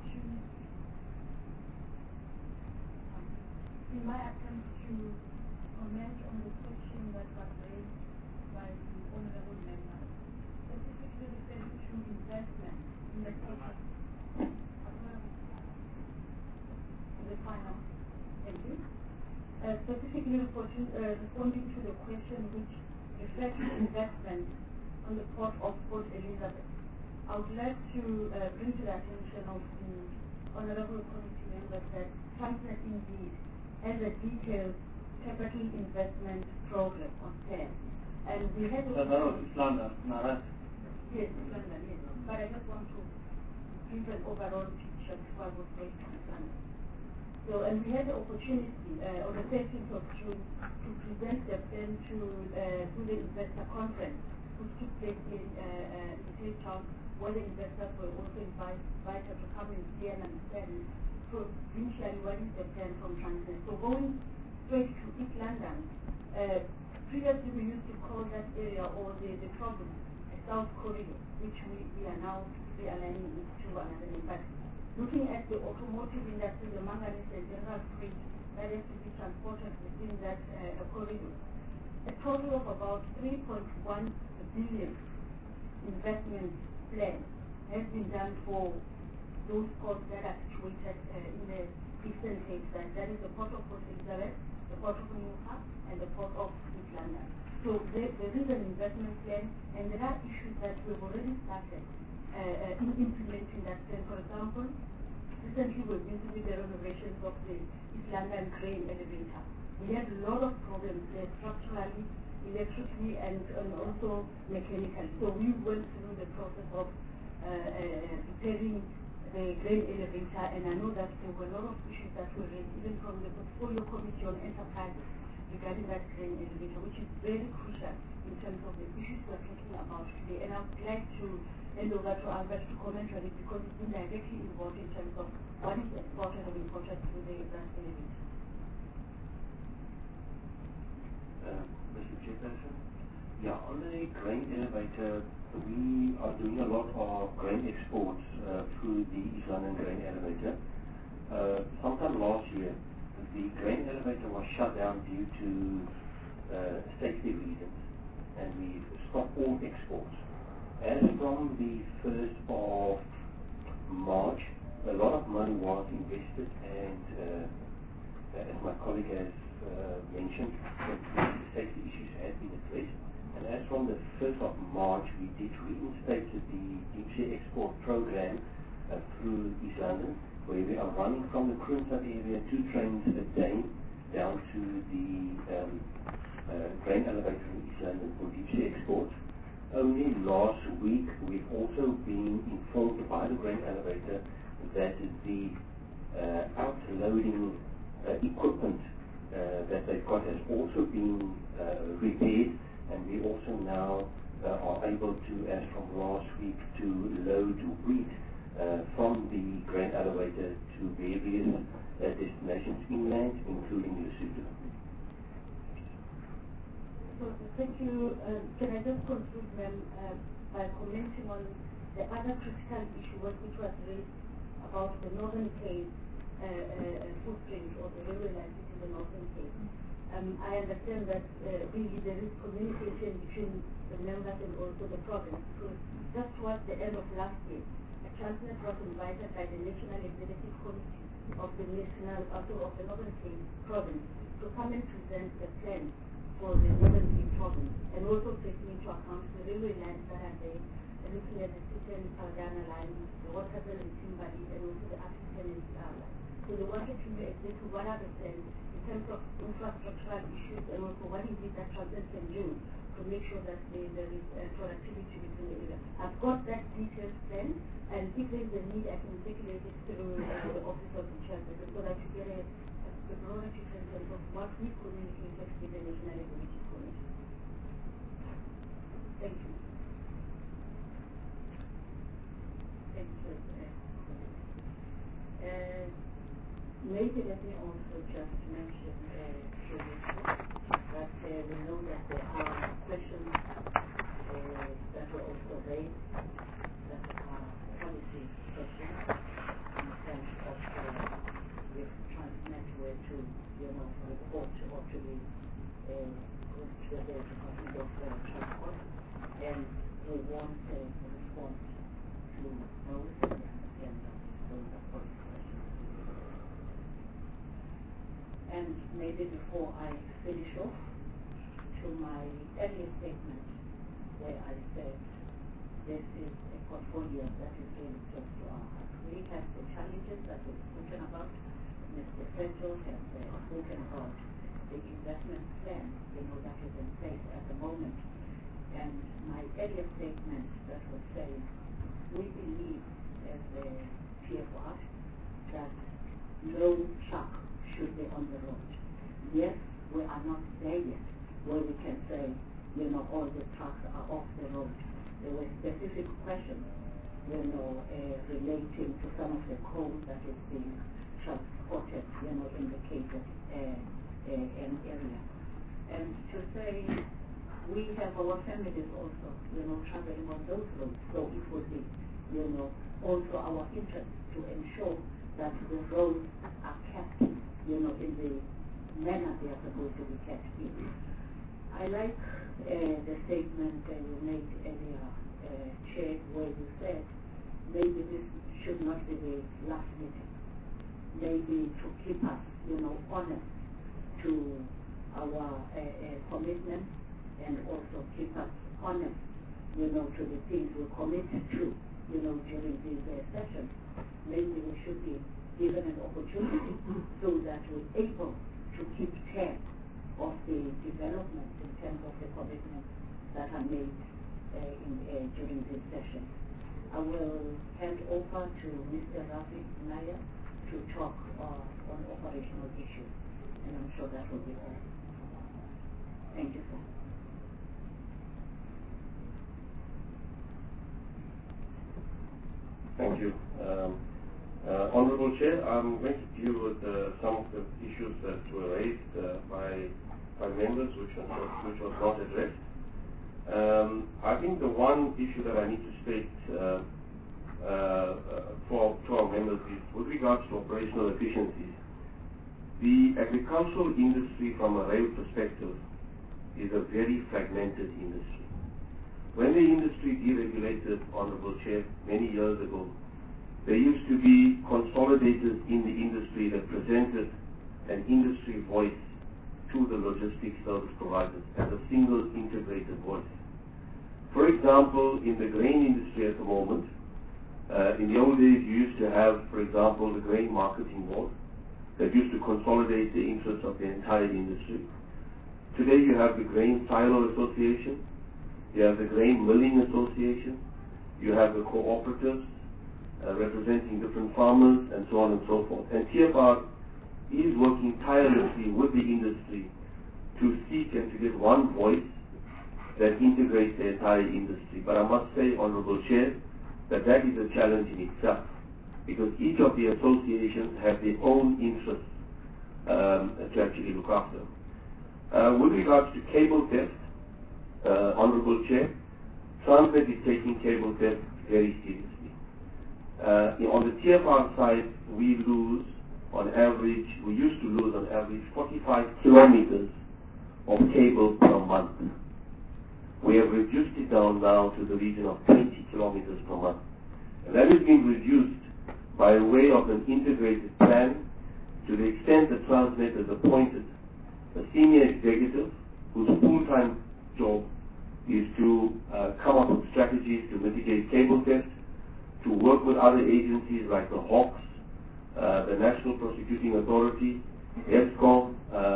to comment on the question that was raised by the honorable member, specifically referring to investment in the project. The final. Thank you. Specifically responding to the question which refers to investment on the port of Port Elizabeth. I would like to bring to the attention of the honorable committee members that Transnet indeed has a detailed capital investment program on plan. And we had a... It's London, right? Yes, it's London, yes. But I just want to give an overall picture before I go straight to London. So, and we had the opportunity on the 13th of June to present the plan to the investor conference, which took place in Cape Town, where the investors were also invited to come and see and understand provincially what is the plan from Transnet. So going straight to East London, previously we used to call that area or the province a South Corridor, which we are now realigning it to another name. But looking at the automotive industry, the manganese and general freight that has to be transported within that corridor, a total of about 3.1 billion investment plan has been done for those ports that are situated in the Eastern Cape. That is the Port of Port Elizabeth, the Port of Newcastle, and the Port of East London. So there is an investment plan, and there are issues that we've already started in implementing that plan. For example, recently we've been doing the renovations of the East London grain elevator. We had a lot of problems there structurally, electrically, and also mechanically. So we went through the process of repairing the grain elevator, and I know that there were a lot of issues that were raised even from the portfolio committee on enterprises regarding that grain elevator, which is very crucial in terms of the issues we're talking about today. And I would like to hand over to Albert to comment on it, because it's been directly involved in terms of what is exported or imported through the grain elevator. Mr. Chairperson, on the grain elevator, we are doing a lot of grain exports through the East London grain elevator. Sometime last year, the grain elevator was shut down due to safety reasons, and we stopped all exports. As from the 1st of March, a lot of money was invested, and as my colleague has mentioned, the safety issues have been addressed. And as from the 1st of March, we did reinstate the deep sea export program through East London, where we are running from the Kroonstad area 2 trains a day down to the grain elevator in East London for deep sea exports. Only last week, we've also been informed by the grain elevator that the outloading equipment that they've got has also been repaired, and we also now are able to, as from last week, to load wheat from the grain elevator to various destinations inland, including Lesotho. So, thank you. Can I just conclude, ma'am, by commenting on the other critical issue which was raised about the Northern Cape footprint or the railway line in the Northern Cape. I understand that really there is communication between the members and also the province, because just towards the end of last year, a cabinet was invited by the National Executive Committee of the of the Northern Cape province to come and present the plan for the Northern Cape province, and also taking into account the railway lines that are there, looking at the Sitton-Saldanha line, the Waterville and Timberley, and also the African line. So they wanted to know exactly what are the plans in terms of infrastructural issues, and also what is it that Transnet can do to make sure that there is productivity within the area. I've got that detailed plan, and if there is a need, I can circulate it through the office of the chairperson so that you get a broader picture in terms of what we communicated with the National Executive Committee. Thank you. Thank you. Maybe let me also just mention that we know that there are questions that were also raised that are policy questions in terms of if Transnet were to, report or to be to the Department of Transport, and we want a response to those and those are policy questions. And maybe before I finish off, to my earlier statement where I said this is a portfolio that is really close to our heart. We have the challenges that we've spoken about. Mr. Fetto has spoken about the investment plan, that is in place at the moment. And my earlier statement that was saying, we believe as a PFR that no truck should be on the road. Yes, we are not there yet where we can say, all the trucks are off the road. There were specific questions, relating to some of the coal that is being transported, in the Cape area. And to say, we have our families also, traveling on those roads, so it would be, also our interest to ensure that the roads are kept, in the manner they are supposed to be kept in. I like the statement that you made earlier, Chair, where you said maybe this should not be the last meeting. Maybe to keep us, honest to our commitment, and also keep us honest, to the things we committed to, during these sessions. Maybe we should be given an opportunity so that we're able to keep track of the developments in terms of the commitments that are made during this session. I will hand over to Mr. Rafi Naya to talk on operational issues, and I'm sure that will be all. Thank you, sir. Thank you. Honorable Chair, I'm going to deal with some of the issues that were raised by members which was not addressed. I think the one issue that I need to state to our members is with regards to operational efficiencies. The agricultural industry from a rail perspective is a very fragmented industry. When the industry deregulated, Honorable Chair, many years ago, there used to be consolidators in the industry that presented an industry voice to the logistics service providers as a single integrated voice. For example, in the grain industry at the moment, in the old days you used to have, for example, the Grain Marketing Board that used to consolidate the interests of the entire industry. Today you have the Grain Silo Association, you have the Grain Milling Association, you have the cooperatives representing different farmers, and so on and so forth. And TFR is working tirelessly with the industry to seek and to get one voice that integrates the entire industry. But I must say, Honorable Chair, that is a challenge in itself, because each of the associations have their own interests to actually look after. With regards to cable theft, Honourable Chair, Transnet is taking cable theft very seriously. On the TFR side, we used to lose on average 45 kilometers of cable per month. We have reduced it down now to the region of 20 kilometers per month. And that has been reduced by way of an integrated plan, to the extent that Transnet has appointed a senior executive whose full-time job is to come up with strategies to mitigate cable theft, to work with other agencies like the Hawks, the National Prosecuting Authority, ESCOM,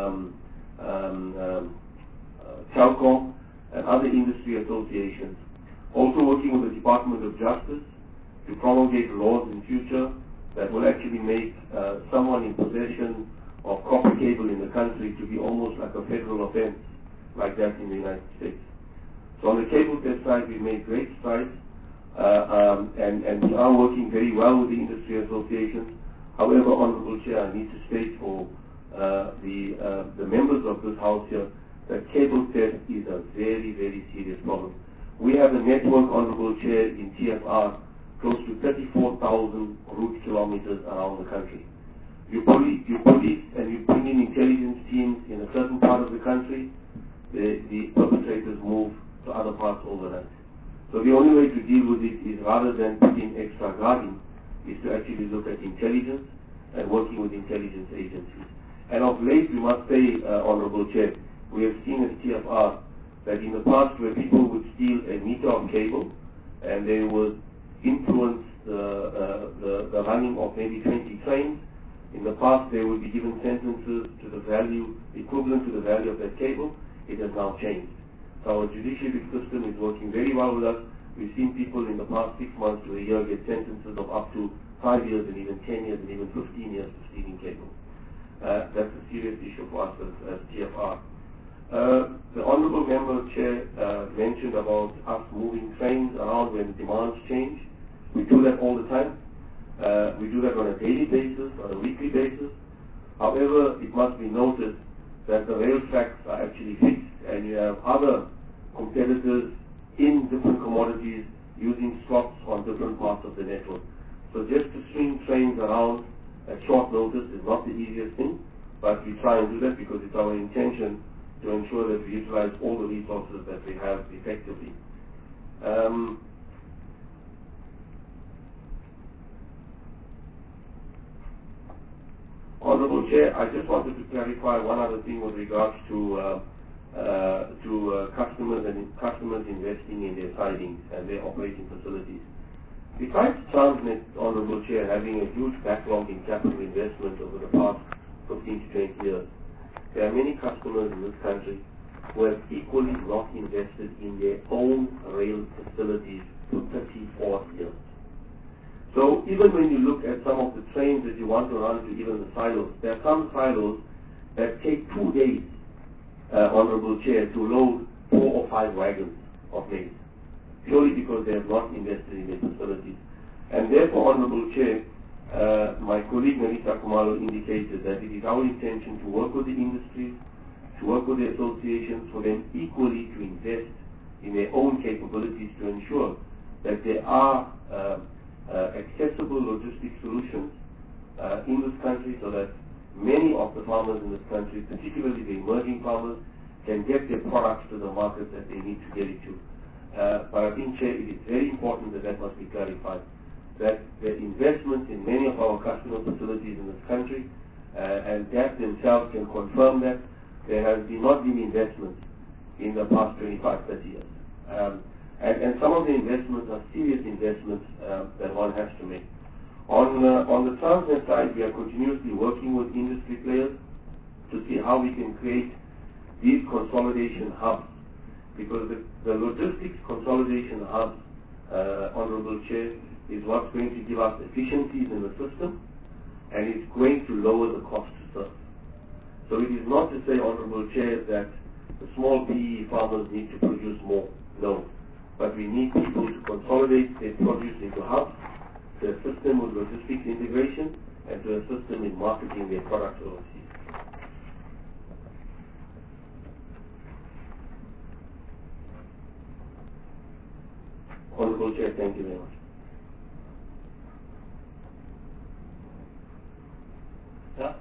Telcom, and other industry associations. Also working with the Department of Justice to promulgate laws in future that will actually make someone in possession of copper cable in the country to be almost like a federal offense, like that in the United States. So on the cable theft side, we've made great strides, and we are working very well with the industry associations. However, Honourable Chair, I need to state for the members of this House here that cable theft is a very, very serious problem. We have a network, Honourable Chair, in TFR, close to 34,000 route kilometers around the country. You police and you bring in intelligence teams in a certain part of the country, the perpetrators move to other parts overnight. So the only way to deal with it is, rather than putting extra guarding, is to actually look at intelligence and working with intelligence agencies. And of late, we must say, Honourable Chair, we have seen at TFR that in the past where people would steal a meter of cable and they would influence the running of maybe 20 trains, in the past they would be given sentences to the value, equivalent to the value of that cable. It has now changed. So our judiciary system is working very well with us. We've seen people in the past 6 months to a year get sentences of up to 5 years and even 10 years and even 15 years for stealing cable. That's a serious issue for us as TFR. The Honourable Member Chair mentioned about us moving trains around when demands change. We do that all the time. We do that on a daily basis, on a weekly basis. However, it must be noted that the rail tracks are actually fixed, and you have other competitors in different commodities using slots on different parts of the network. So just to swing trains around at short notice is not the easiest thing, but we try and do that because it's our intention to ensure that we utilize all the resources that we have effectively. Honourable Chair, I just wanted to clarify one other thing with regards to customers investing in their sidings and their operating facilities. Besides Transnet, Honourable Chair, having a huge backlog in capital investment over the past 15 to 20 years, there are many customers in this country who have equally not invested in their own rail facilities for 34 years. So even when you look at some of the trains that you want to run to even the silos, there are some silos that take 2 days, Honourable Chair, to load 4 or 5 wagons of maize, purely because they have not invested in their facilities. And therefore, Honourable Chair, my colleague Melissa Kumalo indicated that it is our intention to work with the industries, to work with the associations, for them equally to invest in their own capabilities to ensure that there are accessible logistic solutions in this country, so that many of the farmers in this country, particularly the emerging farmers, can get their products to the market that they need to get it to. But I think, Chair, it is very important that must be clarified, that the investments in many of our customer facilities in this country, and that themselves can confirm that there has not been investments in the past 25, 30 years. And some of the investments are serious investments that one has to make. On the Transnet side, we are continuously working with industry players to see how we can create these consolidation hubs, because the logistics consolidation hubs, Honourable Chair, is what's going to give us efficiencies in the system, and it's going to lower the cost to serve. So it is not to say, Honourable Chair, that the small PE farmers need to produce more. No. But we need people to consolidate their produce into hubs, to assist them with logistics integration and to assist them in marketing their products overseas. Honorable Chair, thank you very much. Yeah?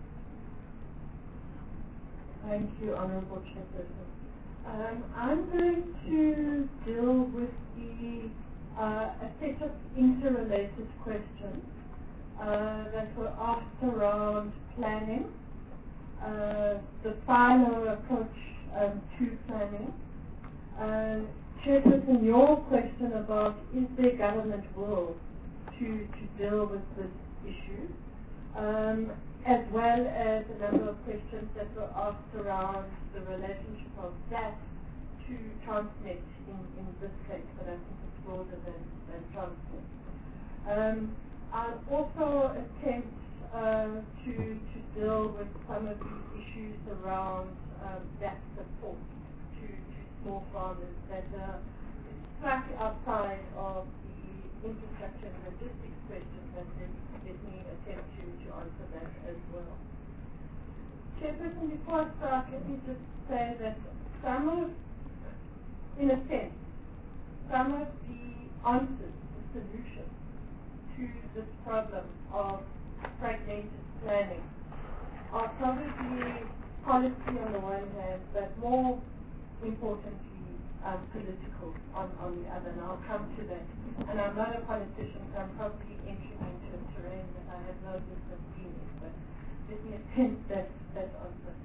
Thank you, Honorable Chairperson. I'm going to deal with a set of interrelated questions that were asked around planning, the silo approach to planning. Chairperson, your question about is there government will to deal with this issue, as well as a number of questions that were asked around the relationship of that to Transnet in this case, but I think it's broader than Transnet. I'll also attempt to deal with some of the issues around that support to small farmers that are slightly outside of the infrastructure and logistics questions, and let me attempt to answer that as well. Chairperson, before I start, let me just say that in a sense, some of the answers, the solutions to this problem of fragmented planning are probably policy on the one hand, but more importantly, political on the other, and I'll come to that. And I'm not a politician, so I'm probably entering into a terrain that I have no business being in, but let me attempt that answer.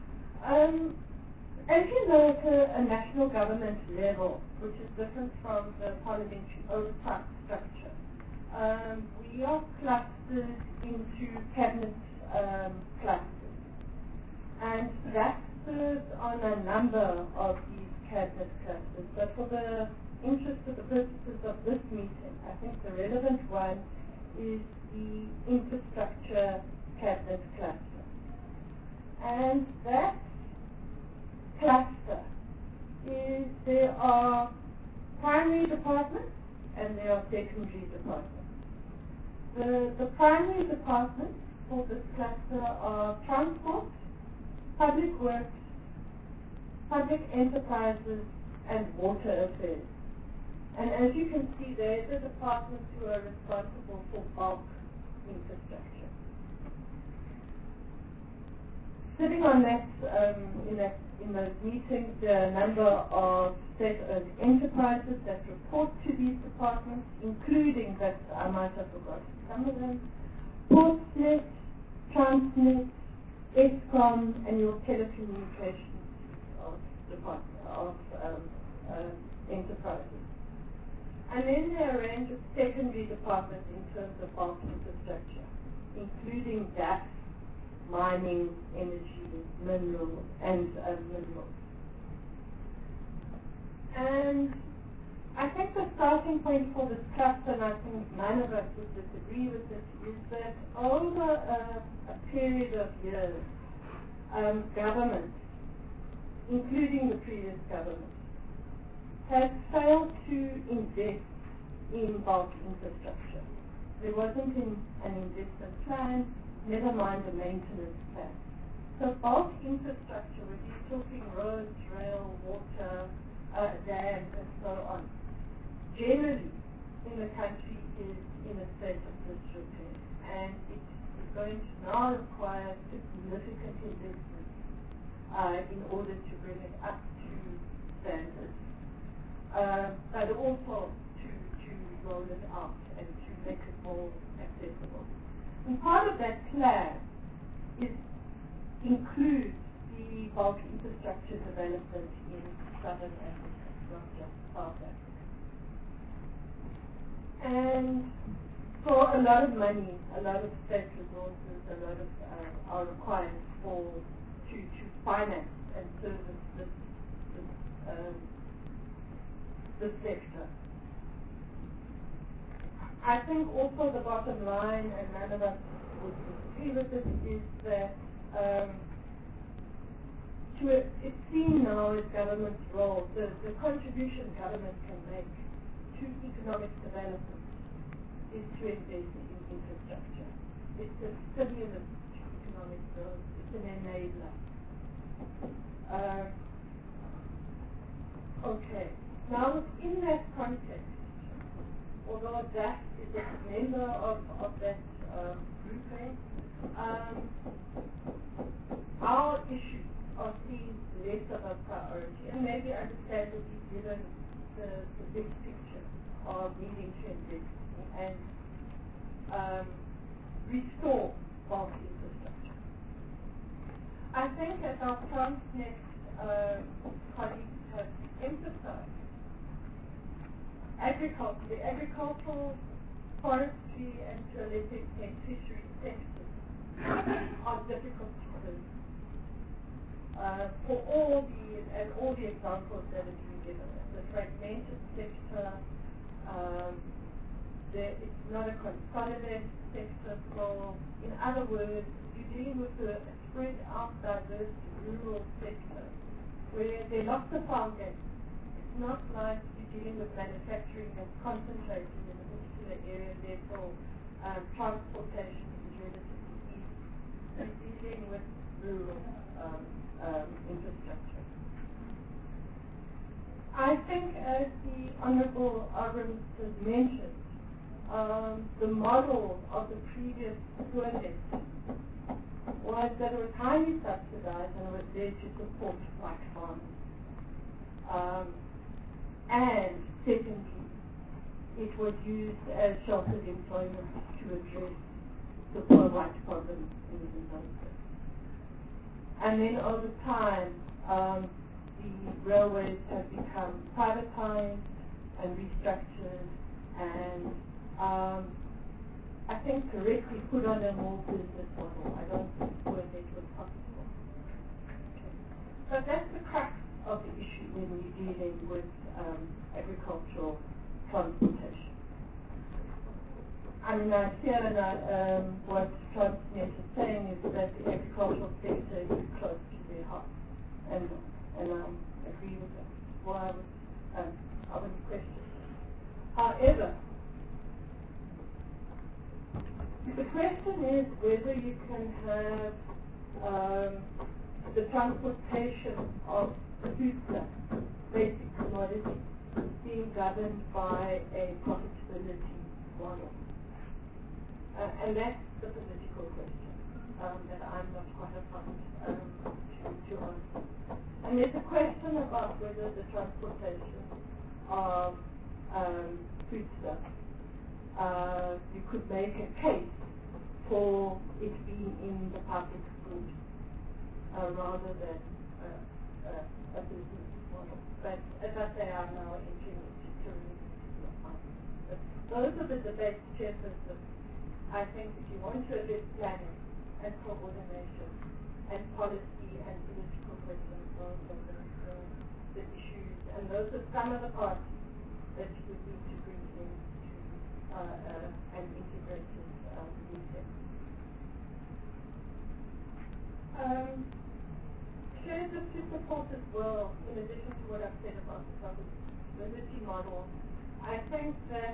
As you know, at a national government level, which is different from the parliamentary oversight structure, we are clustered into cabinet clusters, and that serves on a number of these cabinet clusters. But for the interest of the purposes of this meeting, I think the relevant one is the infrastructure cabinet cluster. And that cluster is, there are primary departments and there are secondary departments. The primary departments for this cluster are transport, public works, public enterprises, and water affairs. And as you can see there, the departments who are responsible for bulk infrastructure. Sitting on that, in those meetings, there are a number of state-owned enterprises that report to these departments, including, that I might have forgotten some of them, Portsnet, Transnet, Eskom, and your telecommunications enterprises. And then there are a range of secondary departments in terms of bulk infrastructure, including gas, mining, energy, minerals, and minerals. And I think the starting point for this cluster, and I think none of us would disagree with this, is that over a period of years, governments, including the previous government, has failed to invest in bulk infrastructure. There wasn't an investment plan, never mind a maintenance plan. So bulk infrastructure, whether you're talking roads, rail, water, dams, and so on, generally in the country is in a state of disrepair. And it is going to now require significant investment in order to bring it up to standards, but also to roll it out and to make it more accessible. And part of that plan includes the bulk infrastructure development in Southern Africa, not just South Africa. And for a lot of money, a lot of state resources, a lot of are required to finance and service this sector. I think also the bottom line, and none of us would disagree with this, is that it's seen now as government's role, the contribution government can make to economic development is to invest in infrastructure. It's a stimulus to economic growth. It's an enabler. Okay. Now, in that context, although that is a member of that grouping, our issues are seen less of a priority, and maybe understandably given the big picture of needing to invest and restore bulk infrastructure. I think as our Transnet colleagues have emphasized, the agricultural, forestry, and to a lesser extent fishery sectors are difficult to serve. For all the examples that have been given, the fragmented sector, it's not a consolidated sector. So, in other words, you're dealing with a spread out, diverse rural sector where there are lots of farm gates. It's not like you're dealing with manufacturing that's concentrated in a particular area, therefore transportation is relatively easy. You're dealing with rural infrastructure. I think, as the Honourable Abrams has mentioned, the model of the previous Spoornet was that it was highly subsidized and it was there to support white farmers. And secondly, it was used as sheltered employment to address the poor white problem in Zimbabwe. And then over time, the railways have become privatized and restructured and I think correctly put on a more business model. I don't think Spoornet was possible. Okay. But that's the crux of the issue when we're dealing with agricultural transportation. I mean, I hear what Transnet is saying is that the agricultural sector is close to their heart, and I agree with that. Well, I wouldn't question it. However, the question is whether you can have the transportation of foodstuffs, basic commodities, being governed by a profitability model. And that's the political question that I'm not qualified to answer. And there's a question about whether the transportation of foodstuffs, you could make a case for it being in the public good rather than a business model. But as I say, I'm now entering into but those are the debates, Chairperson. I think if you want to address planning and coordination and policy and political questions, those are the issues, and those are some of the parties that you would need to bring in an integrated meeting. Shares of to support as well, in addition to what I've said about the profitability model, I think that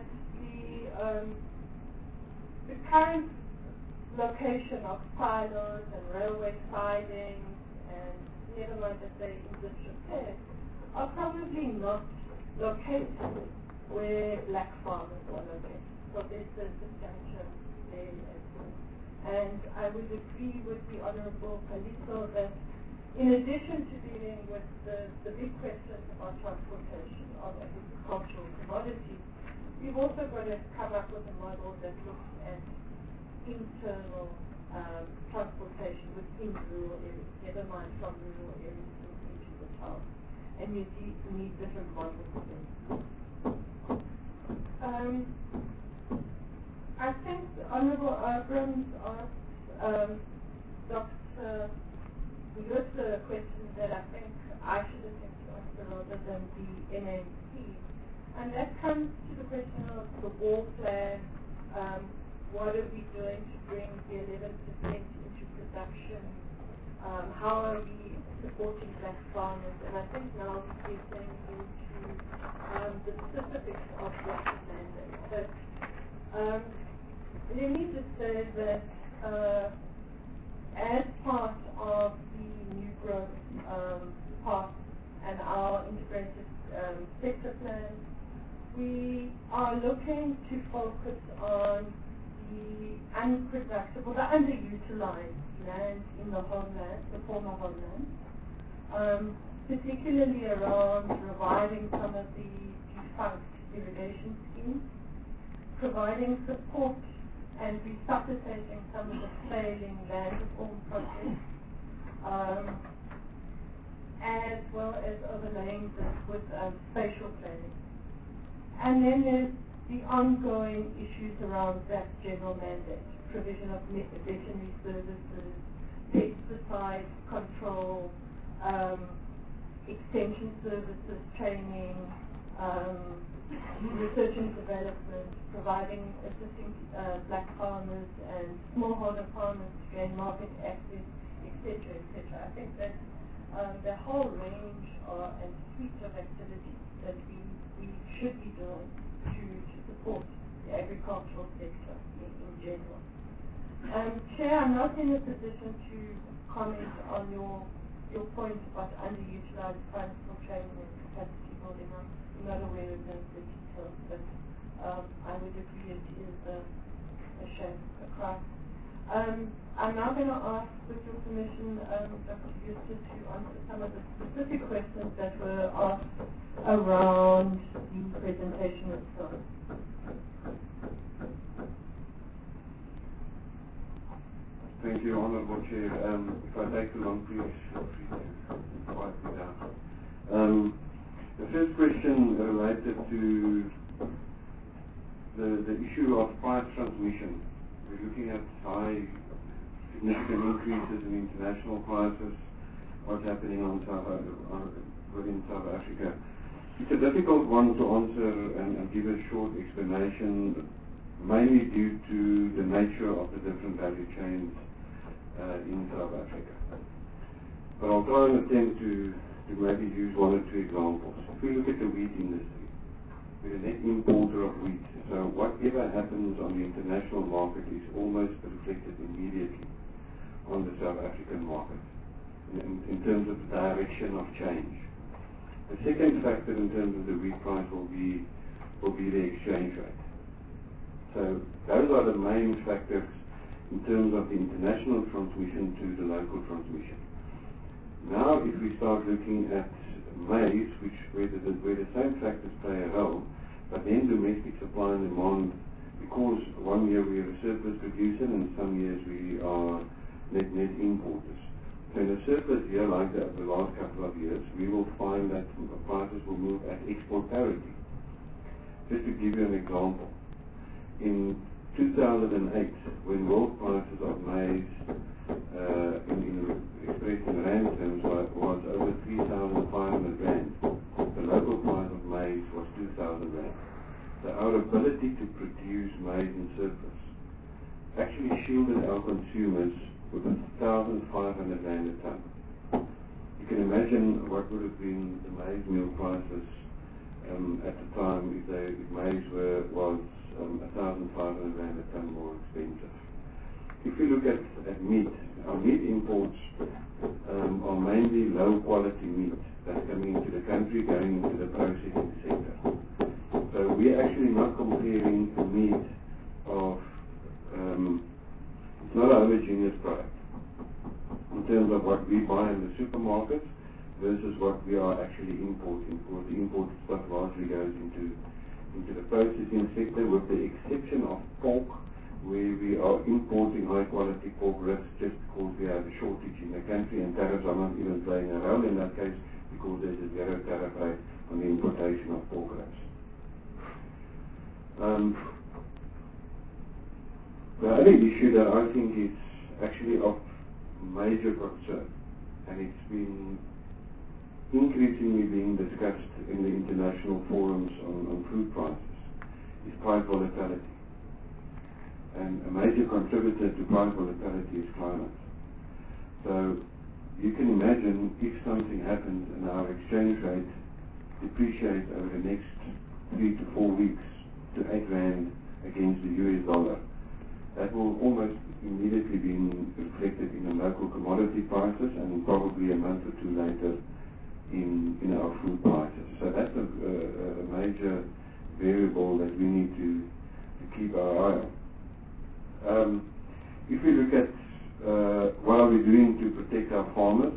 the current location of silos and railway sidings, and never mind that they in disrepair, are probably not located where black farmers are located. So there's a distinction there as well. And I would agree with the Honourable Kaliso that in addition to dealing with the big questions about transportation of agricultural commodities, we've also got to come up with a model that looks at internal transportation within rural areas, never mind from rural areas into the town. And you need different models there. I think Honourable Abrams asked Dr. Willis a question that I think I should attempt to answer rather than the NAMC. And that comes to the question of the war plan. What are we doing to bring the 11% into production? How are we supporting black farmers? And I think now we're getting into the specifics of what the mandate. But Let me just say that as part of the new growth path and our integrated sector plan, we are looking to focus on the unproductive or the underutilized land in the homeland, the former homeland, particularly around reviving some of the defunct irrigation schemes, providing support and resuscitating some of the failing land reform projects, as well as overlaying this with spatial planning. And then there's the ongoing issues around that general mandate, provision of veterinary services, pesticide control, extension services, training, research and development, assisting black farmers and smallholder farmers to gain market access, etc., etc. I think that the whole range and suite of activities that we should be doing to support the agricultural sector in general. Chair, I'm not in a position to comment on your point about underutilized funds for training and capacity building. I'm not aware of the details, but I would agree it is a shame, a crime. I'm now going to ask, with your permission, Dr. Eustace, to answer some of the specific questions that were asked around the presentation itself. Thank you, Honourable Chair. If I take too long, please feel free to quiet me down. The first question related to the issue of price transmission. We're looking at significant increases in international prices, what's happening within South Africa. It's a difficult one to answer and give a short explanation, mainly due to the nature of the different value chains in South Africa. But I'll try and attempt to maybe use one or two examples. If we look at the wheat industry, we're a net importer of wheat, so whatever happens on the international market is almost reflected immediately on the South African market in terms of the direction of change. The second factor in terms of the wheat price will be the exchange rate. So those are the main factors in terms of the international transmission to the local transmission. Now, if we start looking at maize, where the same factors play a role, but then domestic supply and demand, because one year we are a surplus producer and some years we are net importers. So in a surplus year like the last couple of years, we will find that prices will move at export parity. Just to give you an example, in 2008, when world prices of maize expressed in rand terms was over 3,500 rand, the local price of maize was 2,000 rand. So our ability to produce maize in surplus actually shielded our consumers with 1,500 rand a ton. You can imagine what would have been the maize meal prices at the time if maize was 1,500 rand a ton more expensive. If we look at meat, our meat imports are mainly low quality meat that's coming into the country, going into the processing sector. So we're actually not comparing meat of, it's not a homogeneous product in terms of what we buy in the supermarkets versus what we are actually importing, because the imported stuff largely goes into the processing sector, with the exception of pork, where we are importing high quality pork ribs just because we have a shortage in the country, and tariffs are not even playing a role in that case because there's a zero tariff rate on the importation of pork ribs. The other issue that I think is actually of major concern, and it's been increasingly being discussed in the international forums on food prices, is price volatility. And a major contributor to price volatility is climate. So you can imagine if something happens and our exchange rate depreciates over the next 3 to 4 weeks to 8 rand against the US dollar. That will almost immediately be reflected in the local commodity prices and probably a month or two later in our food prices. So that's a major variable that we need to keep our eye on. If we look at what are we doing to protect our farmers,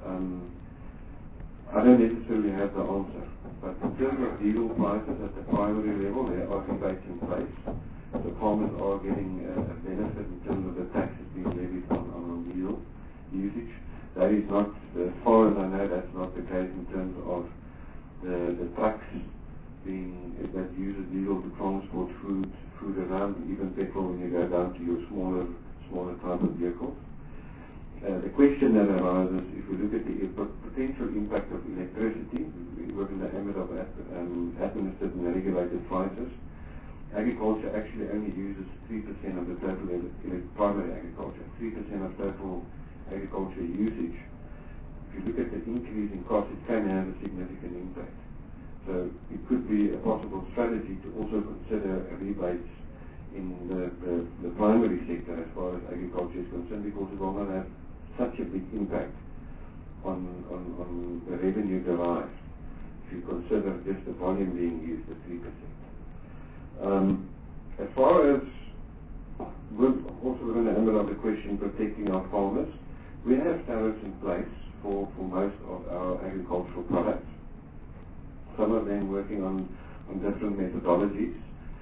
I don't necessarily have the answer, but in terms of diesel prices at the primary level, there are rebates in place. The farmers are getting a benefit in terms of the taxes being levied on diesel usage. That is not, as far as I know, that's not the case in terms of the trucks that uses diesel to transport food around, even petrol when you go down to your smaller type of vehicles. The question that arises, if we look at the potential impact of electricity, we work in the ambit of administered and regulated prices. Agriculture actually only uses 3% of the total primary agriculture, 3% of total agriculture usage. If you look at the increase in cost, it can have a significant impact. So it could be a possible strategy to also consider rebates in the primary sector as far as agriculture is concerned, because it will not have such a big impact on the revenue derived if you consider just the volume being used at 3%. As far as we're also within the ambit of the question protecting our farmers, we have tariffs in place for most of our agricultural products. Some of them working on different methodologies.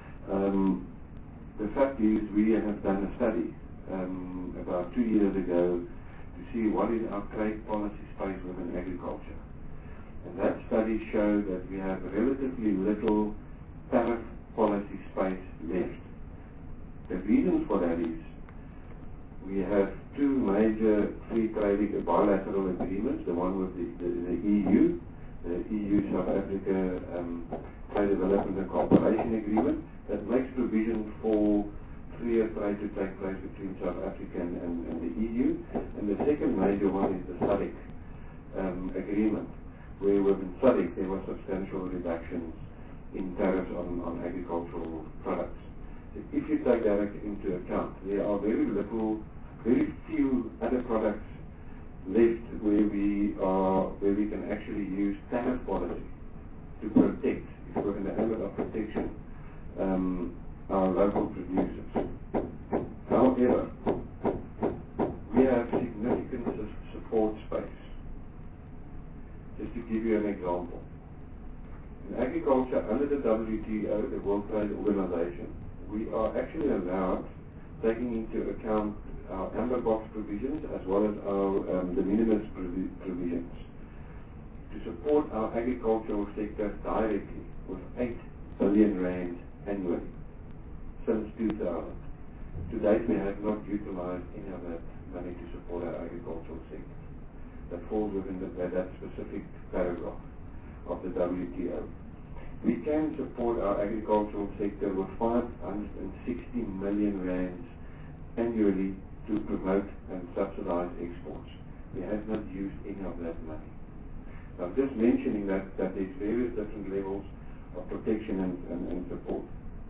The fact is, we have done a study about 2 years ago to see what is our trade policy space within agriculture. And that study showed that we have relatively little tariff policy space left. The reason for that is we have two major free trading bilateral agreements, the one with the EU, the EU-South Africa Trade Development and Cooperation Agreement, that makes provision for freer trade to take place between South Africa and the EU. And the second major one is the SADC agreement, where within SADC there were substantial reductions in tariffs on agricultural products. So if you take that into account, there are very few other products left where we can actually use tariff policy to protect, if we're in the ambit of protection, our local producers. However, we have significant support space. Just to give you an example, in agriculture under the WTO, the World Trade Organization, we are actually allowed, taking into account our amber box provisions as well as our de minimis provisions, to support our agricultural sector directly with 8 billion rand annually since 2000. To date, we have not utilized any of that money to support our agricultural sector. That falls within that specific paragraph of the WTO. We can support our agricultural sector with 560 million rands annually to promote and subsidize exports. We have not used any of that money. I'm just mentioning that there's various different levels of protection and support.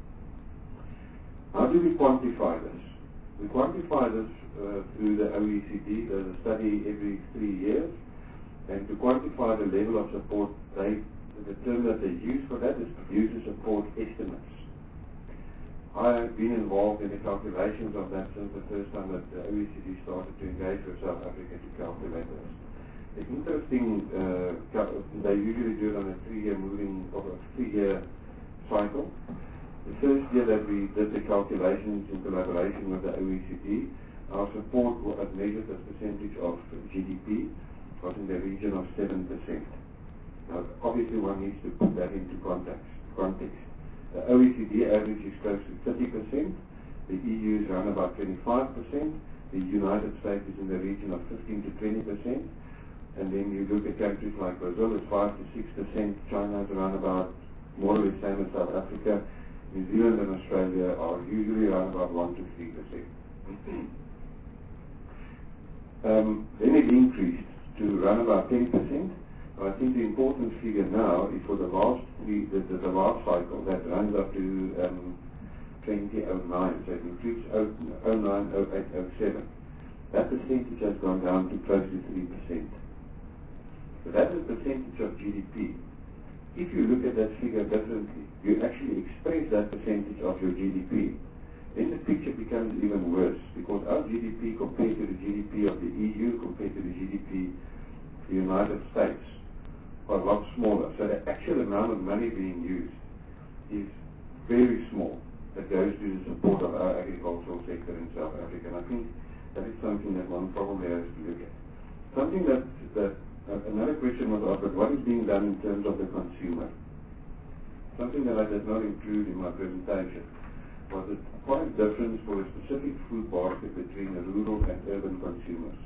How do we quantify this? We quantify this through the OECD. There's a study every 3 years, and to quantify the level of support, the term that they use for that is producer support estimates. I have been involved in the calculations of that since the first time that the OECD started to engage with South Africa to calculate this. The interesting, they usually do it on a 3-year cycle. The first year that we did the calculations in collaboration with the OECD, our support was measured as percentage of GDP was in the region of 7%. Now, obviously one needs to put that into context. The OECD average is close to 30%, the EU is around about 25%, the United States is in the region of 15 to 20%, and then you look at countries like Brazil, it's 5 to 6%, China is around about more or less same as South Africa, New Zealand and Australia are usually around about 1 to 3%. Then it increased to around about 10%. I think the important figure now is for the last cycle that runs up to 2009, so it includes 09, 08, 07. That percentage has gone down to close to 3%. So that is the percentage of GDP. If you look at that figure differently, you actually express that percentage of your GDP, then the picture becomes even worse, because our GDP compared to the GDP of the EU, compared to the GDP of the United States, are a lot smaller. So the actual amount of money being used is very small that goes to the support of our agricultural sector in South Africa. And I think that is something that one probably has to look at. Something another question was asked, but what is being done in terms of the consumer? Something that I did not include in my presentation was the price difference for a specific food basket between the rural and urban consumers.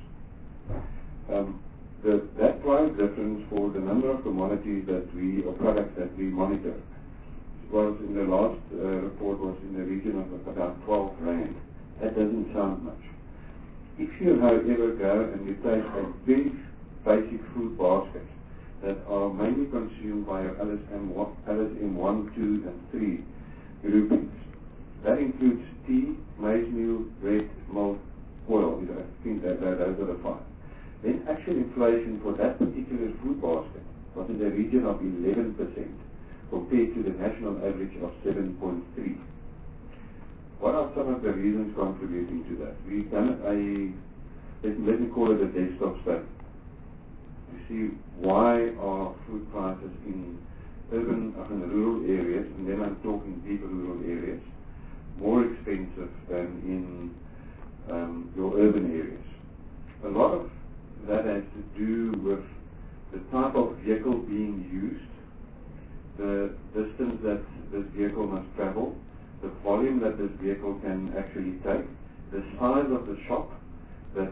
That price difference for the number of commodities or products that we monitor was in the last report was in the region of about 12 rand. That doesn't sound much. If you, however, go and you take a big basic food basket that are mainly consumed by our LSM 1, 2, and 3 groupings. That includes tea, maize meal, bread, milk, oil. I think that those are the 5. Then actual inflation for that particular food basket was in the region of 11% compared to the national average of 7.3. What are some of the reasons contributing to that? We've done let me call it a desktop study, to see why are food prices in urban and rural areas, and then I'm talking deep rural areas, more expensive than in your urban areas. A lot of that has to do with the type of vehicle being used, the distance that this vehicle must travel, the volume that this vehicle can actually take, the size of the shop the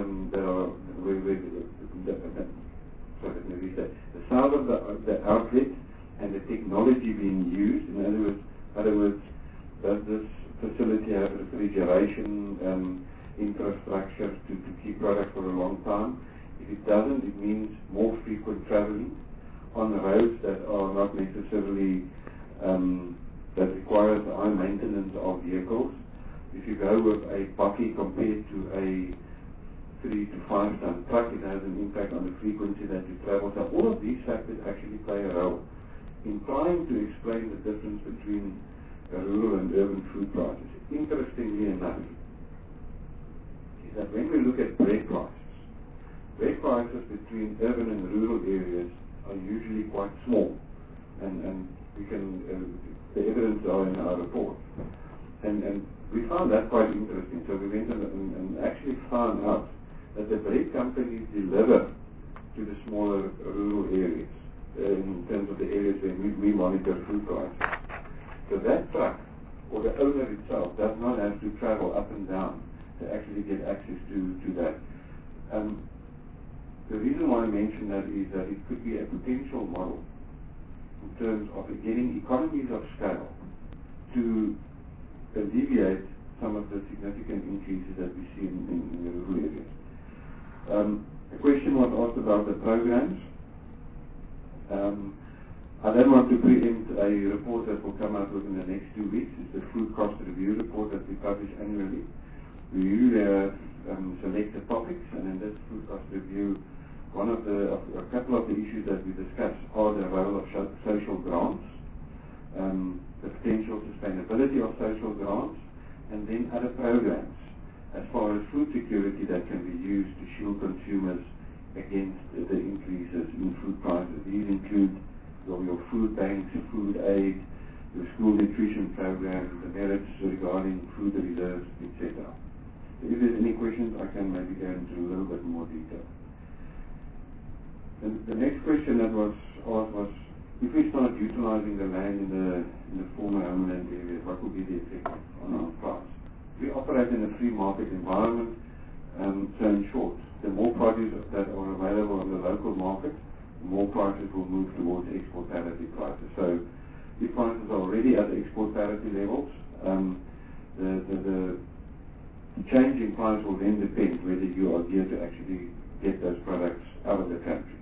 size of the outlet and the technology being used. In other words, does this facility have refrigeration infrastructure to keep products for a long time? If it doesn't, it means more frequent traveling on roads that are not necessarily that requires high maintenance of vehicles. If you go with a bakkie compared to a 3 to 5 ton truck, it has an impact on the frequency that you travel. So all of these factors actually play a role in trying to explain the difference between rural and urban food prices. Interestingly enough, is that when we look at bread prices between urban and rural areas are usually quite small, and we can the evidence are in our report, and we found that quite interesting. So we went and actually found out that the bread companies deliver to the smaller rural areas in terms of the areas where we monitor food prices. So that truck or the owner itself does not have to travel up and down to actually get access to that. The reason why I mention that is that it could be a potential model in terms of getting economies of scale to alleviate some of the significant increases that we see in the rural areas. A question was asked about the programs. I don't want to preempt a report that will come out within the next 2 weeks. It's the food cost review report that we publish annually. We usually have selected topics, and in this food cost review, a couple of the issues that we discuss are the role of social grants, the potential sustainability of social grants, and then other programs as far as food security that can be used to shield consumers against the increases in food prices. These include your food banks, food aid, your school nutrition programs, the merits regarding food reserves, etc. If there's any questions, I can maybe go into a little bit more detail. And the next question that was asked was, if we start utilizing the land in the former homeland areas, what would be the effect on our price? We operate in a free market environment, so in short, the more produce that are available in the local market, the more prices will move towards export parity prices. So if prices are already at export parity levels, the change in price will then depend whether you are geared to actually get those products out of the country.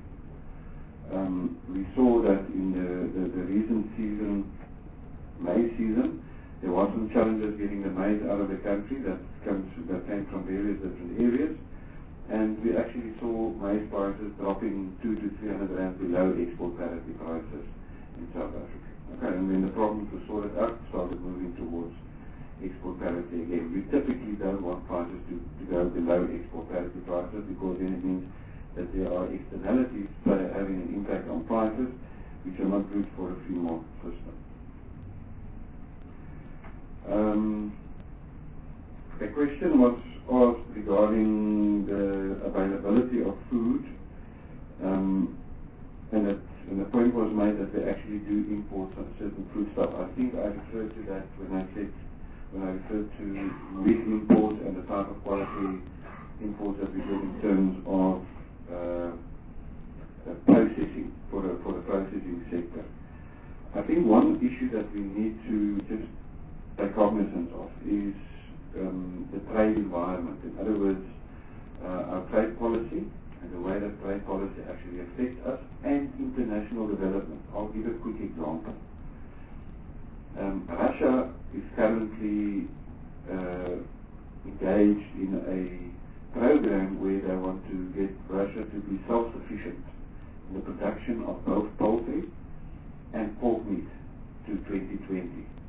We saw that in the recent season, May season, There was some challenges getting the maize out of the country that came from various different areas, and we actually saw maize prices dropping 200 to 300 rand below export parity prices in South Africa. Okay, and when the problems were sorted out, started moving towards export parity again. We typically don't want prices to go below export parity prices, because then it means that there are externalities having an impact on prices, which are not good for a free market system. A question was asked regarding the availability of food, and the point was made that we actually do import certain foodstuff. I think I referred to that when I referred to meat imports and the type of quality imports that we get in terms of processing for the processing sector. I think one issue that we need to just take cognizance of is the trade environment. In other words, our trade policy and the way that trade policy actually affects us and international development. I'll give a quick example. Russia is currently engaged in a program where they want to get Russia to be self-sufficient in the production of both poultry and pork meat to 2020.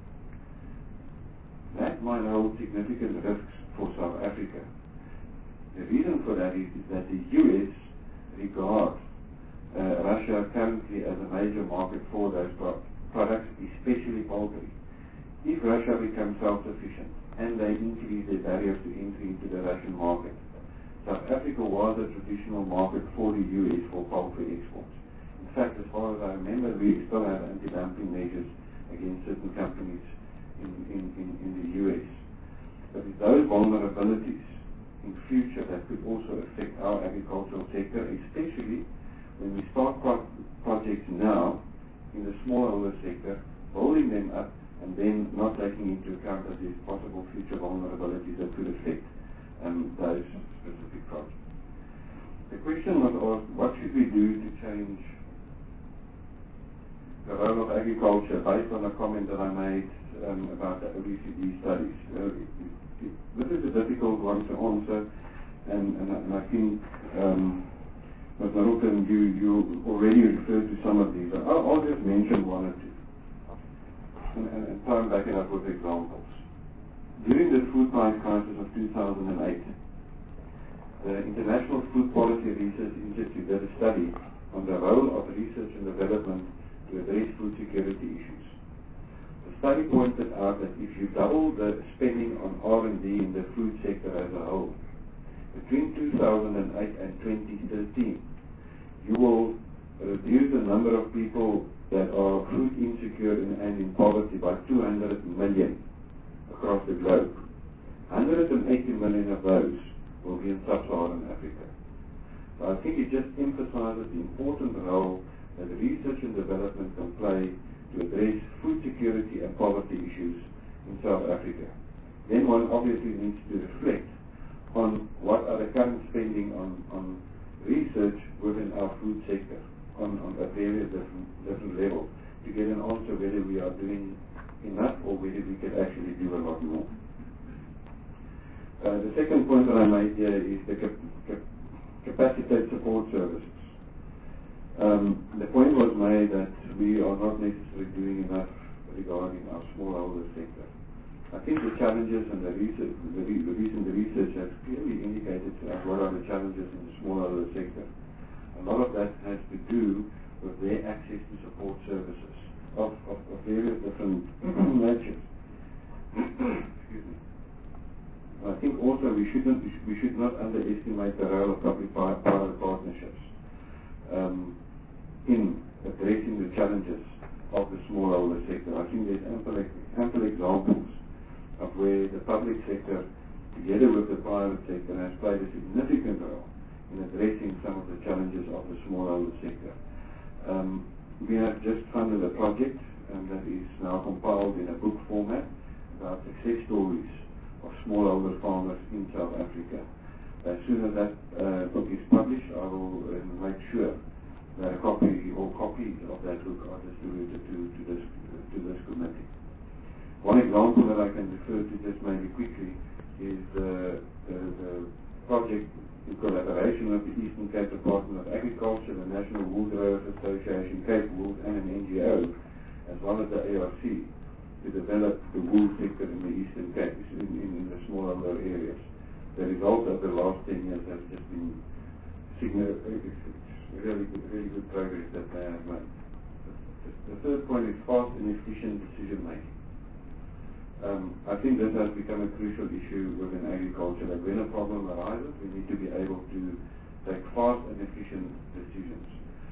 That might hold significant risks for South Africa. The reason for that is that the US regards Russia currently as a major market for those products, especially poultry. If Russia becomes self-sufficient and they increase their barriers to entry into the Russian market, South Africa was a traditional market for the US for poultry exports. In fact, as far as I remember, we still have anti-dumping measures against certain companies in the US. But with those vulnerabilities in future, that could also affect our agricultural sector, especially when we start projects now in the smallholder sector, building them up and then not taking into account that there's possible future vulnerabilities that could affect those specific projects. The question was asked, what should we do to change the role of agriculture, based on a comment that I made about the OECD studies. This is a difficult one to answer, and I think Ms. Narutan, you already referred to some of these. I'll just mention one or two and try and back it up with examples. During the food price crisis of 2008, the International Food Policy Research Institute did a study on the role of research and development to address food security issues. The study pointed out that if you double the spending on R&D in the food sector as a whole, between 2008 and 2013, you will reduce the number of people that are food insecure and in poverty by 200 million across the globe. 180 million of those will be in sub-Saharan Africa. So I think it just emphasizes the important role that research and development can play to address food security and poverty issues in South Africa. Then one obviously needs to reflect on what are the current spending on research within our food sector on various different levels to get an answer whether we are doing enough or whether we could actually do a lot more. The second point that I made here is the capacitate support services. The point was made that we are not necessarily doing enough regarding our smallholder sector. I think the challenges and the recent research has clearly indicated to us what are the challenges in the smallholder sector. A lot of that has to do with their access to support services of various different natures. Excuse me. I think also we should not underestimate the role of public-private partnerships in addressing the challenges of the smallholder sector. I think there's ample examples of where the public sector, together with the private sector, has played a significant role in addressing some of the challenges of the smallholder sector. We have just funded a project that is now compiled in a book format about success stories of smallholder farmers in South Africa. As soon as that book is published, I will make sure that a copy or copies of that book are distributed to this committee. One example Cape Wool and an NGO, as well as the ARC, to develop the wool sector in the Eastern Cape, in the smaller rural areas. The results of the last 10 years have just been really good progress that they have made. The third point is fast and efficient decision making. I think this has become a crucial issue within agriculture, that when a problem arises, we need to be able to take fast and efficient decisions.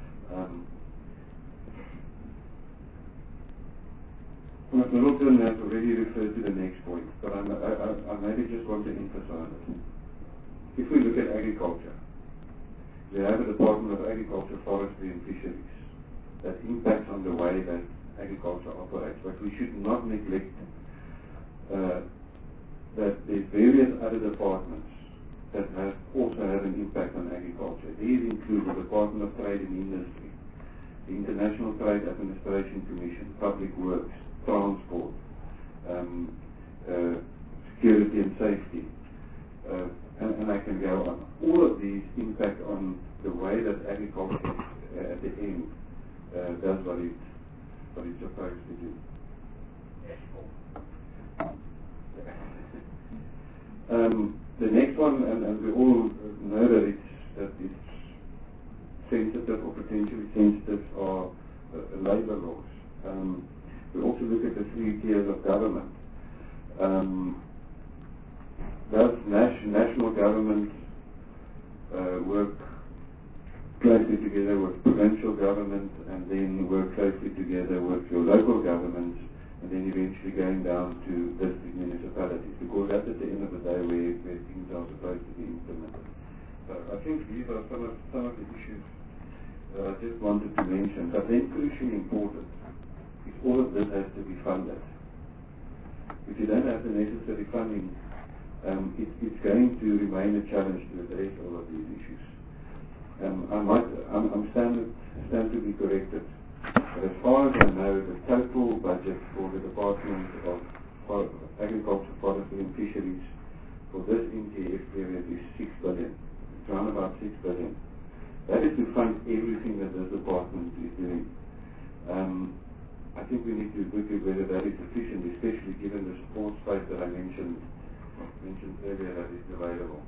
Mr. Middleton has already referred to the next point, but I maybe just want to emphasize it. If we look at agriculture, we have a Department of Agriculture, Forestry and Fisheries that impacts on the way that agriculture operates, but we should not neglect that there's various other departments that also have an impact on agriculture. These include the Department of Trade and Industry, the International Trade Administration Commission, Public Works, Transport, Security and Safety, and I can go on. All of these impact on the way that agriculture at the end does what it's supposed to do. The next one, and we all know that it's sensitive or potentially sensitive, are labor laws. We also look at the 3 tiers of government. Does national government work closely together with provincial government, and then work closely together with your local governments, and then eventually going down to district municipalities, because that's at the end of the day where things are supposed to be implemented. So I think these are some of the issues that I just wanted to mention. But then crucially important is all of this has to be funded. If you don't have the necessary funding, it's going to remain a challenge to address all of these issues. I'm stand to be corrected. But as far as I know, the total budget for the Department of Agriculture, Forestry and Fisheries for this NTF period is 6 billion. It's around about 6 billion. That is to fund everything that this department is doing. I think we need to look at whether that is sufficient, especially given the support space that I mentioned earlier that is available.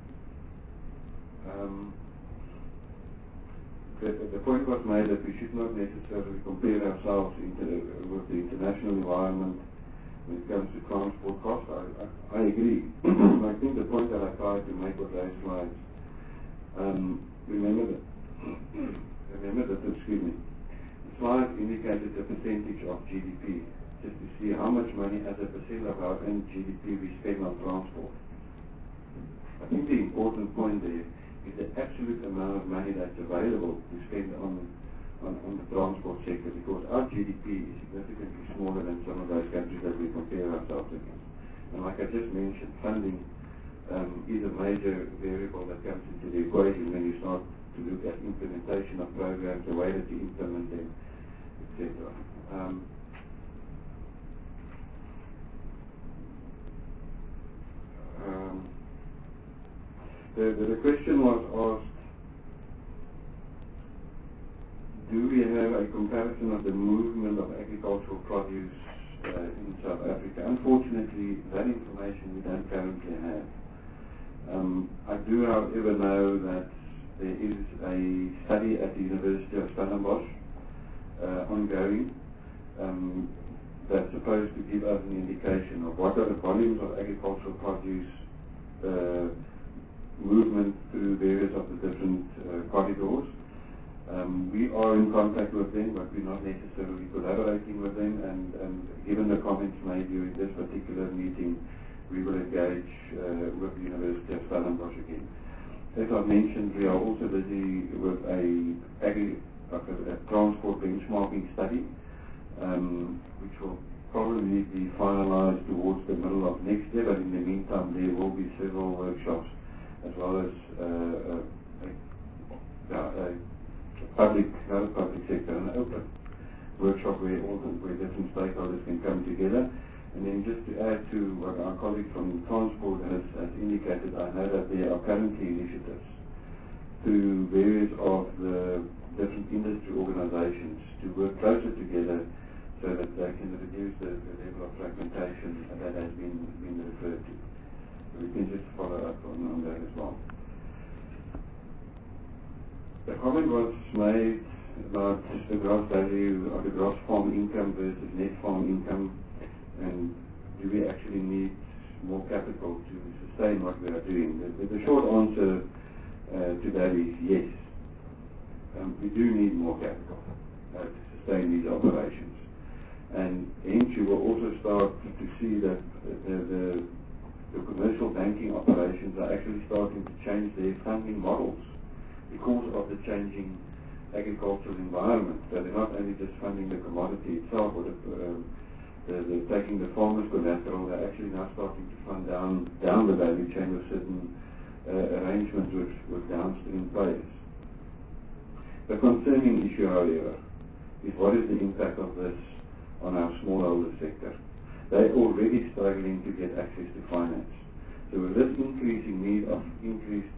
The point was made that we should not necessarily compare ourselves with the international environment when it comes to transport costs. I agree. I think the point that I tried to make with those slides, remember that, excuse me, the slide indicated the percentage of GDP, just to see how much money as a percent of our own GDP we spend on transport. I think the important point there is the absolute amount of money that's available to spend on the transport sector, because our GDP is significantly smaller than some of those countries that we compare ourselves against. And like I just mentioned, funding is a major variable that comes into the equation when you start to look at implementation of programs, the way that you implement them, etc. The question was asked, do we have a comparison of the movement of agricultural produce in South Africa? Unfortunately, that information we don't currently have. I do, however, know that there is a study at the University of Stellenbosch ongoing that's supposed to give us an indication of what are the volumes of agricultural produce movement through various of the different corridors. We are in contact with them, but we're not necessarily collaborating with them, and given the comments made during this particular meeting, we will engage with the University of Stellenbosch again. As I mentioned, we are also busy with a transport benchmarking study, which will probably be finalized towards the middle of next year, but in the meantime there will be several workshops as well as public sector, an open workshop where different stakeholders can come together. And then just to add to what our colleague from Transport has indicated, I know that there are currently initiatives through various of the different industry organizations to work closer together so that they can reduce the level of fragmentation that has been referred to. So we can just follow up on that as well. The comment was made about the gross value or the gross farm income versus net farm income, and do we actually need more capital to sustain what we are doing? The short answer to that is yes. We do need more capital to sustain these operations. And hence you will also start to see that the commercial banking operations are actually starting to change their funding models because of the changing agricultural environment. So they're not only just funding the commodity itself or they're taking the farmer's collateral, they're actually now starting to fund down the value chain with certain arrangements with downstream players. The concerning issue, however, is what is the impact of this on our smallholder sector. They're already struggling to get access to finance. So with this increasing need of increased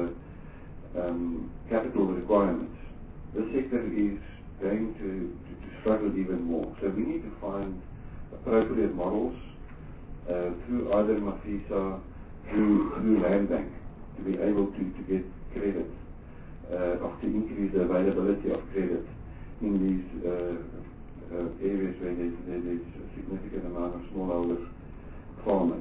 capital requirements, the sector is going to struggle even more. So we need to find appropriate models through either Mafisa, through Land Bank, to be able to get credit, or to increase the availability of credit in these areas where there's a significant amount of smallholder farmers.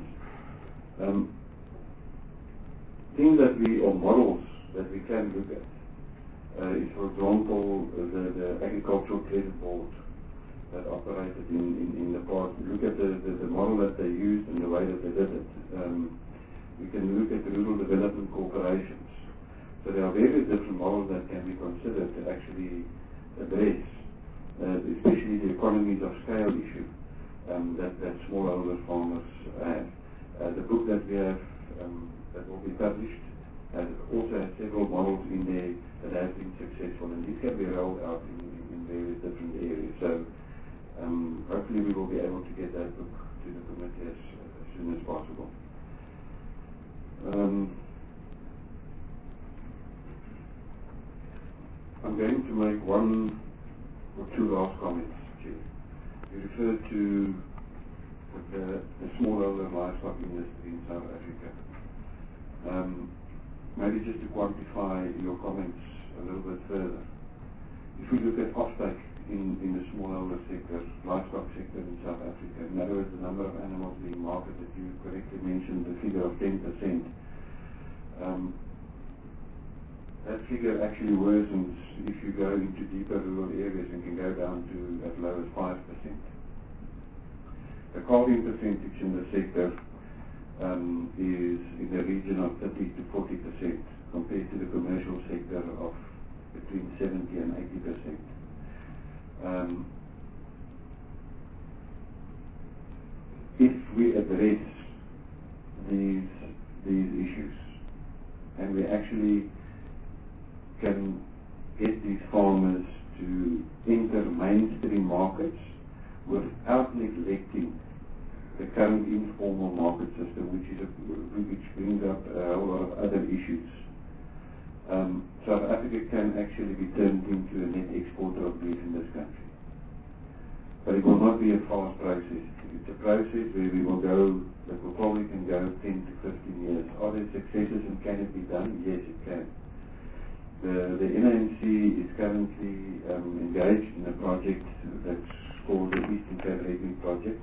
Things that or models that we can look at is, for example, the Agricultural Credit Board that operated in the past. Look at the model that they used and the way that they did it. We can look at rural development corporations. So there are various different models that can be considered to actually address, especially the economies of scale issue that smallholder farmers have. The book that we have that will be published also has several models in there that have been successful, and these can be rolled out in various different areas. So hopefully we will be able to get that book to the committee as soon as possible. I'm going to make one or two last comments, Chief. You referred to the smallholder livestock industry in South Africa. Maybe just to quantify your comments a little bit further. If we look at offtake in the smallholder sector, livestock sector in South Africa, in other words, the number of animals being marketed, you correctly mentioned the figure of 10%. That figure actually worsens if you go into deeper rural areas and can go down to as low as 5%. The calving percentage in the sector is in the region of 30 to 40% compared to the commercial sector of between 70 and 80%. If we address these issues and we actually can get these farmers to enter mainstream markets without neglecting the current informal market system, which brings up a whole lot of other issues. South Africa can actually be turned into a net exporter of beef in this country. But it will not be a fast process. It's a process where we will go, that will probably can go 10 to 15 years. Are there successes and can it be done? Yes, it can. The NAMC is currently engaged in a project that's called the Eastern Cape Red Meat Project.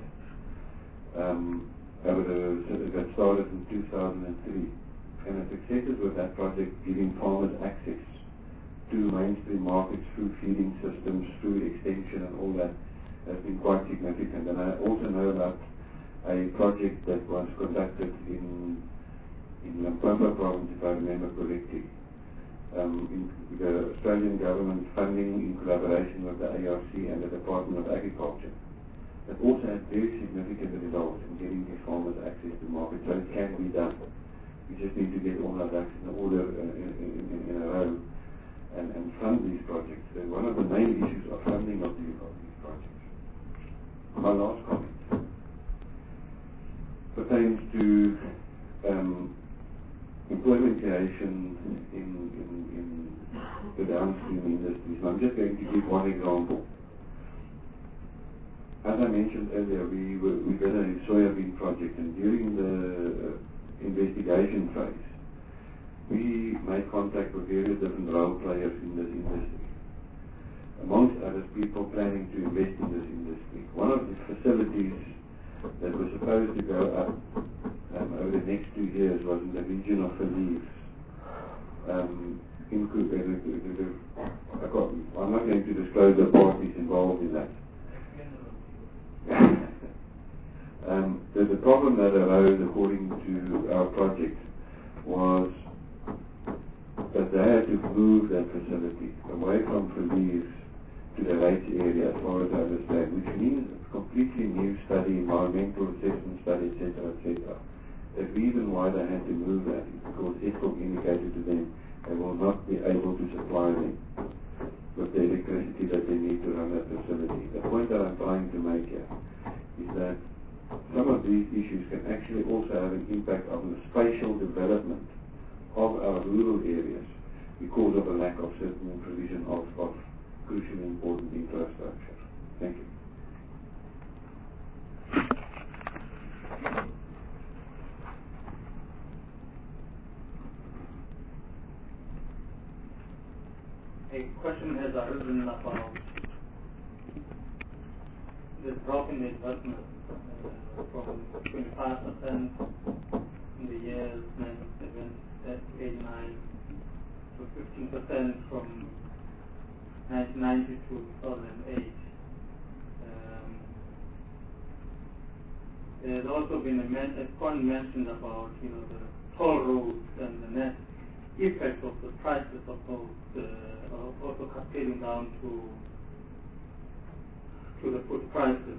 That started in 2003. And the successes with that project giving farmers access to mainstream markets through feeding systems, through extension and all that has been quite significant. And I also know about a project that was conducted in Limpopo province, if I remember correctly. The Australian government funding in collaboration with the ARC and the Department of Agriculture. That also had very significant results in getting these farmers access to markets. So it can be done. We just need to get all our ducks in order in a row and fund these projects. So one of the main issues of funding of these projects. My last comment pertains to employment creation in the downstream industries. give one example. As I mentioned earlier, we did a soybean project, and during the investigation phase, we made contact with various different role players in this industry. Amongst others, people planning to invest in this industry. One of the facilities that was supposed to go up over the next 2 years was in the region of Verlies. I'm not going to disclose the parties involved in that. The problem that arose, according to our project, was that they had to move that facility away from Verlies to the Rates area, as far as I understand, which means a completely new study, environmental assessment study, etc. The reason why they had to move that is because Eskom indicated to them they will not be able to supply them with the electricity that they need to run that facility. The point that I'm trying to make here is that some of these issues can actually also have an impact on the spatial development of our rural areas because of a lack of certain provision of crucially important infrastructure. Thank you. A question has arisen about the drop in the investment from 25% in the years 1989 to 15% from 1990 to 2008. There's also been a point mentioned about the toll roads and the net effect of the prices of those also cascading down to the food prices.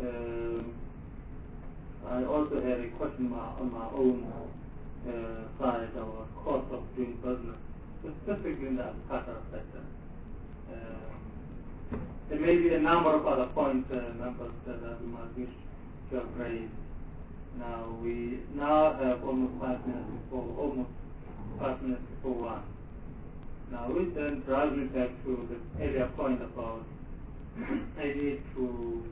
I also had a question on my own side about cost of doing business, specifically in the agricultural sector. There may be a number of other points, numbers that we might wish to have raised. Now we have almost 5 minutes before 1. Now which then drives me back to the earlier point about I need to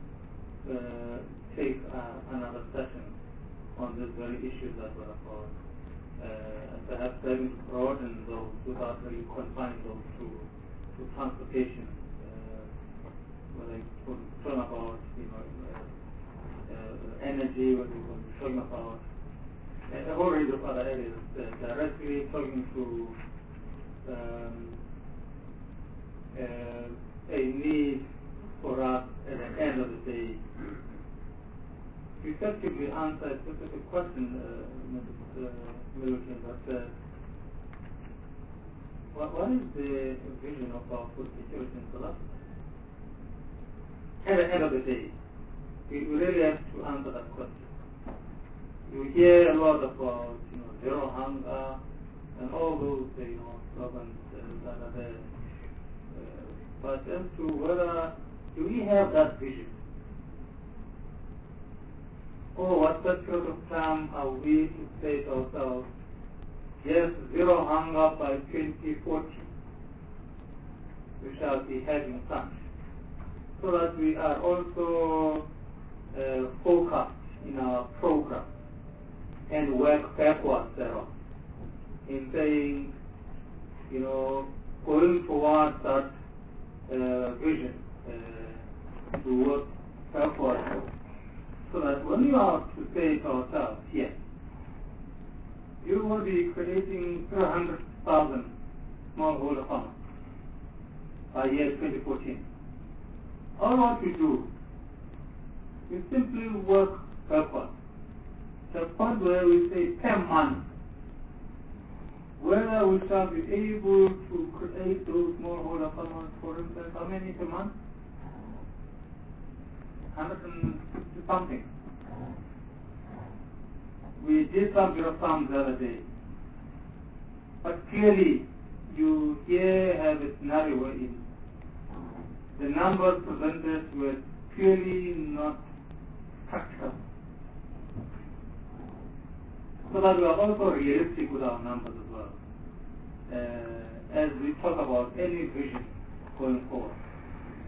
take another session on these very issues that were about perhaps having to broaden those without really confining those to transportation. Whether we're talking about energy, whether we're talking about a whole range of other areas, directly talking to a need for us at the end of the day to effectively answer a specific question, Mrs. Milton, but what is the vision of our food security in South Africa? At the end of the day, we really have to answer that question. You hear a lot about zero hunger and all those slogans that are there. But as to whether do we have that vision? Or what period of time are we to say to ourselves, yes, zero hunger by 2040, we shall be having such, so that we are also focused in our program and work backwards thereon in saying, going towards that vision to work backwards, so that when you are to say to ourselves, yes, you will be creating 300,000 smallholder farmers by year 2014. All what we do is simply work backwards. The point where we say per month, whether we shall be able to create those smallholder farmers, for instance, how many per month? 160 something. We did some bit of sums the other day. But clearly, you here have a scenario where the numbers presented were clearly not practical. So that we are also realistic with our numbers as well, as we talk about any vision going forward.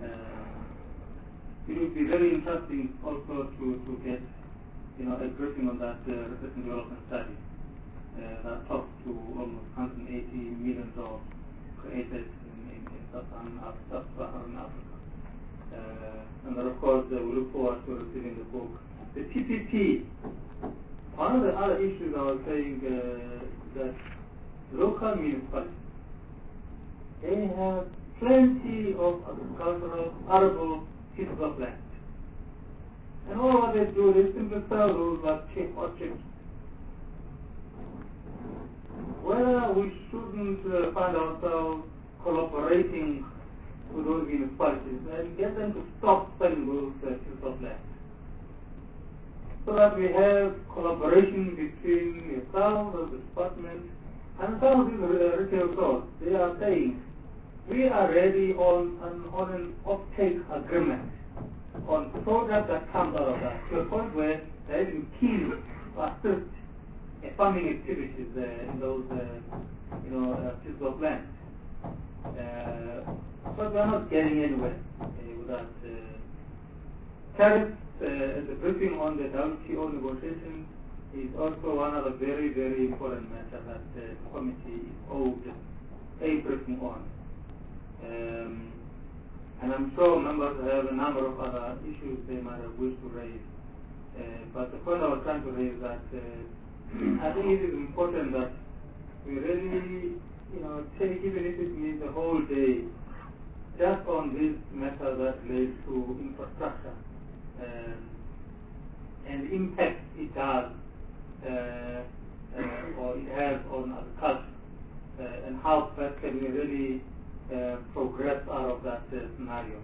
It would be very interesting also to get a briefing on that research and development study that talks to almost $180 million created in sub-Saharan Africa. And then of course we look forward to receiving the book. The TPP, one of the other issues I was saying that local municipalities, they have plenty of agricultural, arable pieces of land. And all what they do, they simply sell those as cheap or cheap. Whether we shouldn't find ourselves collaborating with those municipalities and get them to stop selling those pieces of land, so that we have collaboration between yourselves, the department, and some of these retail stores. They are saying, we are ready on an off-take agreement on product that comes out of that, to a point where they're even keen to assist farming activities in those pieces of land. But we are not getting anywhere with that. Tariffs, the briefing on the WTO negotiations is also one of the very, very important matters that the committee is owed a briefing on. And I'm sure members have a number of other issues they might have wished to raise. But the point I was trying to raise is that I think it is important that we really, take, even if it means the whole day, just on this matter that relates to infrastructure and the impact it does or it has on agriculture and how best can we really progress out of that scenario.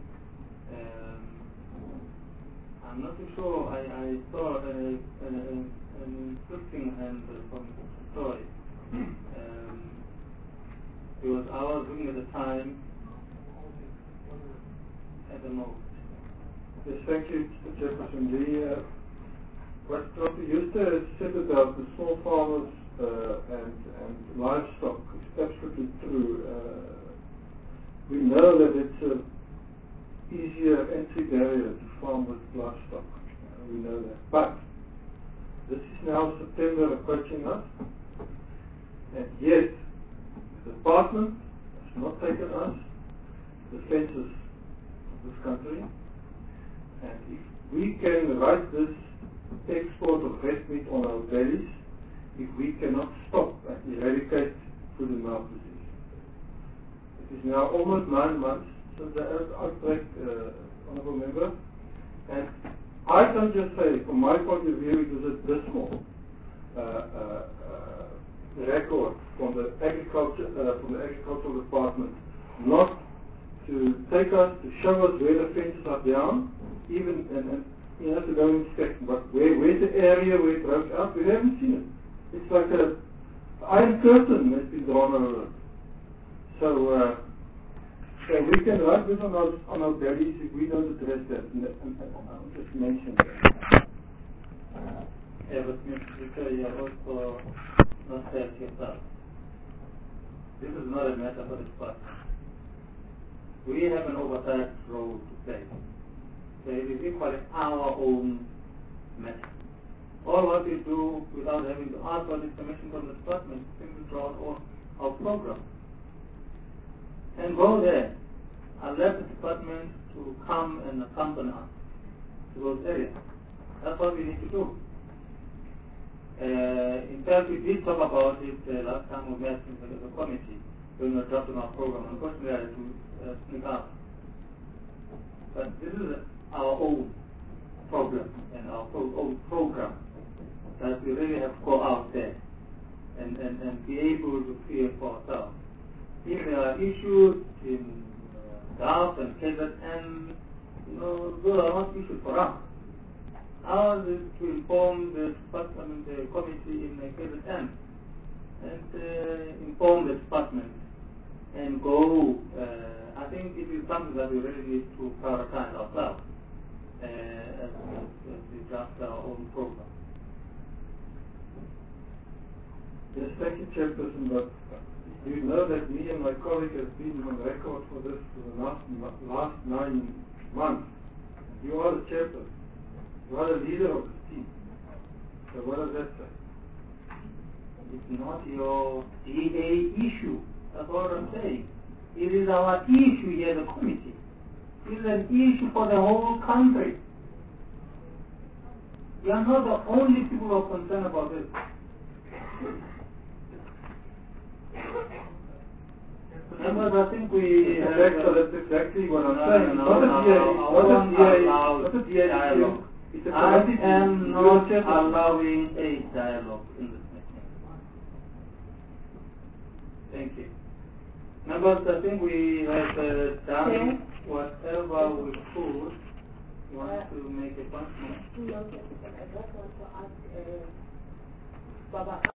I'm not too sure. I saw an interesting hand from Troy. Because I was looking at the time at the moment. Yes, thank you, Mr. Jefferson. What Dr. Euster said about the small farmers and livestock is absolutely true. We know that it's an easier entry barrier to farm with livestock. We know that. But this is now September approaching us, and yet the department has not taken us the census of this country. And if we can write this export of red meat on our bellies, if we cannot stop and eradicate foot and mouth disease. It is now almost 9 months since the outbreak, Honourable Member, and I can just say, from my point of view, it was a dismal record from the agricultural department not to take us, to show us where the fences are down, even and to go inspect. But where's the area where it broke out? We haven't seen it. It's like an iron curtain that's been drawn over it. So we can write this on our bellies if we don't address that. And I'll just mention that. Yeah, but Mr. you are also not fair to yourself. This is not a matter for the department. We have an oversight role to play. So it is equally our own matter. All what we do without having to ask for this permission from the department is simply draw on our program. And go there and let the department to come and accompany us to those areas. That's what we need to do. In fact, we did talk about it last time we met in the committee when we were drafting our program. Unfortunately, I had to sneak out. But this is our own problem and our own program that we really have to go out there and be able to see it for ourselves. If there are issues in Gulf and KZN, those are not issues for us. Ours is to inform the department, the committee in KZN, and inform the department and go. I think it is something that we really need to prioritize ourselves as we draft our own program. Yes, thank you, Chairperson. But You know that me and my colleague have been on record for this for the last 9 months. You are the chairperson. You are the leader of the team. So what does that say? It's not your DA issue. That's what I'm saying. It is our issue here, the committee. It is an issue for the whole country. We are not the only people who are concerned about this. Members, I think we that's exactly what I'm saying. What is dialogue? I am not allowing a dialogue in this meeting. Thank you. Members, I think we have done whatever we could. You want to make a point? No, I just want to ask Baba.